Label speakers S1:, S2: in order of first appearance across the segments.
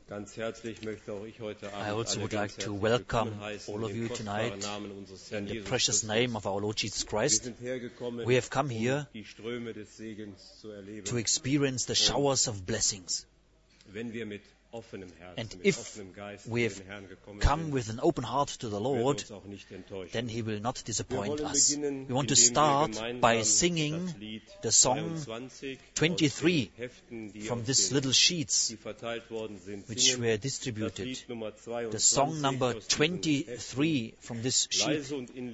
S1: I also would like to welcome all of you tonight in the precious name of our Lord Jesus Christ. We have come here to experience the showers of blessings. And if we have come with an open heart to the Lord, then He will not disappoint us. We want to start by singing the song 23 from these little sheets which were distributed. The song number 23 from this sheet.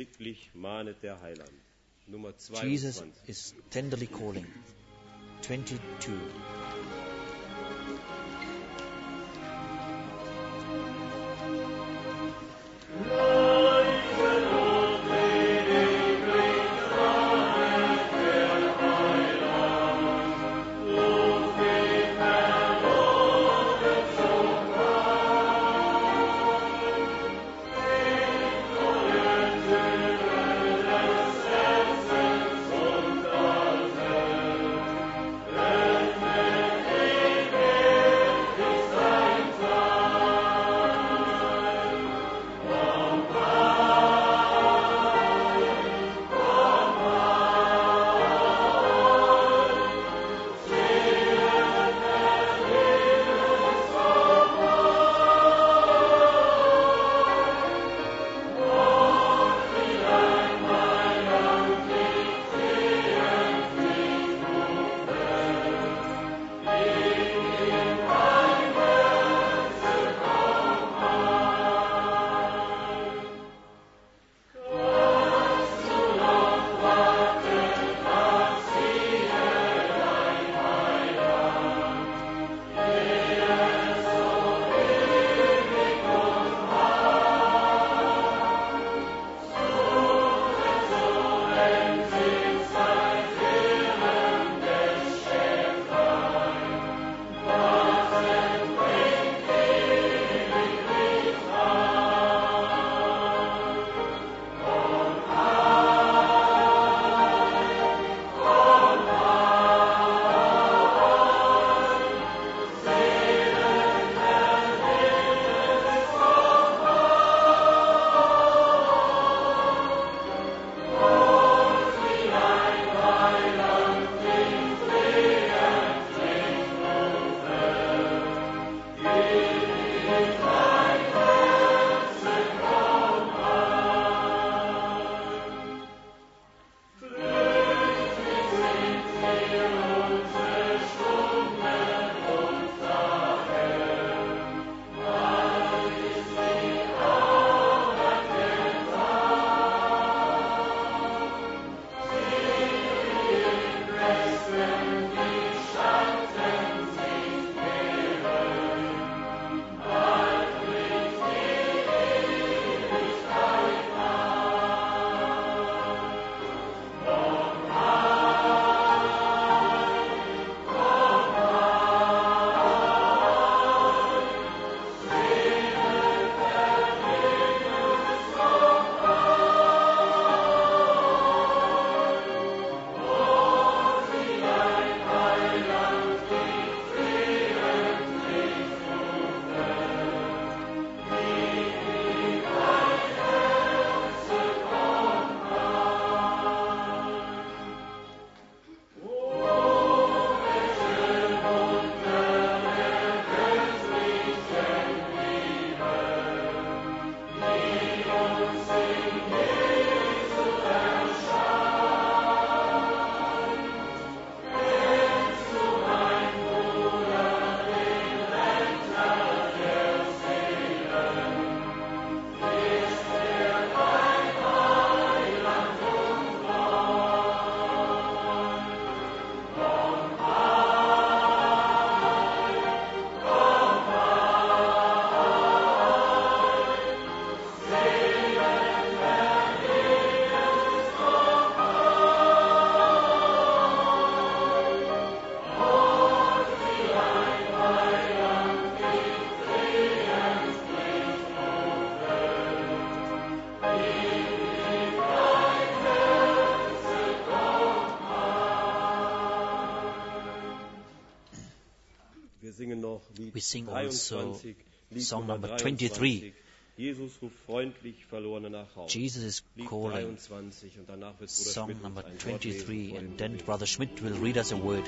S1: Jesus is tenderly calling. 22.
S2: Amen.
S1: We sing also song number 23. Jesus is calling. Song number 23. And then Brother Schmidt will read us a word.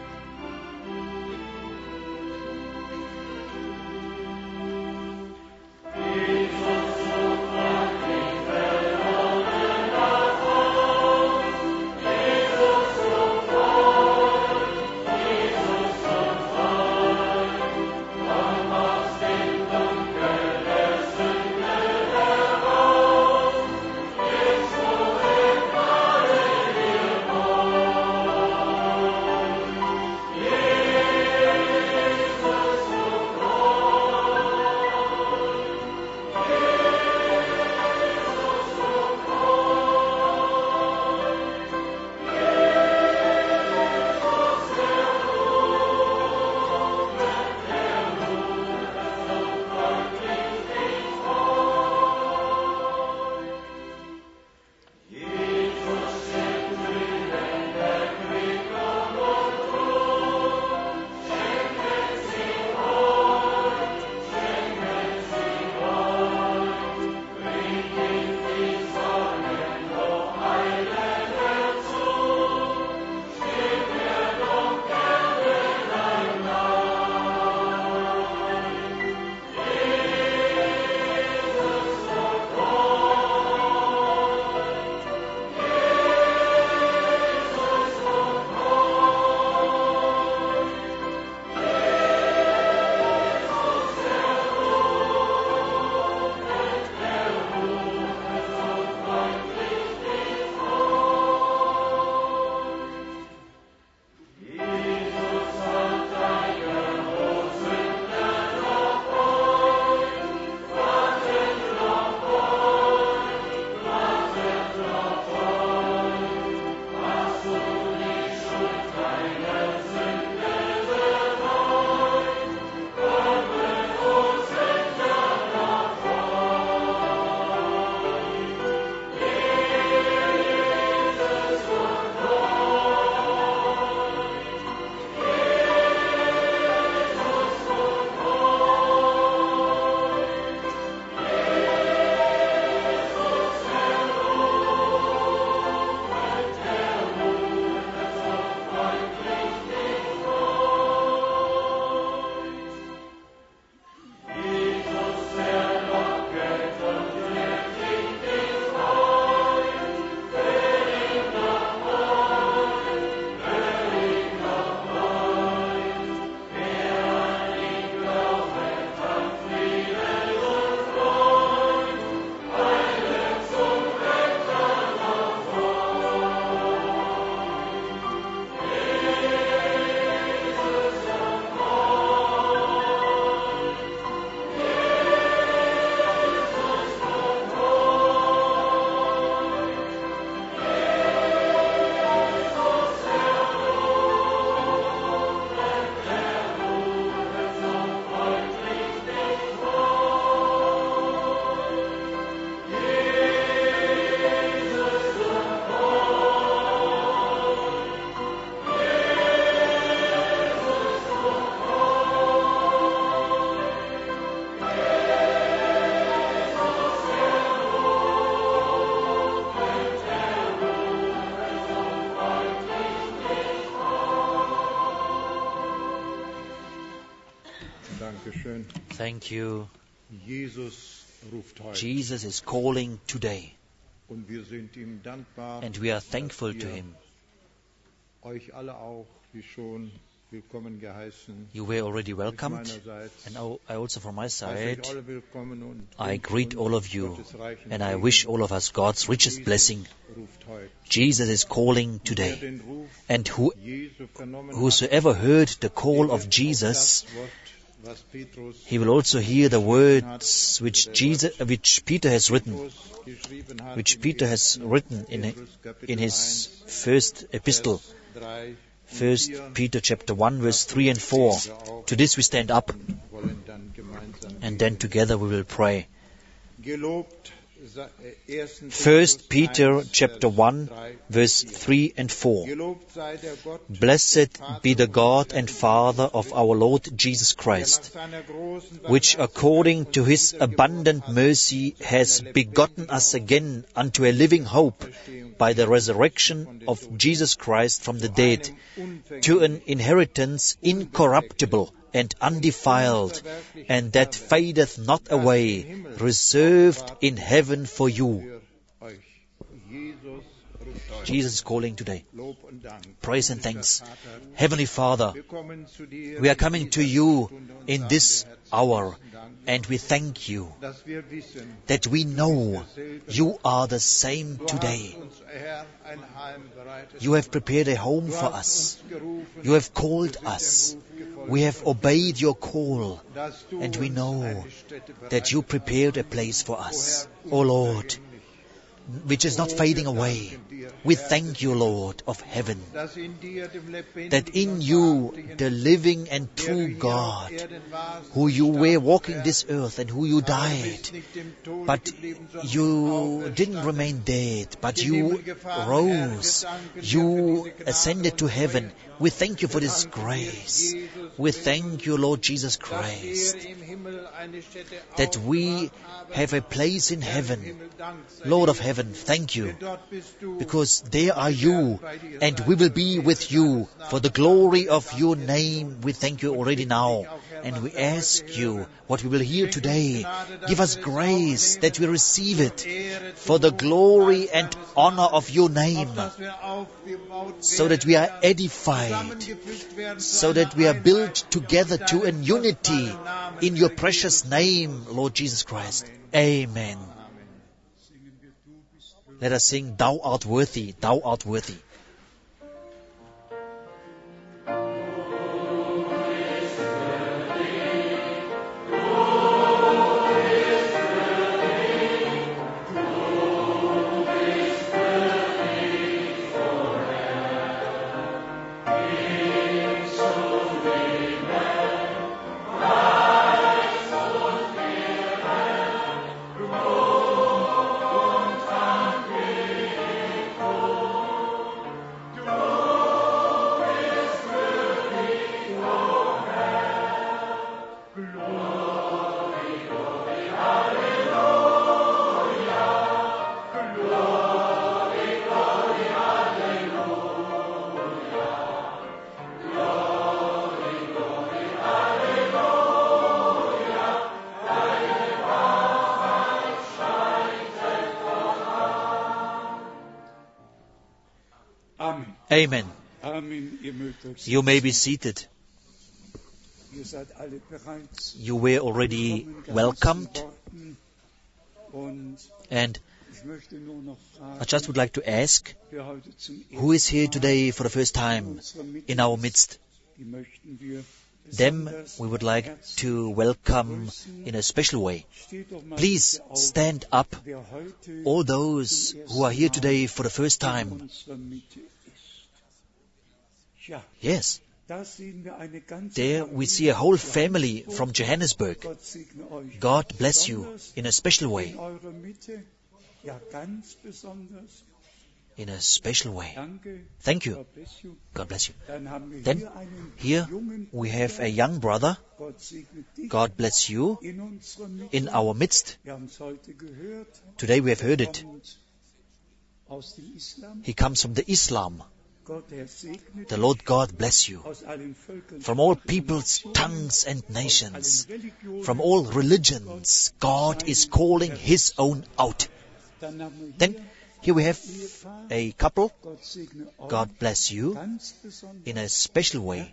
S1: Thank you. Jesus is calling today. And we are thankful to Him. You were already welcomed, and I also from my side, I greet all of you, and I wish all of us God's richest blessing. Jesus is calling today, and whosoever heard the call of Jesus, he will also hear the words which Peter has written in his first epistle, 1 Peter chapter 1, verse 3 and 4. To this we stand up, and then together we will pray. 1 Peter chapter 1, verse 3 and 4. Blessed be the God and Father of our Lord Jesus Christ, which according to his abundant mercy has begotten us again unto a living hope by the resurrection of Jesus Christ from the dead, to an inheritance incorruptible and undefiled, and that fadeth not away, reserved in heaven for you. Jesus is calling today. Praise and thanks. Heavenly Father, we are coming to you in this hour, and we thank you that we know you are the same today. You have prepared a home for us. You have called us. We have obeyed your call, and we know that you prepared a place for us, O Lord, which is not fading away. We thank you, Lord of heaven, that in you, the living and true God, who you were walking this earth and who you died, but you didn't remain dead, but you rose, you ascended to heaven. We thank you for this grace. We thank you, Lord Jesus Christ, that we have a place in heaven. Lord of heaven, thank you, because there are you, and we will be with you for the glory of your name. We thank you already now, and we ask you what we will hear today. Give us grace that we receive it for the glory and honor of your name, so that we are edified, so that we are built together to an unity in your precious name, Lord Jesus Christ. Amen. Let us sing, Thou art worthy, Thou art worthy. Amen. You may be seated. You were already welcomed, and I just would like to ask, who is here today for the first time in our midst? Them we would like to welcome in a special way. Please stand up, all those who are here today for the first time. Yes, there we see a whole family from Johannesburg. God bless you in a special way. In a special way. Thank you. God bless you. Then, here we have a young brother. God bless you in our midst. Today we have heard it. He comes from the Islam. The Lord God bless you. From all peoples, tongues and nations, from all religions, God is calling His own out. Then, here we have a couple. God bless you in a special way.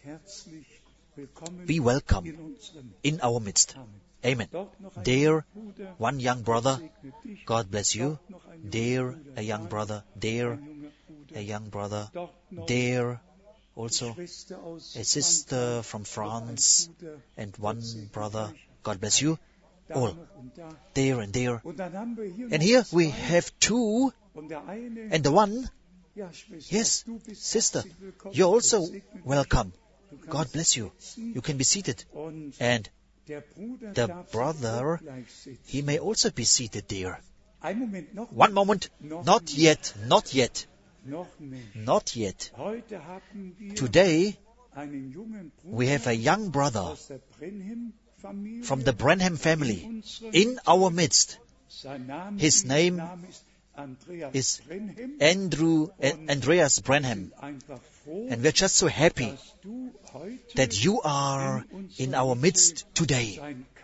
S1: Be welcome in our midst. Amen. There, one young brother. God bless you. There, a young brother. There, a young brother. There, also a sister from France, and one brother. God bless you. All. There and there. And here we have two, and the one, yes, sister, you're also welcome. God bless you. You can be seated. And the brother, he may also be seated there. One moment. Not yet. Not yet. Not yet. Today, we have a young brother from the Branham family in our midst. His name is Andreas Branham. And we're just so happy that you are in our midst today.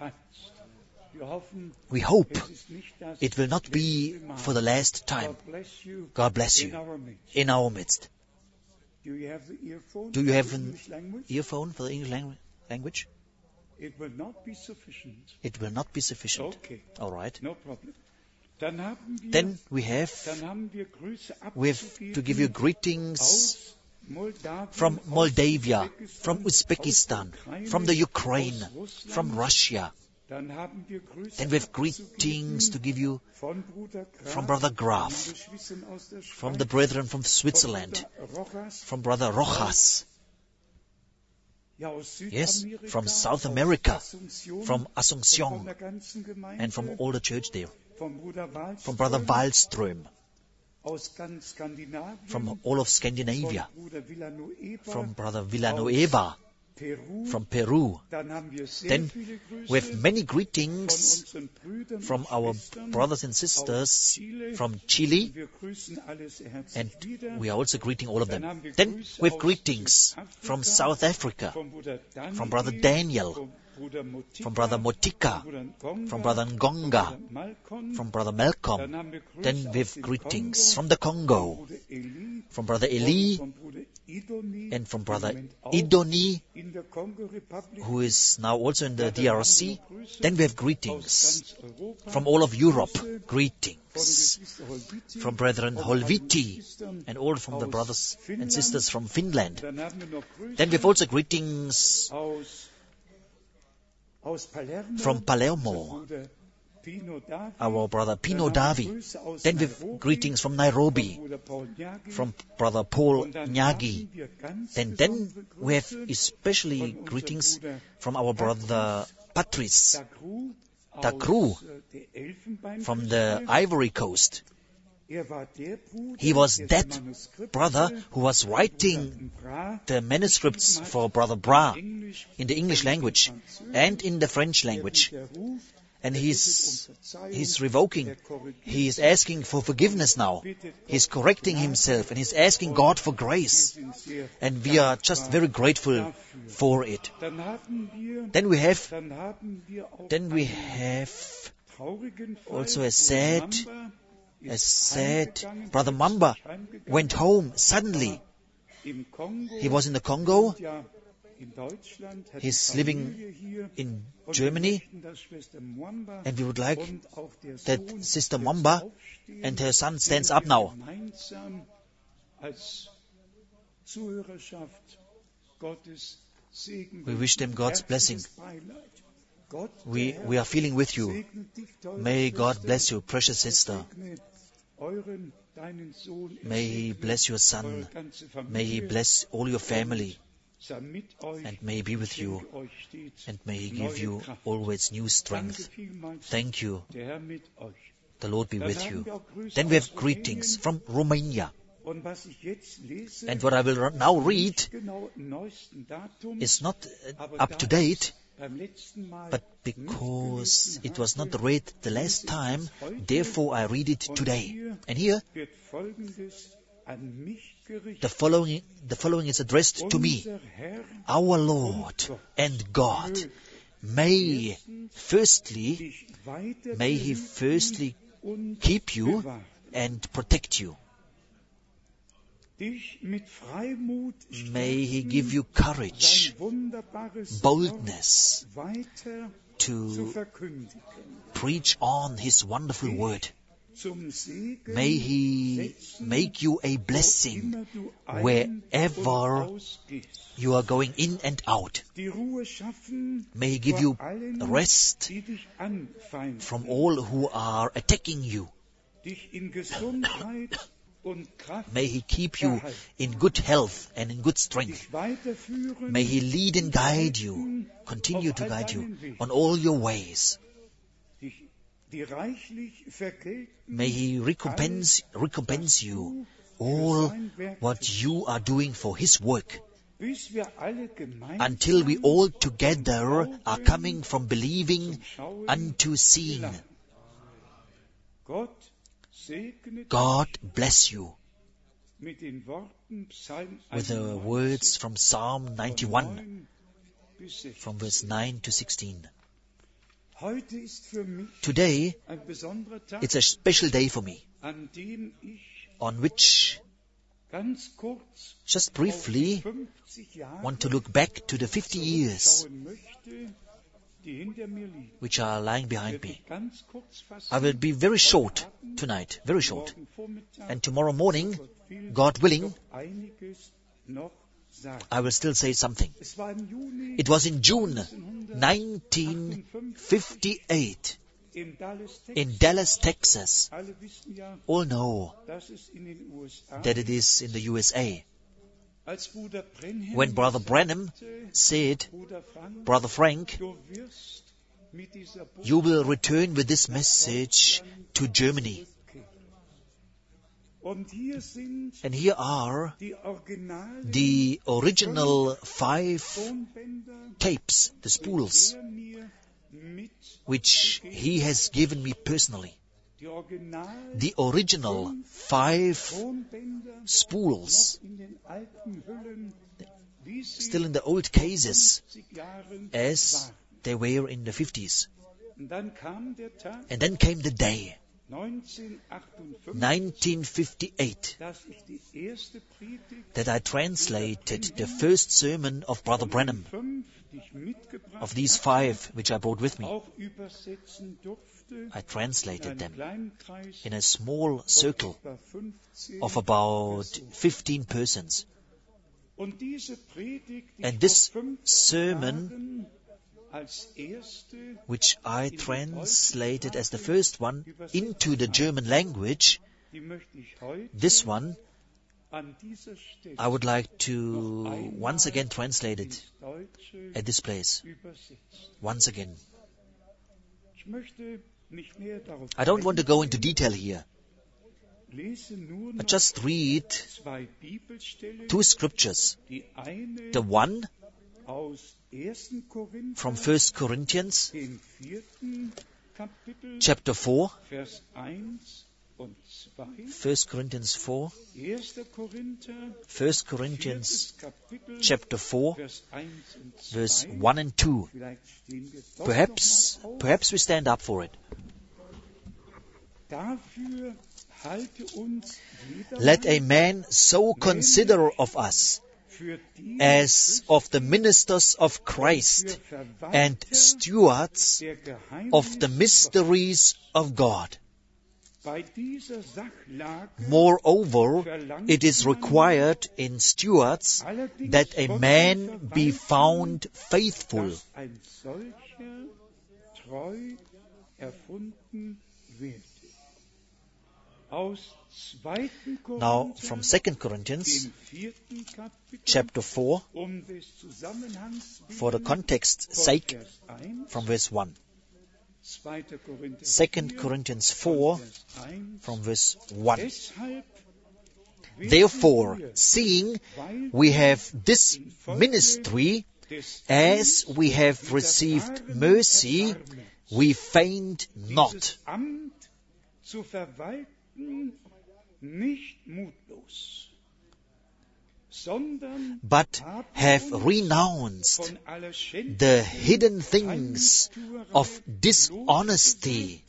S1: We hope it will not be for the last time. God bless you in our midst. Do you have an earphone for the English language?
S2: It will not be sufficient.
S1: It will not be sufficient.
S2: Okay.
S1: All right.
S2: No problem.
S1: Then we have to give you greetings from Moldavia, from Uzbekistan, from the Ukraine, from Russia. Then we have greetings to give you from Brother Graf, from the brethren from Switzerland, from Brother Rojas. Yes, from South America, from Asunción, and from all the church there. From Brother Wallström, from all of Scandinavia, from Brother Villanueva, from Peru. Then we have many greetings from our brothers and sisters from Chile, and we are also greeting all of them. Then we have greetings from South Africa, from Brother Daniel, from Brother Motika, from Brother Ngonga, from Brother Malcolm. Then we have greetings from the Congo, from Brother Eli, and from Brother Idoni, who is now also in the DRC. Then we have greetings from all of Europe. Greetings from Brethren Holviti, and all from the brothers and sisters from Finland. Then we have also greetings from Palermo, our brother Pino Davi. Then we have greetings from Nairobi, from Brother Paul Nyagi. Then we have especially greetings from our brother Patrice Takru from the Ivory Coast. He was that brother who was writing the manuscripts for Brother Bra in the English language and in the French language. And he's revoking. He is asking for forgiveness now. He's correcting himself and he's asking God for grace. And we are just very grateful for it. Then we have also a sad Brother Mamba went home suddenly. He was in the Congo. He's living in Germany. And we would like that Sister Mamba and her son stands up now. We wish them God's blessing. We are feeling with you. May God bless you, precious sister. May He bless your son. May He bless all your family. And may He be with you. And may He give you always new strength. Thank you. The Lord be with you. Then we have greetings from Romania. And what I will now read is not up to date, but because it was not read the last time, therefore I read it today. And here, the following is addressed to me. Our Lord and God, may He firstly keep you and protect you. May He give you courage, boldness to preach on His wonderful word. May He make you a blessing wherever you are going in and out. May He give you rest from all who are attacking you. May He keep you in good health and in good strength. May He lead and guide you, continue to guide you on all your ways. May He recompense you all what you are doing for His work, until we all together are coming from believing unto seeing. God bless you. With the words from Psalm 91, from verse 9 to 16. Today, it's a special day for me, on which, just briefly, want to look back to the 50 years which are lying behind me. I will be very short tonight, very short. And tomorrow morning, God willing, I will still say something. It was in June 1958 in Dallas, Texas. All know that it is in the USA. When Brother Branham said, Brother Frank, you will return with this message to Germany. And here are the original 5 tapes, the spools, which he has given me personally. The original 5 spools, still in the old cases, as they were in the 50s. And then came the day, 1958, that I translated the first sermon of Brother Branham, of these 5 which I brought with me. I translated them in a small circle of about 15 persons. And this sermon, which I translated as the first one into the German language, this one I would like to once again translate it at this place. Once again. I don't want to go into detail here. I just read 2 scriptures. The one from 1 Corinthians, chapter 4, 1 Corinthians 4, 1 Corinthians chapter 4, verse 1 and 2. Perhaps we stand up for it. Let a man so consider of us, as of the ministers of Christ and stewards of the mysteries of God. Moreover, it is required in stewards that a man be found faithful. Now, from 2 Corinthians, chapter 4, for the context's sake, from verse 1. 2 Corinthians 4, from verse 1. Therefore, seeing we have this ministry, as we have received mercy, we faint not. But have renounced the hidden things of dishonesty,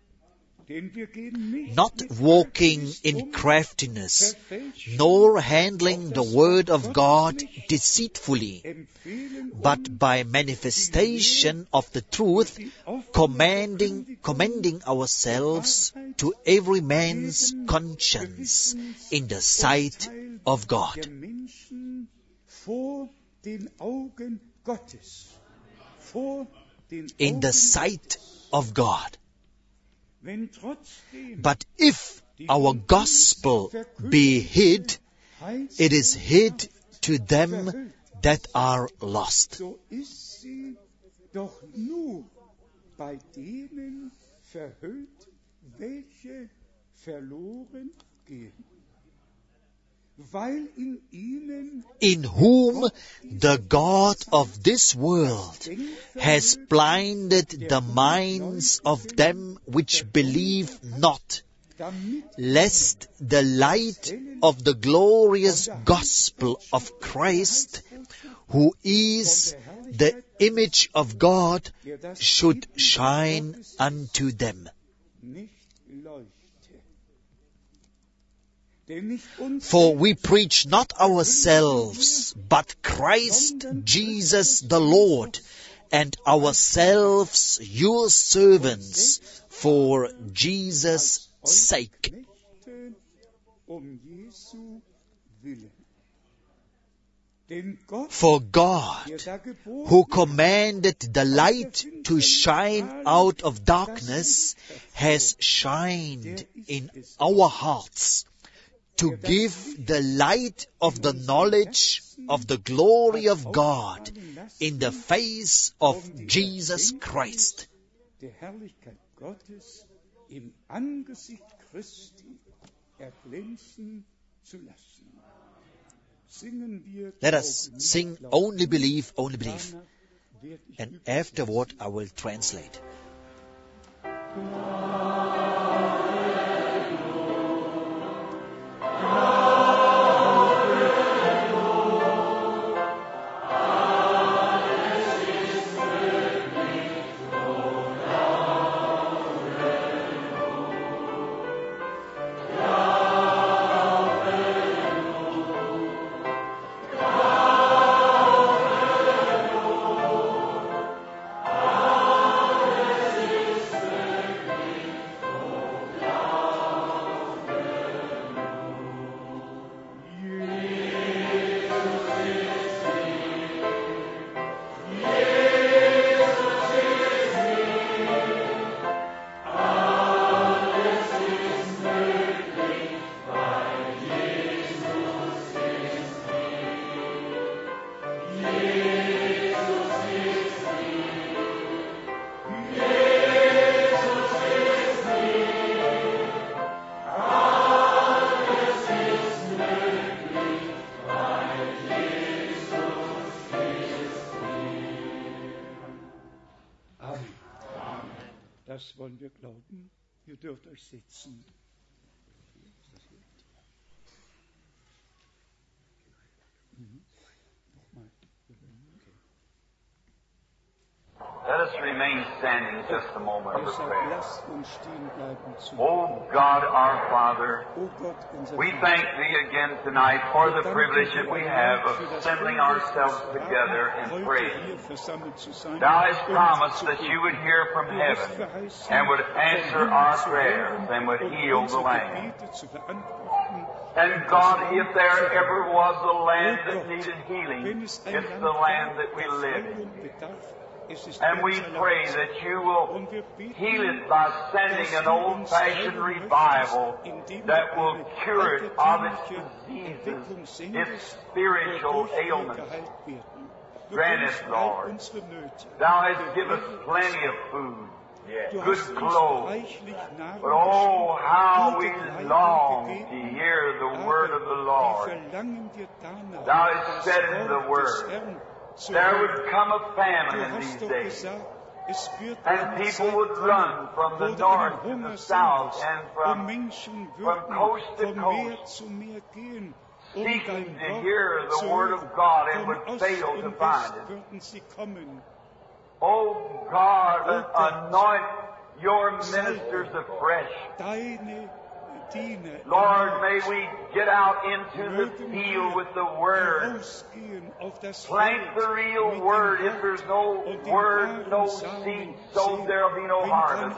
S1: not walking in craftiness, nor handling the word of God deceitfully, but by manifestation of the truth, commending ourselves to every man's conscience in the sight of God. In the sight of God. But if our gospel be hid, it is hid to them that are lost.
S2: verhüllt, welche verloren gehen. Weil
S1: in whom the God of this world has blinded the minds of them which believe not, lest the light of the glorious gospel of Christ, who is the image of God, should shine unto them. For we preach not ourselves, but Christ Jesus the Lord, and ourselves your servants for Jesus' sake. For God, who commanded the light to shine out of darkness, has shined in our hearts, to give the light of the knowledge of the glory of God in the face of Jesus Christ. Let us sing Only Believe, Only Believe. And afterward I will translate.
S2: Das wollen wir glauben. Ihr dürft euch setzen.
S3: Let us remain standing just a moment for prayer. Oh God, our Father, we thank Thee again tonight for the privilege that we have of assembling ourselves together and praying. Thou hast promised that You would hear from heaven and would answer our prayers and would heal the land. And God, if there ever was a land that needed healing, it's the land that we live in. And we pray that You will heal it by sending an old-fashioned revival that will cure it of its diseases, its spiritual ailments. Grant it, Lord. Thou hast given us plenty of food, good clothes, but oh, how we long to hear the word of the Lord. Thou hast said in the word, there would come a famine in these days, and people would run from the north to the south and from coast to coast, seeking to hear the Word of God and would fail to find it. Oh God, anoint Your ministers afresh. Lord, may we get out into the field with the Word. Plant the real Word. If there's no Word, no seed sown, there'll be no harvest.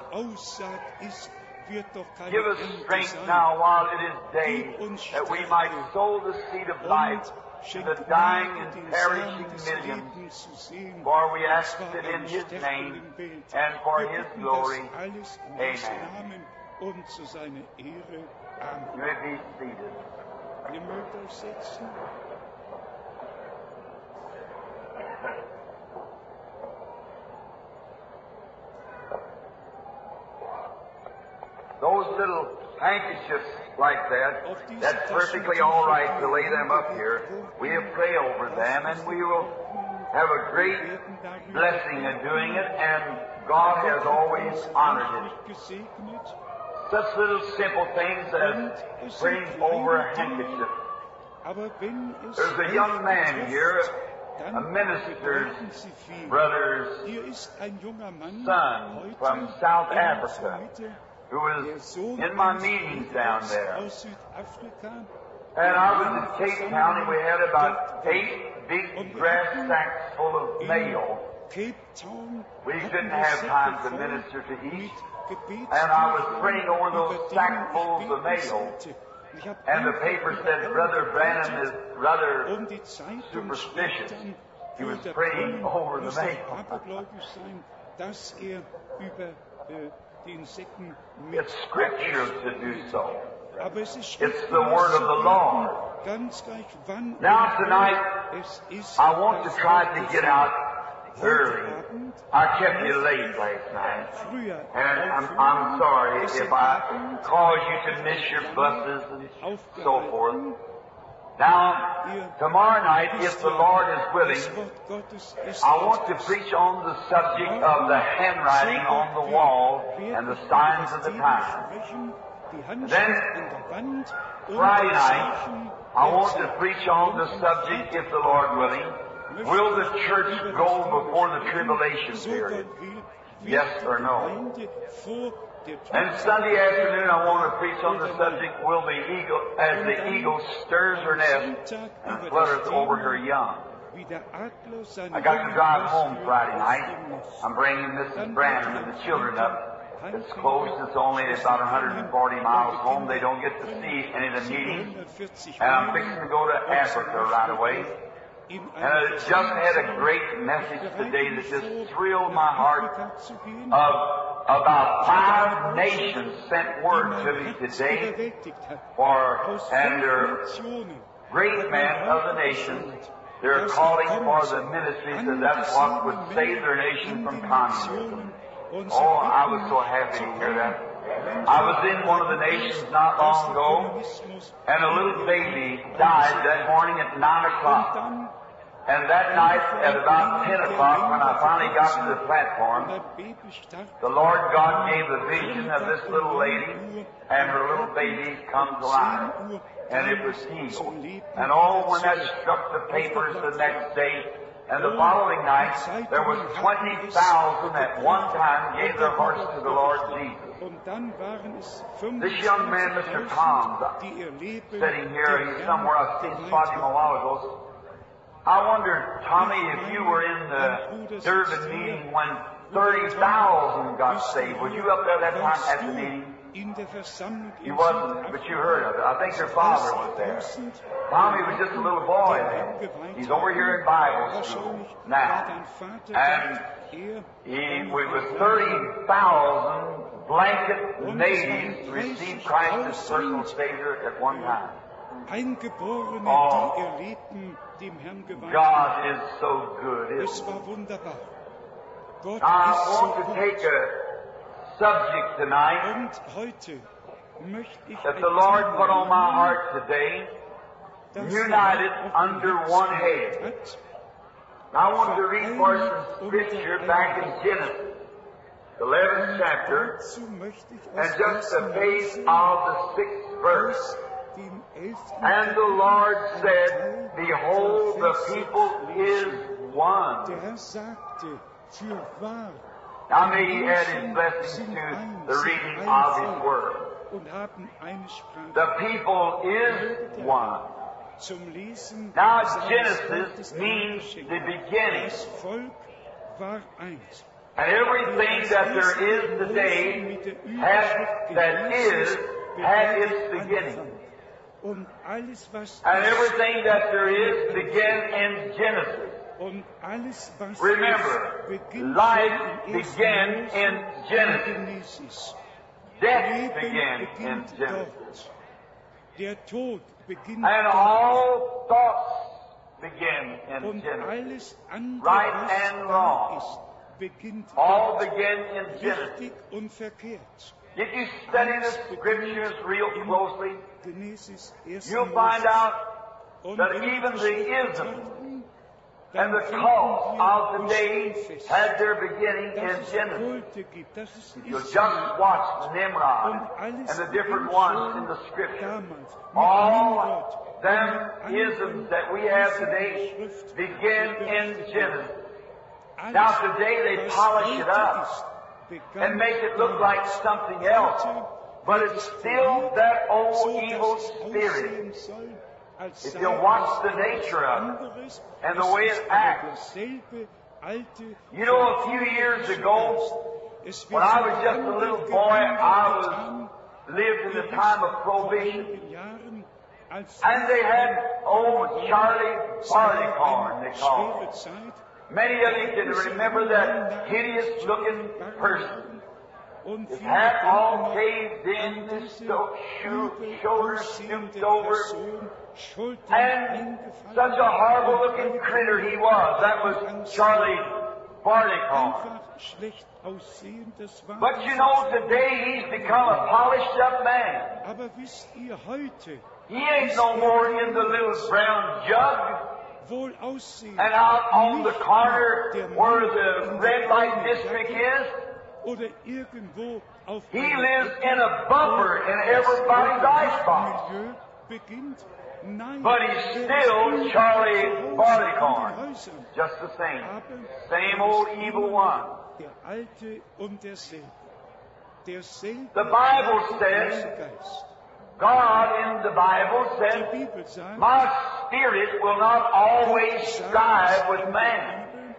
S3: Give us strength now while it is day, that we might sow the seed of life to the dying and perishing millions. For we ask it in His name and for His glory. Amen.
S2: Und zu seiner Ehre. Amen.
S3: You may be seated.
S2: Ihr mögt euch setzen.
S3: those little handkerchiefs like that, that's perfectly all right to lay them up here. We'll pray over them, and we will have a great blessing in doing it, and God has always honored it. Such little simple things as praying over a handkerchief. There's a young man here, a minister's brother's son from South Africa, who was in my meetings down there. And I was in Cape Town, and we had about 8 big grass sacks full of mail. We didn't have time to minister to each, and I was praying over those sackfuls of mail. And the paper said, Brother Branham is rather superstitious. He was praying over the mail. It's scripture to do so. It's the word of the Lord. Now tonight, I want to try to get out early. I kept you late last night, and I'm sorry if I caused you to miss your buses and so forth. Now, tomorrow night, if the Lord is willing, I want to preach on the subject of the handwriting on the wall and the signs of the time. Then, Friday night, I want to preach on the subject, if the Lord willing, will the church go before the tribulation period? Yes or no? And Sunday afternoon, I want to preach on the subject, will the eagle, as the eagle stirs her nest and flutters over her young. I got to drive home Friday night. I'm bringing Mrs. Branham and the children up. It's close. It's only about 140 miles home. They don't get to see any of the meetings. And I'm fixing to go to Africa right away. And I just had a great message today that just thrilled my heart. About 5 nations sent word to me today, and they're great men of the nations. They're calling for the ministries, and that's what would save their nation from communism. Oh, I was so happy to hear that. I was in one of the nations not long ago, and a little baby died that morning at 9 o'clock. And that night, at about 10 o'clock, when I finally got to the platform, the Lord God gave the vision of this little lady, and her little baby come to life. And it was healed. And oh, when that struck the papers the next day, and the following night, there was 20,000 at one time gave their hearts to the Lord Jesus. This young man, Mr. Tom, sitting here, he's somewhere, I've seen spot him a while ago. I wonder, Tommy, if you were in the Durban meeting when 30,000 got saved. Were you up there that time at the meeting? You wasn't, but you heard of it. I think your father was there. Tommy was just a little boy then. He's over here in Bible school now. And with 30,000 blanket natives received Christ as personal Savior at one time. Oh, God is so good, isn't He? I want to take a subject tonight that the Lord put on my heart today, united under one head. Now I want to read for us some scripture back in Genesis, the 11th chapter, and just the page of the 6th verse. And the Lord said, Behold, the people is one. Now may He add His blessings to the reading of His Word. The people is one. Now Genesis means the beginning. And everything that there is today had its beginning. And everything that there is began in Genesis. Remember, life began in Genesis. Death began in Genesis. And all thoughts began in Genesis. Right and wrong. All began in Genesis. If you study the Scriptures real closely, you'll find out that even the isms and the cults of the day had their beginning in Genesis. You'll just watch Nimrod and the different ones in the Scripture. All them isms that we have today begin in Genesis. Now today they polish it up and make it look like something else, but it's still that old evil spirit. If you watch the nature of it and the way it acts. You know, a few years ago, when I was just a little boy, lived in the time of Prohibition. And they had old Charlie Barleycorn, they called it. Many of you can remember that hideous-looking person. His hat all caved in, his shoulders stooped over, and such a horrible-looking critter he was. That was Charlie Barleycorn. But you know, today he's become a polished-up man. He ain't no more in the little brown jug and out on the corner where the red light district is. He lives in a bumper in everybody's icebox. But he's still Charlie Barleycorn. Just the same. Same old evil one. The Bible says, God in the Bible says, my spirit will not always strive with man.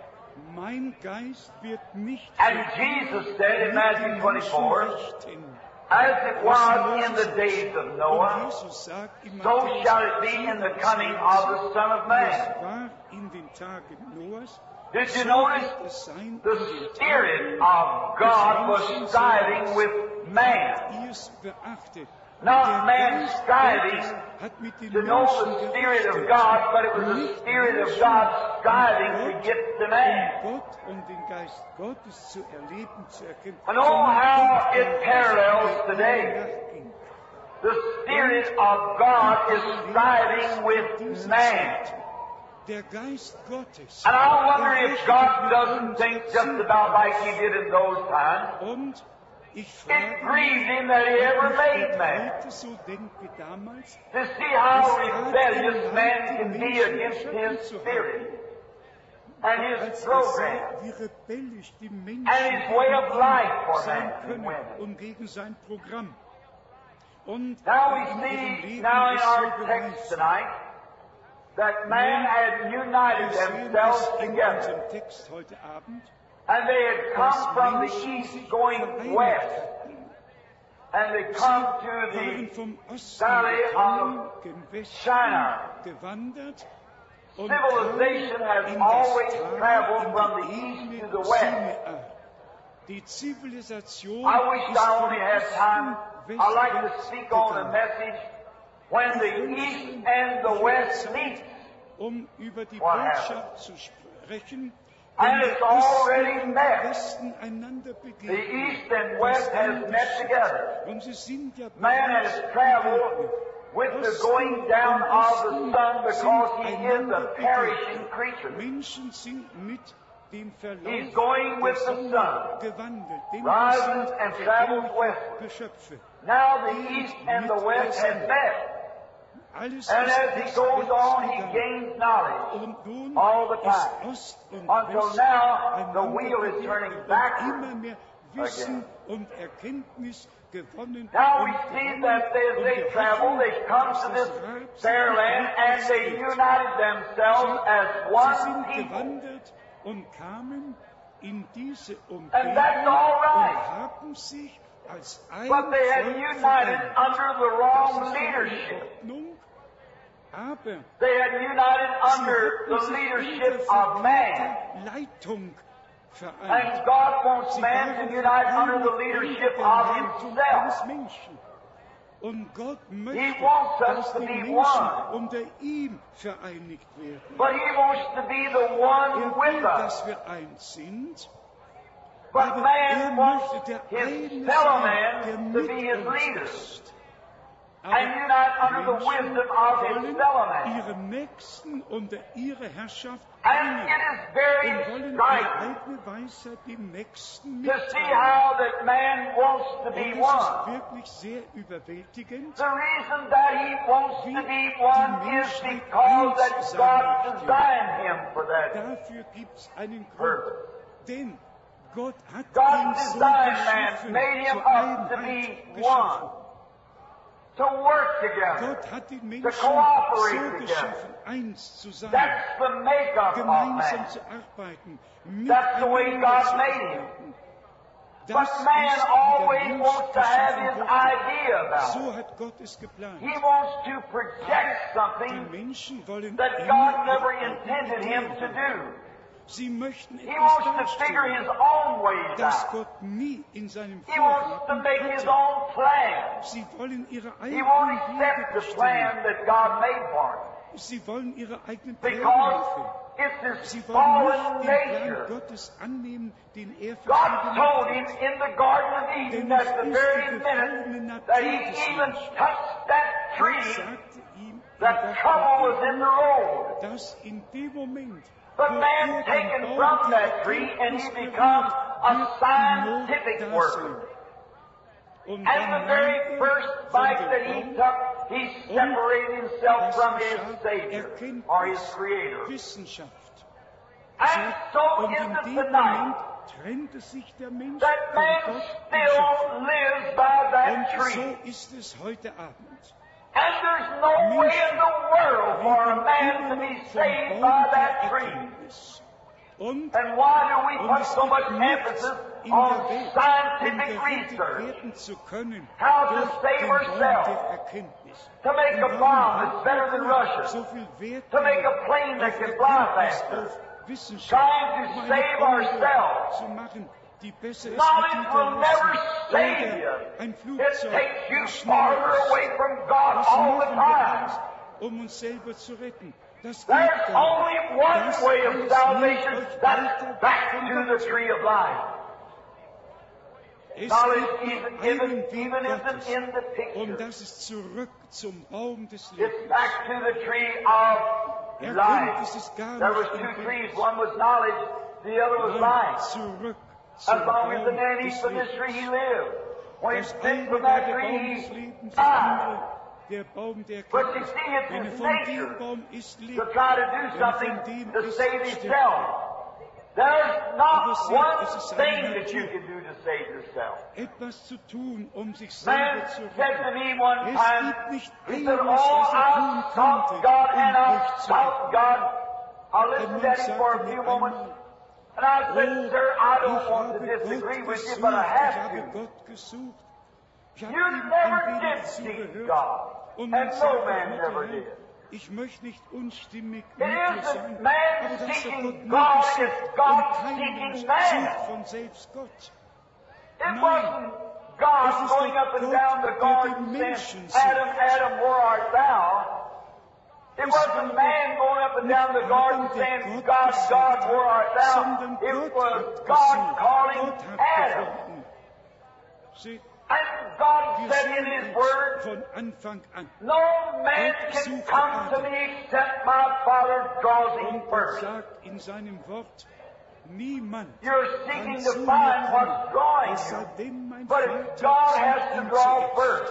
S3: And Jesus said in Matthew 24, as it was in the days of Noah, so shall it be in the coming of the Son of Man. Did you notice? The Spirit of God was striving with man. Not man striving to know the Spirit of God, but it was the Spirit of God striving to get to man. And oh, how it parallels today. The Spirit of God is striving with man. And I wonder if God doesn't think just about like He did in those times. It grieved Him that He ever made man. To see how rebellious man can be against His Spirit and His program and His way of life for man and women. Now we see now in our text tonight that man had united themselves together. And they had come from the east going west. And they come to the valley of Shinar. Civilization has always traveled from the east to the west. I wish I only had time. I'd like to speak on a message when the east and the west meet. What happens? And it's already met. The east and west has met together. Man has traveled with the going down of the sun because he is a perishing creature. He's going with the sun, rises and travels westward. Now the east and the west have met. And as he goes on, he gains knowledge all the time. Until now, the wheel is turning backward again. Now we see that as they travel, they come to this fair land and they united themselves as one people. And that's all right. But they had united under the wrong leadership. They had united under the leadership of man. And God wants man to unite under the leadership of Himself. He wants us to be one. But He wants to be the one with us. But man wants his fellow man to be his leader and unite under the wisdom of his fellow man.
S2: Ihre Nächsten unter ihre Herrschaft
S3: And it is very
S2: und wollen ihre
S3: striking
S2: eigene Weisheit dem Nächsten
S3: to see
S2: mitteilen.
S3: how that man wants to
S2: Und
S3: be
S2: es ist
S3: one.
S2: wirklich sehr überwältigend,
S3: The reason that he wants to be one is because that God designed him for that
S2: dafür gibt es einen Grund.
S3: purpose.
S2: Denn Gott hat
S3: God
S2: ihn so
S3: designed man,
S2: geschaffen,
S3: made him
S2: zur
S3: up to
S2: Einheit
S3: be
S2: geschaffen.
S3: one, to work together.
S2: Gott hat den
S3: to
S2: Menschen
S3: cooperate
S2: so
S3: together.
S2: geschaffen, eins zu sein,
S3: That's the makeup of
S2: gemeinsam
S3: man.
S2: zu arbeiten,
S3: That's the way
S2: miteinander
S3: God
S2: zu
S3: made him.
S2: arbeiten.
S3: But
S2: Das
S3: man
S2: ist, wie
S3: always
S2: der Mensch
S3: wants to have
S2: geschaffen
S3: his
S2: wurde.
S3: idea about it.
S2: So hat Gott es geplant.
S3: He wants to project
S2: Die
S3: something
S2: Menschen wollen
S3: that
S2: immer
S3: God never
S2: ihre
S3: intended him to
S2: Ideen.
S3: do.
S2: Sie möchten
S3: He
S2: etwas
S3: wants to figure his
S2: darstellen,
S3: own ways
S2: das
S3: out.
S2: Gott nie in seinem
S3: He wants to
S2: Vorhaben
S3: make his
S2: hatte.
S3: own plan.
S2: Sie wollen ihre
S3: He won't
S2: eigenen Wege
S3: accept the
S2: bestimmen.
S3: plan that God made for him
S2: Sie wollen ihre eigenen Pläne
S3: because
S2: machen.
S3: it's his
S2: Sie wollen
S3: fallen
S2: nicht den Plan
S3: nature.
S2: Gottes annehmen, den er
S3: God
S2: verschieden
S3: told him
S2: hat.
S3: in the Garden of Eden
S2: Denn
S3: that
S2: es
S3: the
S2: ist
S3: very
S2: die
S3: minute
S2: gefallene
S3: that he
S2: Natur des
S3: even
S2: Menschen.
S3: touched that
S2: Gott
S3: tree,
S2: sagte ihm,
S3: that trouble was in the road.
S2: dass in dem Moment,
S3: But
S2: wo
S3: man
S2: er
S3: taken
S2: den
S3: from
S2: Baum der
S3: that tree and he
S2: Erkenntnis
S3: becomes
S2: berührt,
S3: a
S2: wird die
S3: scientific
S2: Not da
S3: worker.
S2: sein. Und
S3: And
S2: dann
S3: the very
S2: nahm er
S3: first
S2: von
S3: bite
S2: dem
S3: that he
S2: Baum
S3: took, he separated himself
S2: das
S3: from his
S2: geschah,
S3: Savior or his
S2: Erkenntnis,
S3: Creator.
S2: Wissenschaft.
S3: And so
S2: Und
S3: is
S2: in
S3: it
S2: dem
S3: tonight
S2: Moment trennte sich der Mensch
S3: that
S2: von
S3: man
S2: Gott und
S3: still
S2: Schöpfer.
S3: lives by that
S2: Und
S3: tree.
S2: so ist es heute Abend.
S3: And there's no way in the world for a man to be saved by that tree.
S2: Und
S3: And why do we put
S2: es
S3: so much
S2: gibt nichts
S3: emphasis
S2: in
S3: on
S2: der Welt, um
S3: scientific
S2: gerettet
S3: research
S2: werden zu können,
S3: How to
S2: durch
S3: save
S2: den Baum
S3: ourselves.
S2: der Erkenntnis.
S3: to make a
S2: Und
S3: bomb
S2: warum
S3: that's
S2: hat
S3: better than Russia,
S2: so viel Wert
S3: to make a plane that
S2: auf
S3: can fly
S2: Erkenntnis,
S3: faster,
S2: auf Wissenschaft,
S3: trying to
S2: um eine
S3: save
S2: Bombe
S3: ourselves?
S2: zu machen, die besser ist
S3: Knowledge
S2: wie die
S3: will never
S2: Russen,
S3: save you.
S2: oder ein
S3: It
S2: Flugzeug,
S3: takes you
S2: das schneller
S3: farther
S2: ist.
S3: away from God
S2: Was
S3: all the
S2: machen wir
S3: time.
S2: alles, um uns selber zu retten? Das geht
S3: There's
S2: gar
S3: only
S2: nicht.
S3: one
S2: Das
S3: way of
S2: alles
S3: salvation,
S2: nimmt euch
S3: that's
S2: weiter
S3: back
S2: von
S3: to
S2: Gott.
S3: the tree of life.
S2: Es
S3: Knowledge
S2: gibt nur
S3: even
S2: einen Weg
S3: isn't
S2: Gottes,
S3: in the
S2: und
S3: picture.
S2: das ist zurück zum Baum des
S3: It's
S2: Lebens.
S3: back to the tree of
S2: Erkenntnis
S3: life.
S2: ist gar
S3: There was
S2: nicht
S3: two
S2: im
S3: trees.
S2: Bild.
S3: One was knowledge, the other was
S2: Nein,
S3: life.
S2: zurück
S3: As
S2: zum
S3: long as the
S2: Baum
S3: man
S2: des
S3: eats from this tree,
S2: Lebens.
S3: he lives. When he
S2: Das
S3: spits
S2: eine
S3: from
S2: war
S3: that
S2: der
S3: tree,
S2: Baum des
S3: he
S2: Lebens, das
S3: dies.
S2: andere der Baum der
S3: But you
S2: Erkenntnis.
S3: see, it's
S2: Wenn er
S3: his
S2: von
S3: nature
S2: dem Baum isst,
S3: to
S2: lebt
S3: try to
S2: er.
S3: do
S2: Wenn er
S3: something
S2: von dem
S3: to
S2: isst,
S3: save
S2: stirbt
S3: himself.
S2: er.
S3: There's
S2: Aber
S3: not
S2: seht,
S3: one
S2: es ist seine
S3: thing that you
S2: Natur,
S3: can do to save yourself.
S2: etwas zu tun, um sich
S3: Man
S2: selber zu
S3: said to
S2: retten.
S3: me one
S2: Es
S3: time,
S2: gibt nicht
S3: he said,
S2: etwas,
S3: oh,
S2: was er
S3: I
S2: tun
S3: sought
S2: könnte,
S3: God and
S2: um
S3: I
S2: euch zu
S3: sought
S2: retten.
S3: God. I
S2: Ein
S3: listened
S2: Mann
S3: at him for
S2: sagte
S3: a few
S2: mir
S3: moments,
S2: einmal,
S3: and I said,
S2: oh,
S3: sir, I don't
S2: ich
S3: want to
S2: habe
S3: disagree
S2: Gott
S3: with you,
S2: gesucht,
S3: but I
S2: ich
S3: have
S2: habe
S3: to.
S2: Gott gesucht. Ich habe
S3: You
S2: ihm
S3: never
S2: ein wenig
S3: did seek
S2: zugehört.
S3: God,
S2: Und
S3: and
S2: man
S3: no
S2: sagte,
S3: man
S2: Gott,
S3: never
S2: Herr,
S3: did.
S2: ich möchte nicht unstimmig
S3: It
S2: mit dir
S3: isn't
S2: sein,
S3: man
S2: aber das hat
S3: seeking
S2: Gott nie
S3: God,
S2: gesucht.
S3: it's God
S2: Und kein
S3: seeking
S2: Mensch
S3: man.
S2: sucht von selbst Gott.
S3: It
S2: Nein.
S3: wasn't
S2: Es
S3: God
S2: ist
S3: going
S2: doch
S3: up and
S2: Gott,
S3: down the
S2: der
S3: garden
S2: den
S3: saying,
S2: Menschen
S3: Adam,
S2: sucht.
S3: Adam, where art thou? It
S2: Es
S3: wasn't
S2: war
S3: man going up and down the
S2: nicht
S3: garden
S2: Adam, der
S3: saying,
S2: Gott
S3: God,
S2: gesucht
S3: God,
S2: hat,
S3: where art thou?
S2: sondern
S3: It
S2: Gott
S3: was
S2: hat
S3: God
S2: gesucht.
S3: calling
S2: Gott hat
S3: Adam.
S2: gefunden. Seht,
S3: And God
S2: wir
S3: said in
S2: sehen
S3: His
S2: es
S3: Word,
S2: von Anfang an.
S3: no man
S2: Gott
S3: can
S2: suchte
S3: come to
S2: Adam.
S3: me except my Father draws him
S2: Und Gott
S3: first.
S2: sagt in seinem Wort, niemand
S3: You're
S2: kann
S3: seeking
S2: zu
S3: to
S2: mir
S3: find what's
S2: kommen,
S3: drawing
S2: es sei
S3: you.
S2: denn, mein
S3: But
S2: Vater
S3: God has
S2: zieht
S3: to
S2: ihn
S3: draw
S2: zuerst.
S3: first.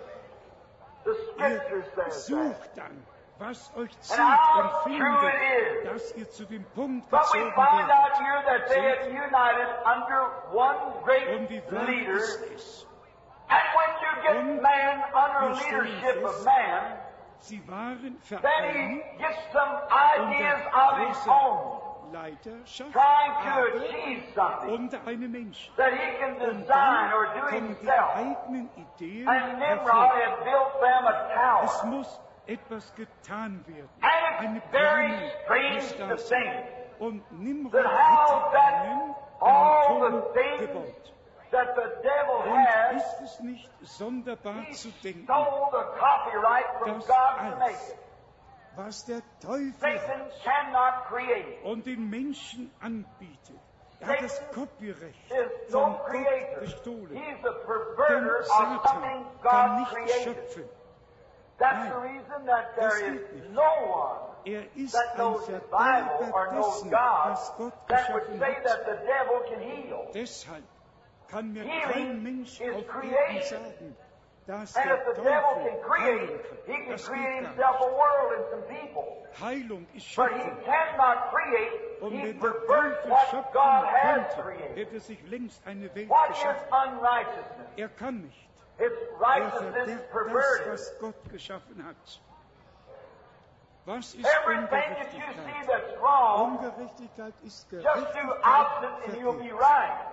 S3: The
S2: Ihr
S3: Scripture says that.
S2: sucht dann, was euch zieht
S3: And how
S2: und
S3: true
S2: findet,
S3: it is.
S2: dass ihr zu dem Punkt
S3: But we
S2: gezogen
S3: find
S2: werdet.
S3: out here that they had united under one great
S2: Und wie wahr
S3: leader.
S2: ist es?
S3: And when you get man under
S2: wir stellen
S3: leadership of
S2: fest,
S3: man,
S2: Sie waren
S3: then
S2: vereint
S3: he gets some ideas of his
S2: unter
S3: own,
S2: Leiterschaft,
S3: trying to
S2: aber
S3: achieve something
S2: unter einem Menschen.
S3: that he can
S2: Und
S3: design or
S2: dann
S3: do
S2: kommen die
S3: himself.
S2: eigenen Ideen
S3: And Nimrod
S2: hervor.
S3: had built them a
S2: Es
S3: tower.
S2: muss etwas getan werden.
S3: And
S2: Eine
S3: it's very
S2: Planung
S3: strange
S2: muss
S3: to
S2: da sein.
S3: think
S2: Und Nimrod
S3: that how
S2: hatte
S3: that all
S2: einen
S3: the
S2: Turm
S3: things
S2: gebaut.
S3: that the devil
S2: Und
S3: has,
S2: ist es nicht sonderbar
S3: he
S2: zu denken,
S3: stole the copyright from
S2: dass
S3: God to make
S2: alles,
S3: it.
S2: was der Teufel
S3: Satan
S2: hat
S3: cannot create.
S2: und den Menschen anbietet, Er hat das Copyrecht
S3: is
S2: von
S3: no
S2: Gott
S3: creator.
S2: gestohlen.
S3: He's a
S2: Denn
S3: perverter of
S2: Satan
S3: something
S2: kann
S3: God
S2: nicht
S3: created.
S2: schöpfen.
S3: That's
S2: Nein,
S3: the reason that
S2: das
S3: there
S2: geht
S3: is
S2: nicht.
S3: no one
S2: Er ist
S3: that
S2: ein
S3: knows His Bible
S2: Verderber
S3: or knows
S2: dessen,
S3: God
S2: was Gott
S3: that would
S2: geschaffen
S3: say
S2: hat.
S3: that the devil can heal.
S2: Deshalb kann mir
S3: Healing
S2: kein Mensch
S3: is
S2: auf Erden
S3: creation.
S2: sagen, dass
S3: And
S2: der
S3: if the devil can
S2: Teufel
S3: create,
S2: heilen
S3: he
S2: kann.
S3: can
S2: Das
S3: create
S2: geht gar
S3: himself a
S2: nicht.
S3: world and some people.
S2: Heilung ist
S3: But he
S2: Schöpfung.
S3: cannot create.
S2: Und
S3: He
S2: wenn der
S3: perverts
S2: Teufel
S3: what
S2: schöpfen
S3: God has
S2: könnte,
S3: created.
S2: hätte sich längst eine Welt
S3: What is
S2: geschaffen.
S3: unrighteousness?
S2: Er kann nicht.
S3: It's
S2: Er
S3: righteousness
S2: verderbt das,
S3: perverted.
S2: was Gott geschaffen hat. Was ist
S3: Everything that you see
S2: Ungerechtigkeit?
S3: that's wrong,
S2: Ungerechtigkeit ist
S3: just do
S2: Gerechtigkeit
S3: opposite and you'll be
S2: verkehrt.
S3: right.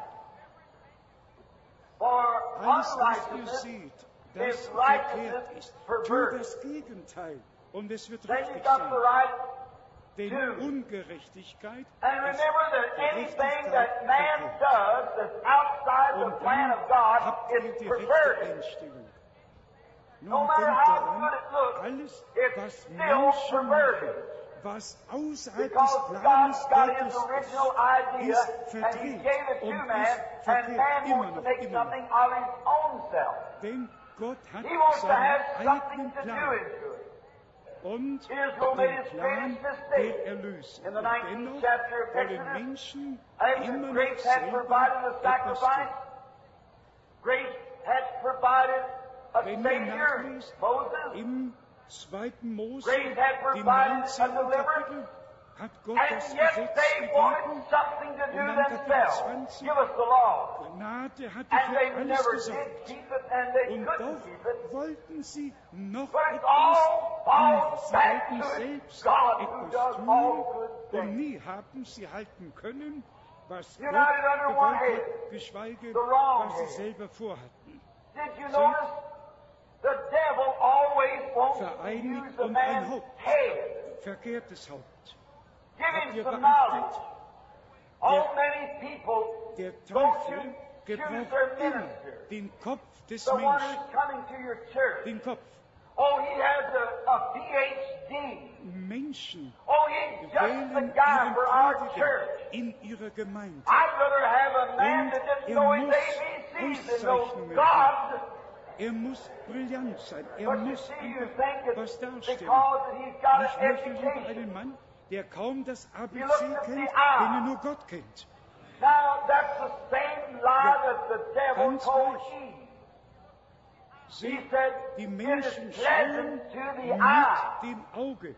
S3: For
S2: Alles, was ihr
S3: unrighteousness
S2: seht,
S3: is
S2: das
S3: righteousness
S2: verkehrt ist, tut
S3: perverted.
S2: das Gegenteil und es wird
S3: Then
S2: richtig
S3: you've got the
S2: sein.
S3: right
S2: Denn
S3: to.
S2: Ungerechtigkeit
S3: And
S2: ist
S3: remember that anything
S2: Gerechtigkeit
S3: that man
S2: verkehrt.
S3: does that's outside the
S2: Und
S3: plan
S2: dann
S3: of God
S2: habt ihr
S3: is
S2: die rechte
S3: perverted.
S2: Einstellung.
S3: No
S2: Nun
S3: matter
S2: denkt
S3: how
S2: daran,
S3: good it looks,
S2: alles,
S3: it's
S2: was
S3: still
S2: Menschen machen,
S3: perverted.
S2: was außerhalb
S3: Because
S2: des
S3: God
S2: Planes
S3: got His
S2: Gottes
S3: original
S2: ist,
S3: idea
S2: ist
S3: and He
S2: verdreht
S3: gave it to
S2: und
S3: man,
S2: ist
S3: and
S2: verkehrt
S3: man
S2: immer
S3: wants to
S2: noch,
S3: make
S2: immer
S3: something
S2: noch.
S3: of his own self.
S2: Denn Gott hat
S3: He wants to have
S2: seinen
S3: something
S2: eigenen
S3: to do
S2: Plan
S3: into it.
S2: und
S3: Israel made
S2: den
S3: its
S2: Plan
S3: greatest mistake.
S2: der Erlösung.
S3: In the
S2: Und
S3: 19th
S2: dennoch
S3: chapter of
S2: wollen
S3: Exodus,
S2: Menschen
S3: After
S2: immer noch
S3: grace had
S2: selber
S3: provided a
S2: etwas
S3: sacrifice,
S2: tun.
S3: grace had provided a
S2: Wenn ihr
S3: Savior,
S2: nachliest,
S3: Moses,
S2: im 2. Mose,
S3: Grace had
S2: dem
S3: provided
S2: 19.
S3: a deliverance,
S2: Kapitel, hat Gott das
S3: and yet
S2: Gesetz
S3: they
S2: gegeben.
S3: wanted something to do
S2: Und dann Kapitel
S3: themselves.
S2: 20,
S3: Give us the law.
S2: Gnade hatte
S3: And they
S2: für alles
S3: never did
S2: gesorgt.
S3: keep it, and they
S2: Und
S3: couldn't
S2: doch
S3: keep it.
S2: wollten sie noch
S3: But it
S2: etwas
S3: all falls
S2: tun. Sie
S3: back
S2: wollten
S3: to
S2: selbst
S3: God who
S2: etwas
S3: does
S2: tun
S3: all good
S2: und
S3: things.
S2: nie haben sie halten können, was
S3: United
S2: Gott
S3: under one
S2: gewollt
S3: head.
S2: hat, geschweige,
S3: The wrong
S2: was sie
S3: head.
S2: selber vorhatten.
S3: Did you notice? The devil always wants to
S2: Vereinigt
S3: use a
S2: und ein
S3: man's
S2: Haupt.
S3: head.
S2: Verkehrtes Haupt.
S3: Give
S2: Habt
S3: him
S2: ihr
S3: some
S2: beachtet?
S3: knowledge. All many people
S2: Der
S3: go
S2: Teufel
S3: to choose
S2: gebraucht
S3: their
S2: immer
S3: minister.
S2: den Kopf des
S3: The one
S2: Menschen.
S3: who's coming to your church.
S2: Den Kopf.
S3: Oh, he has a PhD.
S2: Menschen
S3: Oh, he's just the
S2: wählen
S3: guy
S2: ihren
S3: for our
S2: Prediger
S3: church.
S2: in ihrer Gemeinde.
S3: I'd rather have a man
S2: Und
S3: that didn't
S2: er
S3: know his
S2: muss
S3: ABCs than knows
S2: Auszeichnungen
S3: God.
S2: Er muss brillant sein. Er
S3: But you
S2: muss
S3: see, you
S2: einfach
S3: think
S2: was
S3: it's
S2: darstellen.
S3: because that he's got
S2: Ich
S3: an
S2: möchte lieber
S3: education.
S2: einen Mann, der kaum das
S3: You
S2: ABC
S3: look at the
S2: kennt,
S3: eye.
S2: den er nur Gott kennt.
S3: Now, that's the same lie that the devil
S2: Ganz
S3: told
S2: gleich.
S3: Eve.
S2: Seht,
S3: He said,
S2: die
S3: it
S2: Menschen
S3: is
S2: schauen
S3: pleasant to the eye.
S2: mit dem Auge.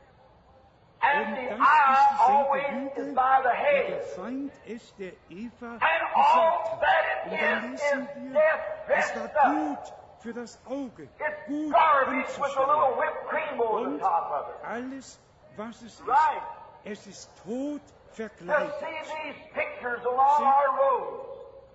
S3: And
S2: Und
S3: the
S2: das
S3: eye
S2: ist
S3: always
S2: dieselbe
S3: is
S2: Lüge,
S3: by the
S2: wie der
S3: head.
S2: Feind es der Eva
S3: And
S2: gesagt
S3: all
S2: hat.
S3: that
S2: Und
S3: it
S2: dann
S3: is
S2: lesen wir,
S3: death
S2: es
S3: dressed
S2: war
S3: up.
S2: gut für das Auge,
S3: It's
S2: gut
S3: garbage with a little
S2: anzuschauen.
S3: whipped cream over the
S2: Und
S3: top of it.
S2: alles, was es ist,
S3: Right.
S2: es ist tot
S3: To
S2: verkleidet.
S3: see these pictures along our roads.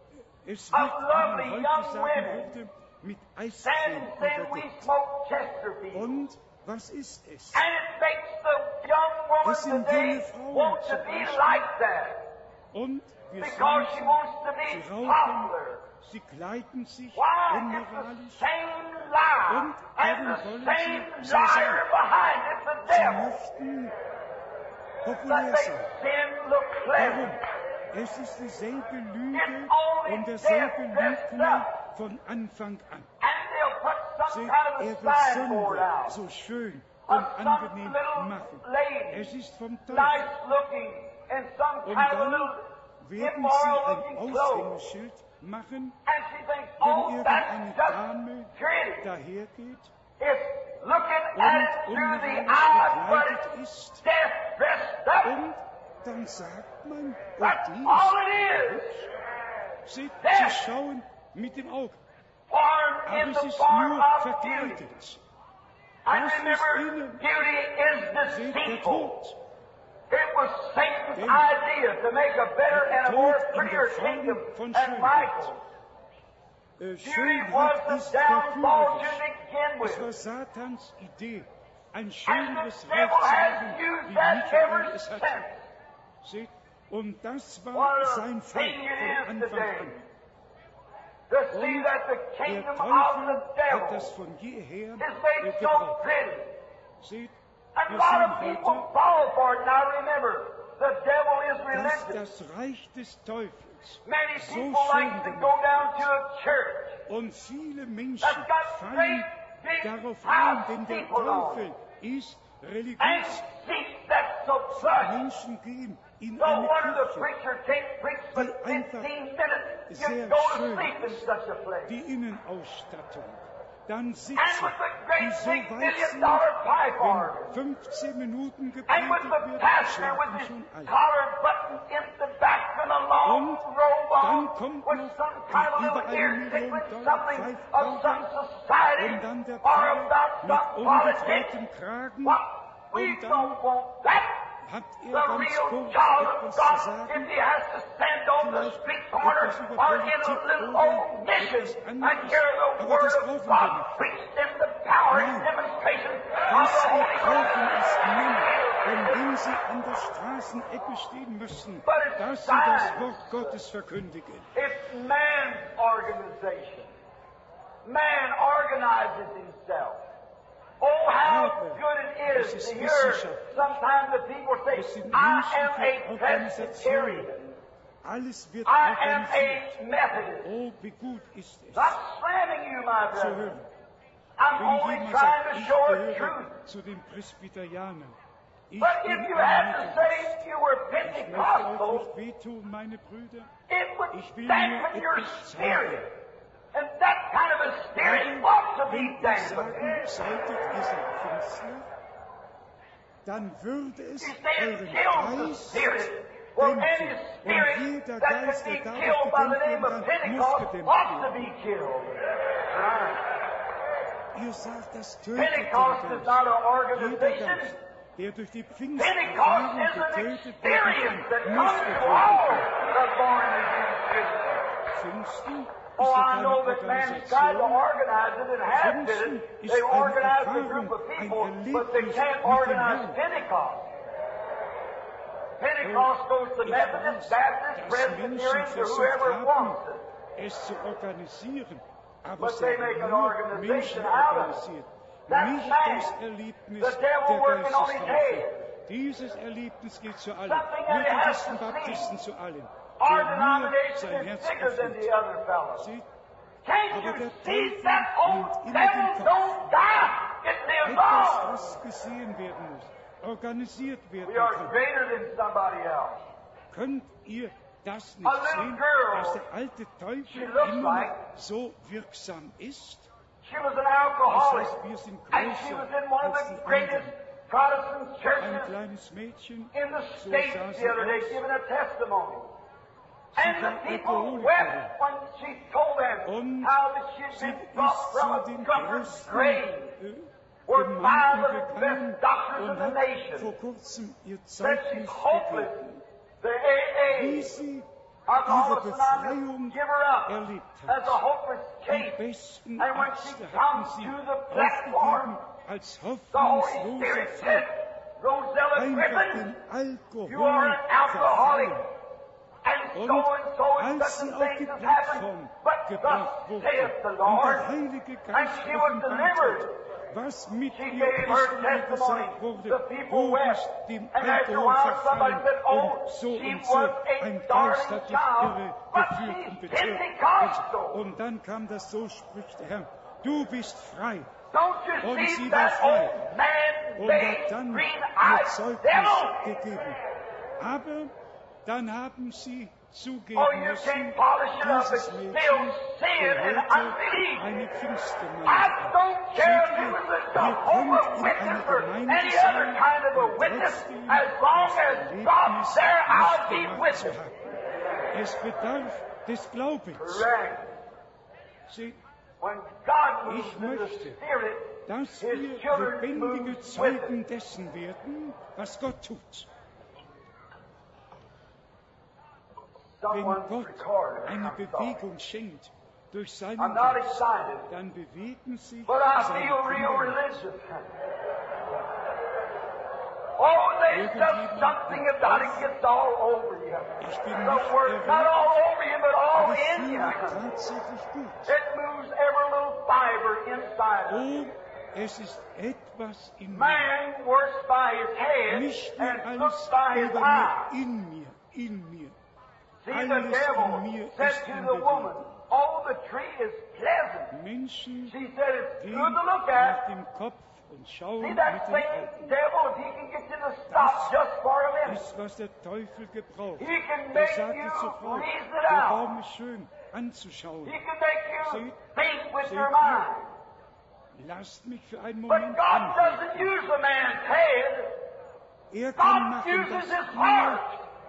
S2: Es
S3: of
S2: wird, wie
S3: lovely
S2: man
S3: young
S2: heute sagen
S3: women
S2: würde, mit Eiscreme
S3: Standing saying we
S2: unterdeckt.
S3: smoke Chesterfield.
S2: Und was ist es?
S3: And it makes the young woman
S2: Es sind
S3: today
S2: junge Frauen
S3: want to
S2: zum
S3: be
S2: Beispiel.
S3: like that.
S2: Und wir
S3: Because she
S2: sehen
S3: wants to
S2: sie,
S3: be
S2: sie rauchen,
S3: popular.
S2: sie kleiden sich
S3: Why? It's the
S2: unmoralisch.
S3: same lie.
S2: Und
S3: And
S2: warum
S3: the
S2: wollen
S3: same
S2: sie so
S3: liar
S2: sein?
S3: behind it, the
S2: Sie
S3: devil.
S2: möchten
S3: That
S2: populär
S3: makes
S2: sein.
S3: sin look
S2: Warum?
S3: pleasant.
S2: Es ist dieselbe
S3: It's
S2: Lüge
S3: only
S2: und derselbe
S3: death dressed
S2: Lügner
S3: up.
S2: von Anfang an.
S3: And they'll put some
S2: Seht,
S3: kind of
S2: er
S3: a
S2: will
S3: signboard
S2: Sünde
S3: out.
S2: so schön
S3: Of
S2: und
S3: some
S2: angenehm
S3: little
S2: machen.
S3: lady,
S2: Es ist vom Teufel.
S3: nice looking, in some
S2: Und
S3: kind of a
S2: dann
S3: little
S2: werden
S3: immoral
S2: sie
S3: looking
S2: ein
S3: clothes.
S2: Aushängeschild machen,
S3: And she thinks,
S2: wenn
S3: oh, that's
S2: irgendeine
S3: just
S2: Dame
S3: pretty.
S2: dahergeht
S3: It's looking
S2: und
S3: at it through the
S2: unmoralisch
S3: eyes, but
S2: gekleidet
S3: it's
S2: ist.
S3: death dressed up.
S2: Und dann sagt man, oh,
S3: That's
S2: die
S3: all
S2: ist
S3: it
S2: hübsch.
S3: is.
S2: Sie
S3: Death.
S2: schauen mit dem Auge,
S3: Formed
S2: aber
S3: in
S2: es
S3: the
S2: ist
S3: form
S2: nur
S3: of beauty.
S2: verkleidet.
S3: And
S2: Das ist
S3: remember,
S2: innen.
S3: beauty is
S2: Seht, der
S3: deceitful.
S2: Tod,
S3: It was Satan's
S2: Denn
S3: idea to make a better and a more
S2: Tod in
S3: prettier
S2: der Form
S3: kingdom
S2: von
S3: than
S2: Schönheit.
S3: Michael. Beauty
S2: Schönheit
S3: was
S2: ist
S3: the downfall to
S2: verführerisch.
S3: begin
S2: Es war
S3: with.
S2: Satans Idee, ein
S3: And
S2: schöneres
S3: the
S2: Reich
S3: devil
S2: zu
S3: has
S2: machen,
S3: used
S2: wie
S3: that
S2: Michael
S3: ever
S2: es hatte.
S3: since.
S2: Seht, und das war
S3: What a
S2: sein Fall
S3: thing it
S2: von
S3: is
S2: Anfang
S3: today.
S2: an.
S3: To see
S2: Und
S3: that the
S2: der
S3: kingdom of
S2: Teufel
S3: the
S2: hat
S3: devil
S2: das von jeher
S3: is made so
S2: gebraucht.
S3: pretty.
S2: Seht,
S3: And a
S2: wir
S3: lot
S2: sehen
S3: of people
S2: heute,
S3: fall for it. Now remember,
S2: dass das Reich des Teufels
S3: Many
S2: so
S3: people like to
S2: schön
S3: go down to a church
S2: und viele Menschen
S3: that's got
S2: fallen
S3: great big
S2: darauf ein, denn
S3: piles of
S2: der
S3: people on
S2: Teufel
S3: it.
S2: ist
S3: And
S2: religiös.
S3: seats that's so plush.
S2: Menschen gehen in
S3: No
S2: eine
S3: wonder the
S2: Kirche,
S3: preacher can't preach for
S2: die einfach
S3: 15 minutes.
S2: sehr
S3: You go to
S2: schön
S3: sleep in
S2: ist.
S3: such a place.
S2: Die Innenausstattung, dann Sitze,
S3: And with the
S2: die
S3: great
S2: so
S3: big
S2: weit
S3: $1
S2: sind,
S3: million pipe organ.
S2: wenn 15 Minuten
S3: And with
S2: gepredigt
S3: the
S2: wird,
S3: pastor with
S2: schlafen
S3: his
S2: schon alle.
S3: collar buttoned in the back and a long
S2: Und
S3: robe
S2: dann
S3: on
S2: kommt
S3: with
S2: noch
S3: some
S2: die
S3: kind of
S2: über
S3: little
S2: 1
S3: ear
S2: Million
S3: tickling
S2: Dollar
S3: something of some
S2: Pfeifauge
S3: society
S2: und dann der
S3: or
S2: Pfarrer
S3: about
S2: mit
S3: some politics.
S2: ungefährtem Kragen
S3: What? We
S2: und dann
S3: don't want that.
S2: hat
S3: The
S2: er ganz
S3: real
S2: kurz
S3: child of
S2: etwas zu
S3: God,
S2: sagen,
S3: if he has to stand on the
S2: vielleicht
S3: street corner
S2: etwas über
S3: or in a
S2: Politik
S3: little
S2: oder
S3: old mission
S2: etwas
S3: and
S2: anderes,
S3: hear the
S2: aber
S3: word
S2: das
S3: of
S2: brauchen wir
S3: God
S2: nicht.
S3: preached in the power and
S2: Nein.
S3: demonstration of
S2: Was
S3: the
S2: wir
S3: Holy
S2: brauchen,
S3: Ghost.
S2: ist Männer, denn wenn sie an der Straßenecke stehen müssen,
S3: But it's
S2: dass sie das
S3: time.
S2: Wort Gottes verkündigen.
S3: It's man's organization. Man organizes himself. Oh, how
S2: Aber
S3: good it
S2: es
S3: is
S2: ist
S3: to hear
S2: Wissenschaft.
S3: sometimes the people say,
S2: Es sind
S3: I am
S2: menschliche
S3: a
S2: Organisationen.
S3: Presbyterian.
S2: Alles wird
S3: I am
S2: organisiert.
S3: a Methodist.
S2: Oh, wie gut ist es,
S3: Not slamming you, my
S2: zu
S3: brother.
S2: hören.
S3: I'm
S2: Wenn
S3: only
S2: jemand
S3: trying
S2: sagt,
S3: to
S2: ich
S3: show a
S2: gehöre
S3: truth.
S2: zu den Presbyterianern. Ich
S3: But
S2: bin
S3: if you
S2: ein
S3: had to
S2: Methodist.
S3: say you were
S2: Ich möchte euch
S3: Pentecostal,
S2: nicht wehtun, meine Brüder.
S3: it would
S2: Ich will
S3: stand
S2: nur
S3: from your
S2: etwas
S3: spirit. And that kind of a spirit ought to
S2: Wenn
S3: be
S2: ihr
S3: damned.
S2: sagen solltet, ihr seid Künstler, dann würde es
S3: You say it
S2: euren
S3: kills the
S2: Geist
S3: spirit. Well,
S2: dämpfen.
S3: any
S2: Und
S3: spirit
S2: jeder
S3: that
S2: Geist,
S3: could be
S2: der
S3: killed
S2: dadurch
S3: by the
S2: gedämpft
S3: name
S2: werden
S3: of
S2: kann, muss
S3: Pentecost
S2: gedämpft
S3: ought to
S2: werden.
S3: be killed. Right.
S2: Ihr sagt, das tötet
S3: Pentecost
S2: den
S3: is not an
S2: Geist. Jeder
S3: organization.
S2: Geist, der durch die
S3: Pentecost
S2: Pfingsterfahrung
S3: is an
S2: getötet werden
S3: experience that
S2: kann, muss
S3: comes to
S2: getötet
S3: all
S2: werden.
S3: the born again Christians.
S2: Pfingsten
S3: Oh,
S2: ist doch
S3: I
S2: eine
S3: know that man's tried to
S2: Organisation.
S3: organize it and has did
S2: Pfingsten
S3: it.
S2: ist
S3: They
S2: eine
S3: organize a
S2: Erfahrung,
S3: group of
S2: ein
S3: people, but they
S2: Erlebnis
S3: can't
S2: mit dem
S3: organize
S2: Herrn.
S3: Pentecost. Pentecost goes to
S2: Ich
S3: Methodist,
S2: weiß,
S3: Baptist,
S2: dass
S3: Presbyterian,
S2: Menschen
S3: to
S2: versucht
S3: whoever
S2: haben,
S3: wants it.
S2: es zu organisieren, aber
S3: But
S2: sie
S3: they
S2: haben
S3: make an
S2: nur
S3: organization
S2: Menschen
S3: out of it.
S2: organisiert,
S3: That's
S2: nicht
S3: man.
S2: das Erlebnis
S3: The devil
S2: der
S3: working on his
S2: Geistestaufe.
S3: head.
S2: Dieses Erlebnis geht zu allen,
S3: Something that he has
S2: Methodisten,
S3: to see.
S2: Baptisten zu allen.
S3: Our
S2: Der nur
S3: denomination
S2: sein
S3: is
S2: Herz
S3: bigger than
S2: öffnet.
S3: the other fellows.
S2: Seht,
S3: Can't
S2: aber
S3: you
S2: der
S3: see
S2: Teufel
S3: that old
S2: nimmt immer den
S3: devil
S2: Kopf.
S3: don't die? It lives
S2: etwas,
S3: on.
S2: was gesehen werden muss, organisiert werden
S3: We are
S2: kann.
S3: greater than somebody else.
S2: Könnt ihr das
S3: A
S2: nicht
S3: little
S2: sehen,
S3: girl,
S2: dass der alte
S3: she
S2: Teufel
S3: looks
S2: immer
S3: like-
S2: noch so wirksam ist?
S3: She was an
S2: Das
S3: alcoholic,
S2: heißt, wir sind
S3: and she
S2: größer
S3: was in one of
S2: als
S3: the
S2: die
S3: greatest
S2: anderen.
S3: Protestant
S2: Ein
S3: churches
S2: kleines Mädchen,
S3: in the
S2: so
S3: States
S2: sah
S3: the
S2: sie
S3: other day,
S2: aus.
S3: giving a testimony.
S2: Sie
S3: And
S2: war
S3: the people
S2: Alkoholikerin.
S3: wept when she told them
S2: Und
S3: how that she had
S2: sie
S3: been brought
S2: ist
S3: from
S2: zu
S3: a
S2: den
S3: drunkard's
S2: größten
S3: grave, where
S2: Gemeinden
S3: five of the
S2: gegangen
S3: best doctors
S2: und
S3: in the
S2: hat
S3: nation
S2: vor kurzem ihr
S3: said she's
S2: Zeugnis
S3: hopeless.
S2: gegeben,
S3: The
S2: wie
S3: AA,
S2: sie
S3: Alcoholics
S2: ihre
S3: Anonymous,
S2: Befreiung
S3: give her up
S2: erlebt
S3: as a
S2: hat.
S3: hopeless
S2: Die
S3: case.
S2: besten
S3: And when she
S2: Ärzte hatten
S3: comes
S2: sie
S3: to the
S2: aufgegeben
S3: platform,
S2: als
S3: the Holy
S2: hoffnungsloser
S3: Spirit
S2: Fall.
S3: said, Rosella
S2: Einfach
S3: Griffin,
S2: den
S3: you are
S2: Alkohol
S3: an alcoholic.
S2: verfallen.
S3: And
S2: Und
S3: so and
S2: als
S3: such
S2: sie
S3: and
S2: auf
S3: things
S2: die
S3: has happened.
S2: Plattform
S3: But
S2: gebracht
S3: thus
S2: wurde
S3: saith the
S2: und
S3: Lord,
S2: der Heilige
S3: and
S2: Geist
S3: she was
S2: offenbart
S3: delivered.
S2: hat, was mit
S3: She
S2: ihr
S3: gave her
S2: ist und ihr
S3: testimony.
S2: gesagt wurde,
S3: The people
S2: wo
S3: wept.
S2: ist dem
S3: And after a
S2: Alkohol
S3: while somebody
S2: verfallen
S3: said, oh,
S2: und so
S3: she
S2: und so,
S3: was a
S2: ein Geist
S3: darling
S2: hat dich
S3: child,
S2: irre
S3: but
S2: geführt
S3: she's
S2: und bezirkt.
S3: Pentecostal.
S2: Und dann kam das, so spricht der Herr, du bist frei.
S3: Don't you
S2: Und
S3: see
S2: sie war
S3: that
S2: frei.
S3: old
S2: Und
S3: man-made
S2: hat dann ihr
S3: green-eyed
S2: Zeugnis
S3: devil?
S2: gegeben. Aber dann haben sie zugeben
S3: Oh, you
S2: müssen,
S3: can't polish it up. It's
S2: dieses
S3: still
S2: Mädchen
S3: sin and
S2: gehörte
S3: unbelief.
S2: eine
S3: I
S2: Pfingstgemeinde.
S3: don't care if it was a Jehovah's Witness or any other kind of a witness, as long as God's there, I'll be with him.
S2: Es bedarf des Glaubens.
S3: Correct.
S2: Seht,
S3: When God moves
S2: ich
S3: in the
S2: möchte,
S3: Spirit,
S2: dass
S3: His
S2: wir
S3: children
S2: lebendige
S3: move with
S2: Zeugen
S3: it.
S2: dessen werden, was Gott tut. Wenn
S3: Someone's
S2: Gott
S3: recorded.
S2: eine
S3: I'm sorry.
S2: Bewegung schenkt durch seinen
S3: I'm not
S2: Geist,
S3: excited,
S2: dann bewegen sich
S3: but I
S2: seine
S3: feel real
S2: Kinder.
S3: religious. Oh, there's just something about it gets all over you.
S2: Ich bin
S3: The
S2: nicht
S3: word, not
S2: erregt,
S3: all over you, but all
S2: aber ich
S3: in
S2: fühle
S3: you.
S2: tatsächlich gut.
S3: It moves every little fiber inside of you.
S2: Oh, Es ist etwas in mir,
S3: Man works by his head
S2: nicht nur
S3: and
S2: alles
S3: looks by his
S2: über
S3: eyes.
S2: mir, in mir.
S3: See, the
S2: Alles in
S3: devil
S2: mir
S3: said
S2: ist
S3: to
S2: in
S3: the woman,
S2: Bewegung.
S3: oh, the tree is pleasant.
S2: Menschen
S3: She said, it's
S2: gehen
S3: good to look
S2: nach
S3: at.
S2: dem Kopf und schauen
S3: See,
S2: mit
S3: that
S2: den
S3: same
S2: Augen.
S3: devil, if he can get you to stop just for a minute,
S2: Ist, was der Teufel gebraucht.
S3: he can
S2: Er
S3: make
S2: sagte
S3: you
S2: zur Frau,
S3: reason it
S2: der
S3: out.
S2: Baum ist schön anzuschauen.
S3: He can make you
S2: Seht-
S3: think with
S2: seht
S3: your
S2: ihr?
S3: mind.
S2: Lasst mich für einen
S3: But
S2: Moment
S3: God
S2: anhalten.
S3: doesn't use a man's head.
S2: Er kann
S3: God
S2: machen,
S3: uses
S2: dass
S3: his
S2: ihr
S3: heart.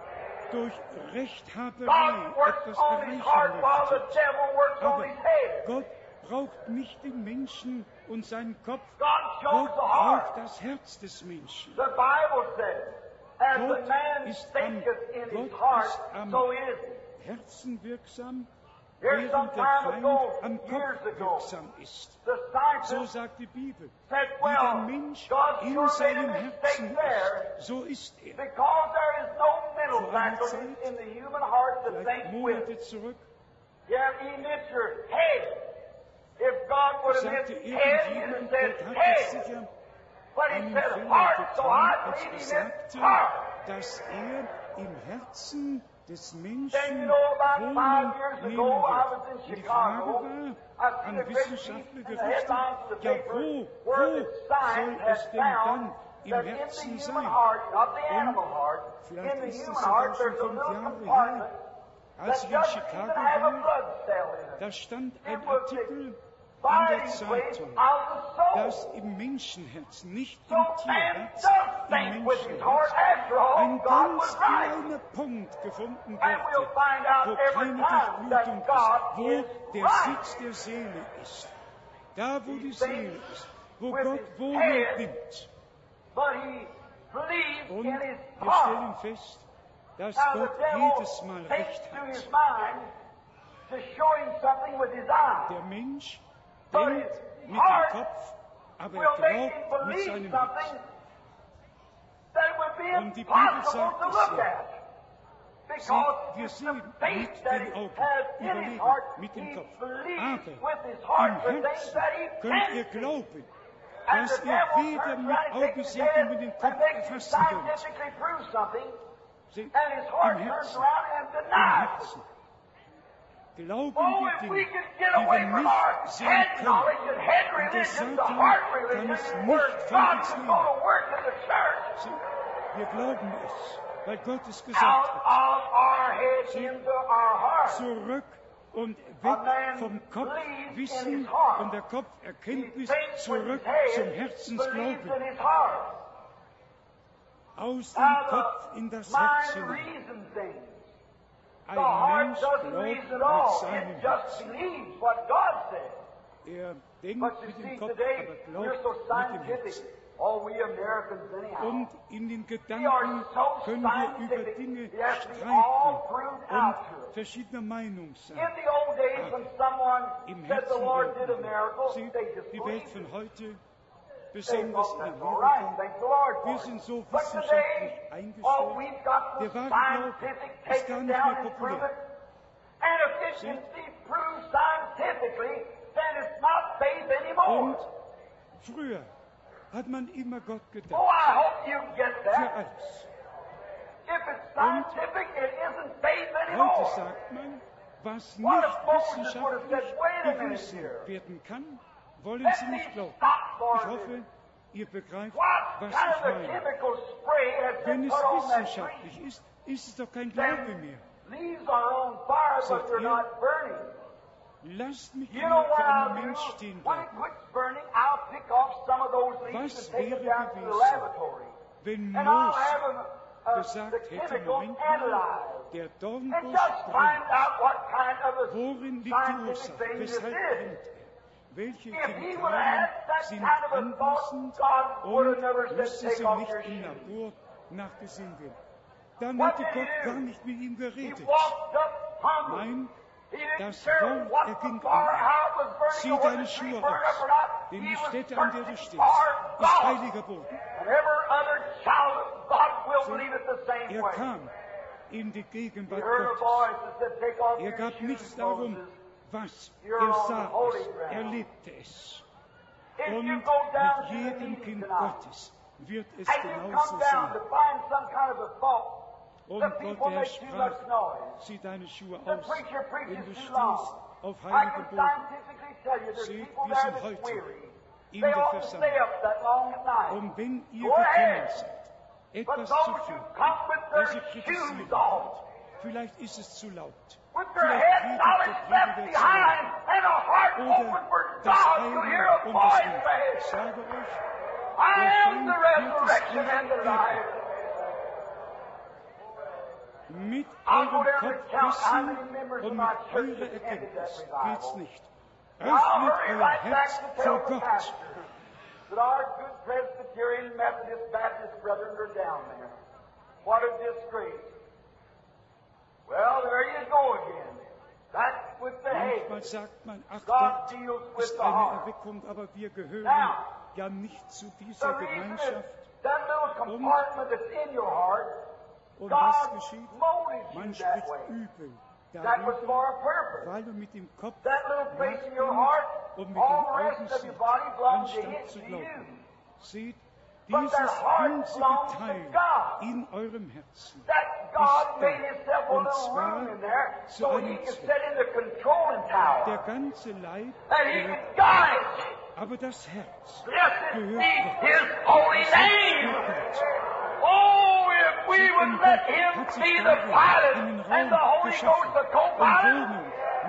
S2: durch Rechthaberei
S3: God works
S2: etwas
S3: on his heart
S2: erreichen
S3: while the
S2: möchtet.
S3: devil works on
S2: Aber
S3: his head.
S2: Gott braucht nicht den Menschen und seinen Kopf.
S3: God shows
S2: Gott
S3: the
S2: braucht
S3: heart.
S2: das Herz des Menschen.
S3: The Bible says, as
S2: Gott
S3: a man
S2: ist
S3: thinketh in his
S2: Gott
S3: heart,
S2: ist am
S3: so is he.
S2: Herzen wirksam,
S3: Here's some
S2: während der
S3: time
S2: Feind
S3: ago,
S2: am
S3: years
S2: Kopf
S3: ago,
S2: wirksam ist.
S3: the
S2: So
S3: scientists
S2: sagt die Bibel.
S3: said,
S2: Wie der
S3: well,
S2: Mensch
S3: God
S2: in
S3: sure made a
S2: seinem
S3: mistake
S2: Herzen
S3: there,
S2: ist, so ist er.
S3: because there is no mental
S2: Vor einer
S3: faculty
S2: Zeit,
S3: in the human heart to
S2: Vielleicht
S3: think with.
S2: Monate zurück
S3: Yeah, he meant your head. If God would have meant
S2: sagte
S3: head, he'd have
S2: irgendjemand,
S3: said
S2: Gott hat es
S3: head.
S2: sicher
S3: But he
S2: einen
S3: said
S2: Fehler
S3: heart, so I
S2: getan, als
S3: believe
S2: er
S3: he meant
S2: sagte,
S3: heart.
S2: dass er im Herzen des
S3: Then
S2: Menschen
S3: you know, about
S2: wohnen
S3: 5 years
S2: nehmen
S3: ago, I
S2: wird.
S3: was in
S2: Und die
S3: Chicago.
S2: Frage war
S3: I seen
S2: an
S3: a great
S2: Wissenschaftler
S3: piece in the
S2: gerichtet,
S3: headlines of the
S2: ja
S3: paper
S2: wo
S3: where the
S2: soll
S3: science has
S2: es denn
S3: found
S2: dann im
S3: that in the
S2: Herzen
S3: human
S2: sein?
S3: heart, not the animal heart,
S2: Vielleicht
S3: in the
S2: ist es
S3: human
S2: sogar
S3: heart
S2: schon
S3: there's a
S2: 5
S3: little
S2: Jahre
S3: compartment
S2: her, als
S3: that
S2: ich in
S3: doesn't even
S2: Chicago
S3: have a
S2: war,
S3: blood cell in it.
S2: da stand ein
S3: It was
S2: Artikel
S3: the
S2: in der
S3: fighting place
S2: Zeitung,
S3: of the soul.
S2: dass im Menschenherzen, nicht
S3: So
S2: im
S3: man
S2: Tierherz,
S3: does
S2: im
S3: think with his heart.
S2: Menschenherzen,
S3: After all,
S2: ein
S3: God
S2: ganz
S3: was right.
S2: kleiner Punkt gefunden
S3: And we'll
S2: wird,
S3: find out
S2: wo
S3: every
S2: keine
S3: time
S2: Durchblutung
S3: that God
S2: ist, wo
S3: is
S2: der
S3: right.
S2: Sitz der Seele ist. Da, wo die
S3: He
S2: Seele
S3: thinks
S2: ist, wo
S3: with
S2: Gott
S3: his
S2: Wohnung
S3: head,
S2: nimmt.
S3: But he believes
S2: Und
S3: in his
S2: wir stellen
S3: heart.
S2: fest, dass
S3: Now the
S2: Gott
S3: devil
S2: jedes Mal
S3: takes
S2: Recht
S3: to his
S2: hat.
S3: mind to show him something with his eyes.
S2: Der Mensch
S3: But
S2: denkt
S3: his
S2: mit dem
S3: heart
S2: Kopf, aber
S3: will
S2: er
S3: make him
S2: glaubt mit
S3: believe
S2: seinem
S3: something
S2: Herzen.
S3: that would be
S2: Und die Bibel
S3: impossible
S2: sagt
S3: to
S2: es
S3: look
S2: ja.
S3: at.
S2: Wir
S3: Because it's the
S2: sehen
S3: faith
S2: mit
S3: that
S2: den
S3: he
S2: Augen,
S3: has in his
S2: überlegen
S3: heart.
S2: mit dem
S3: He
S2: Kopf.
S3: believes
S2: Aber
S3: with his
S2: im
S3: heart the things
S2: Herzen
S3: that he
S2: könnt ihr
S3: can't see.
S2: glauben,
S3: And
S2: dass
S3: the
S2: ihr
S3: devil
S2: weder
S3: turns
S2: mit
S3: around and
S2: Augen
S3: takes his
S2: sehen und
S3: head
S2: mit dem
S3: and
S2: Kopf
S3: makes him
S2: erfassen könnt.
S3: scientifically prove something,
S2: Seht,
S3: and his heart
S2: im
S3: turns
S2: Herzen,
S3: around and
S2: im
S3: denies it.
S2: Herzen glauben
S3: Oh,
S2: wir
S3: if
S2: Dinge,
S3: we could get
S2: die
S3: away
S2: wir
S3: from our
S2: nicht sehen
S3: head
S2: können.
S3: knowledge and head
S2: Und der
S3: religion to
S2: Satan
S3: heart
S2: kann
S3: religion,
S2: es
S3: where
S2: nicht von
S3: God
S2: uns
S3: can
S2: nehmen.
S3: go to work in the church.
S2: Seht, wir glauben es, weil Gott es
S3: Out
S2: gesagt hat.
S3: of our head
S2: See,
S3: into our heart.
S2: Zurück und
S3: A
S2: weg
S3: man
S2: vom Kopf
S3: believes in
S2: Wissen
S3: his heart.
S2: und der Kopf
S3: He
S2: Erkenntnis,
S3: thinks with
S2: zurück
S3: his
S2: zum
S3: head, believes
S2: Herzensglauben.
S3: in his heart.
S2: Aus dem
S3: Now
S2: Kopf in
S3: the
S2: das Herz
S3: mind
S2: hinein.
S3: reasons things. The
S2: Ein
S3: heart
S2: Mensch
S3: doesn't
S2: glaubt
S3: reason at
S2: mit
S3: all.
S2: seinem
S3: It just
S2: Herzen.
S3: believes what God said.
S2: Er denkt
S3: But you
S2: mit
S3: see,
S2: dem Kopf,
S3: today
S2: aber
S3: we're
S2: glaubt
S3: so
S2: mit dem
S3: scientific.
S2: Herzen.
S3: Oh, we Americans anyhow.
S2: Und in den
S3: We
S2: Gedanken
S3: are so
S2: können wir über
S3: scientific.
S2: Dinge
S3: We have to be
S2: streiten
S3: all proved out to
S2: und
S3: us.
S2: verschiedener Meinung sein.
S3: In the old days when someone
S2: Im
S3: said the
S2: Herzen
S3: Lord did a
S2: glauben
S3: miracle,
S2: wir. Sie,
S3: they just
S2: die Welt
S3: believed
S2: von
S3: it.
S2: heute,
S3: They
S2: besonders
S3: thought
S2: in
S3: that's all right.
S2: Amerika,
S3: Thank the Lord for
S2: wir
S3: it.
S2: sind so
S3: But
S2: wissenschaftlich
S3: today, oh,
S2: eingestellt.
S3: we've got the
S2: Der wahre Glaube
S3: scientific
S2: ist
S3: take
S2: gar
S3: it
S2: nicht
S3: down
S2: mehr
S3: and prove
S2: populär.
S3: it. And if it can be proved scientifically, then it's not faith anymore.
S2: Und früher hat man immer Gott
S3: Oh,
S2: gedacht.
S3: I hope you get
S2: Für
S3: that.
S2: alles.
S3: If it's scientific, it isn't faith
S2: Heute
S3: anymore.
S2: sagt man, was
S3: What
S2: nicht
S3: if Moses would have
S2: wissenschaftlich
S3: said, wait a minute
S2: bewiesen
S3: here.
S2: werden kann, wollen
S3: Let
S2: Sie
S3: me
S2: nicht glauben.
S3: stop for
S2: Ich
S3: a
S2: hoffe,
S3: minute.
S2: ihr begreift,
S3: What
S2: was
S3: kind
S2: ich
S3: of a
S2: meine.
S3: chemical spray has
S2: Wenn
S3: been
S2: es
S3: put on that tree?
S2: wissenschaftlich ist, ist es doch kein Glaube mehr.
S3: Leaves are on fire, but
S2: Seht
S3: they're
S2: ihr?
S3: not burning.
S2: Lasst mich
S3: You know
S2: hier
S3: what
S2: für
S3: I'll
S2: einen
S3: do?
S2: Moment stehen
S3: When it
S2: bleiben.
S3: quits burning, I'll pick off some of those leaves
S2: Was
S3: and take them
S2: wäre
S3: down to the
S2: gewesen,
S3: laboratory.
S2: wenn
S3: And I'll
S2: Mose
S3: have them, the
S2: gesagt hätte,
S3: chemical
S2: Moment mal,
S3: analyzed.
S2: der
S3: And
S2: Dornbusch
S3: just find
S2: brennt.
S3: out what kind of a
S2: Worin liegt die
S3: scientific
S2: Ursache?
S3: thing this
S2: Weshalb
S3: is.
S2: brennt er? Welche
S3: If he would have
S2: Chemikalien
S3: had that
S2: sind
S3: kind of a thought,
S2: anwesend
S3: God would have
S2: und
S3: never said,
S2: müsste
S3: take
S2: sie
S3: off
S2: nicht
S3: your
S2: im
S3: shoes.
S2: Labor nachgesehen werden? Dann
S3: What
S2: hätte
S3: did he
S2: Gott
S3: do?
S2: gar nicht mit ihm
S3: He
S2: geredet.
S3: walked up humbly.
S2: Nein,
S3: He didn't
S2: das
S3: care
S2: Wort
S3: what the
S2: erging
S3: fire,
S2: an ihm.
S3: how it was burning,
S2: Zieh
S3: or whether
S2: deine
S3: the tree
S2: Schuhe
S3: burned up or
S2: aus,
S3: not.
S2: denn
S3: He
S2: die
S3: was
S2: Stätte, an der du
S3: searching
S2: stehst,
S3: for
S2: ist
S3: God.
S2: heiliger Boden.
S3: And every other child of God will believe it the same
S2: Er
S3: way.
S2: kam in die
S3: He
S2: Gegenwart
S3: heard a
S2: Gottes.
S3: voice that said, take off
S2: Er
S3: your
S2: gab
S3: shoes,
S2: nichts darum,
S3: Moses.
S2: was.
S3: You're
S2: Er
S3: on
S2: sah
S3: holy
S2: es,
S3: ground.
S2: er lebte es. Und mit jedem Kind Gottes wird es genauso sein. Und Gott, der sprach, zieh deine Schuhe aus, wenn du stehst auf heiligem Boden. Seht, wir sind heute in der Versammlung. Und wenn ihr gekommen seid, etwas zu tun, das ihr kritisieren wollt, vielleicht ist es zu laut, vielleicht predigt der Prediger zu laut, oder das Heilen und das Lied. Ich sage euch, der Feind wird es nicht mit eurem Kopfwissen und mit eurer Erkenntnis geht's nicht. Öffnet euer Herz vor Gott.
S3: That our good Presbyterian, Methodist, Baptist brethren are down there. What a disgrace. Well, there you go again. That's with the hate.
S2: Manchmal sagt man, ach, dort ist eine Erweckung, aber wir gehören ja nicht zu dieser Gemeinschaft. Und was geschieht? Man spricht übel darüber, weil du mit dem Kopf nachdenkst und mit den Augen siehst, anstatt zu glauben. Seht, dieses winzige Teil in eurem Herzen ist da, und zwar zu einem Zweck. Der ganze Leib gehört, aber das Herz gehört Gott.
S3: Oh, if we would let Him be the pilot and the Holy Ghost the co-pilot,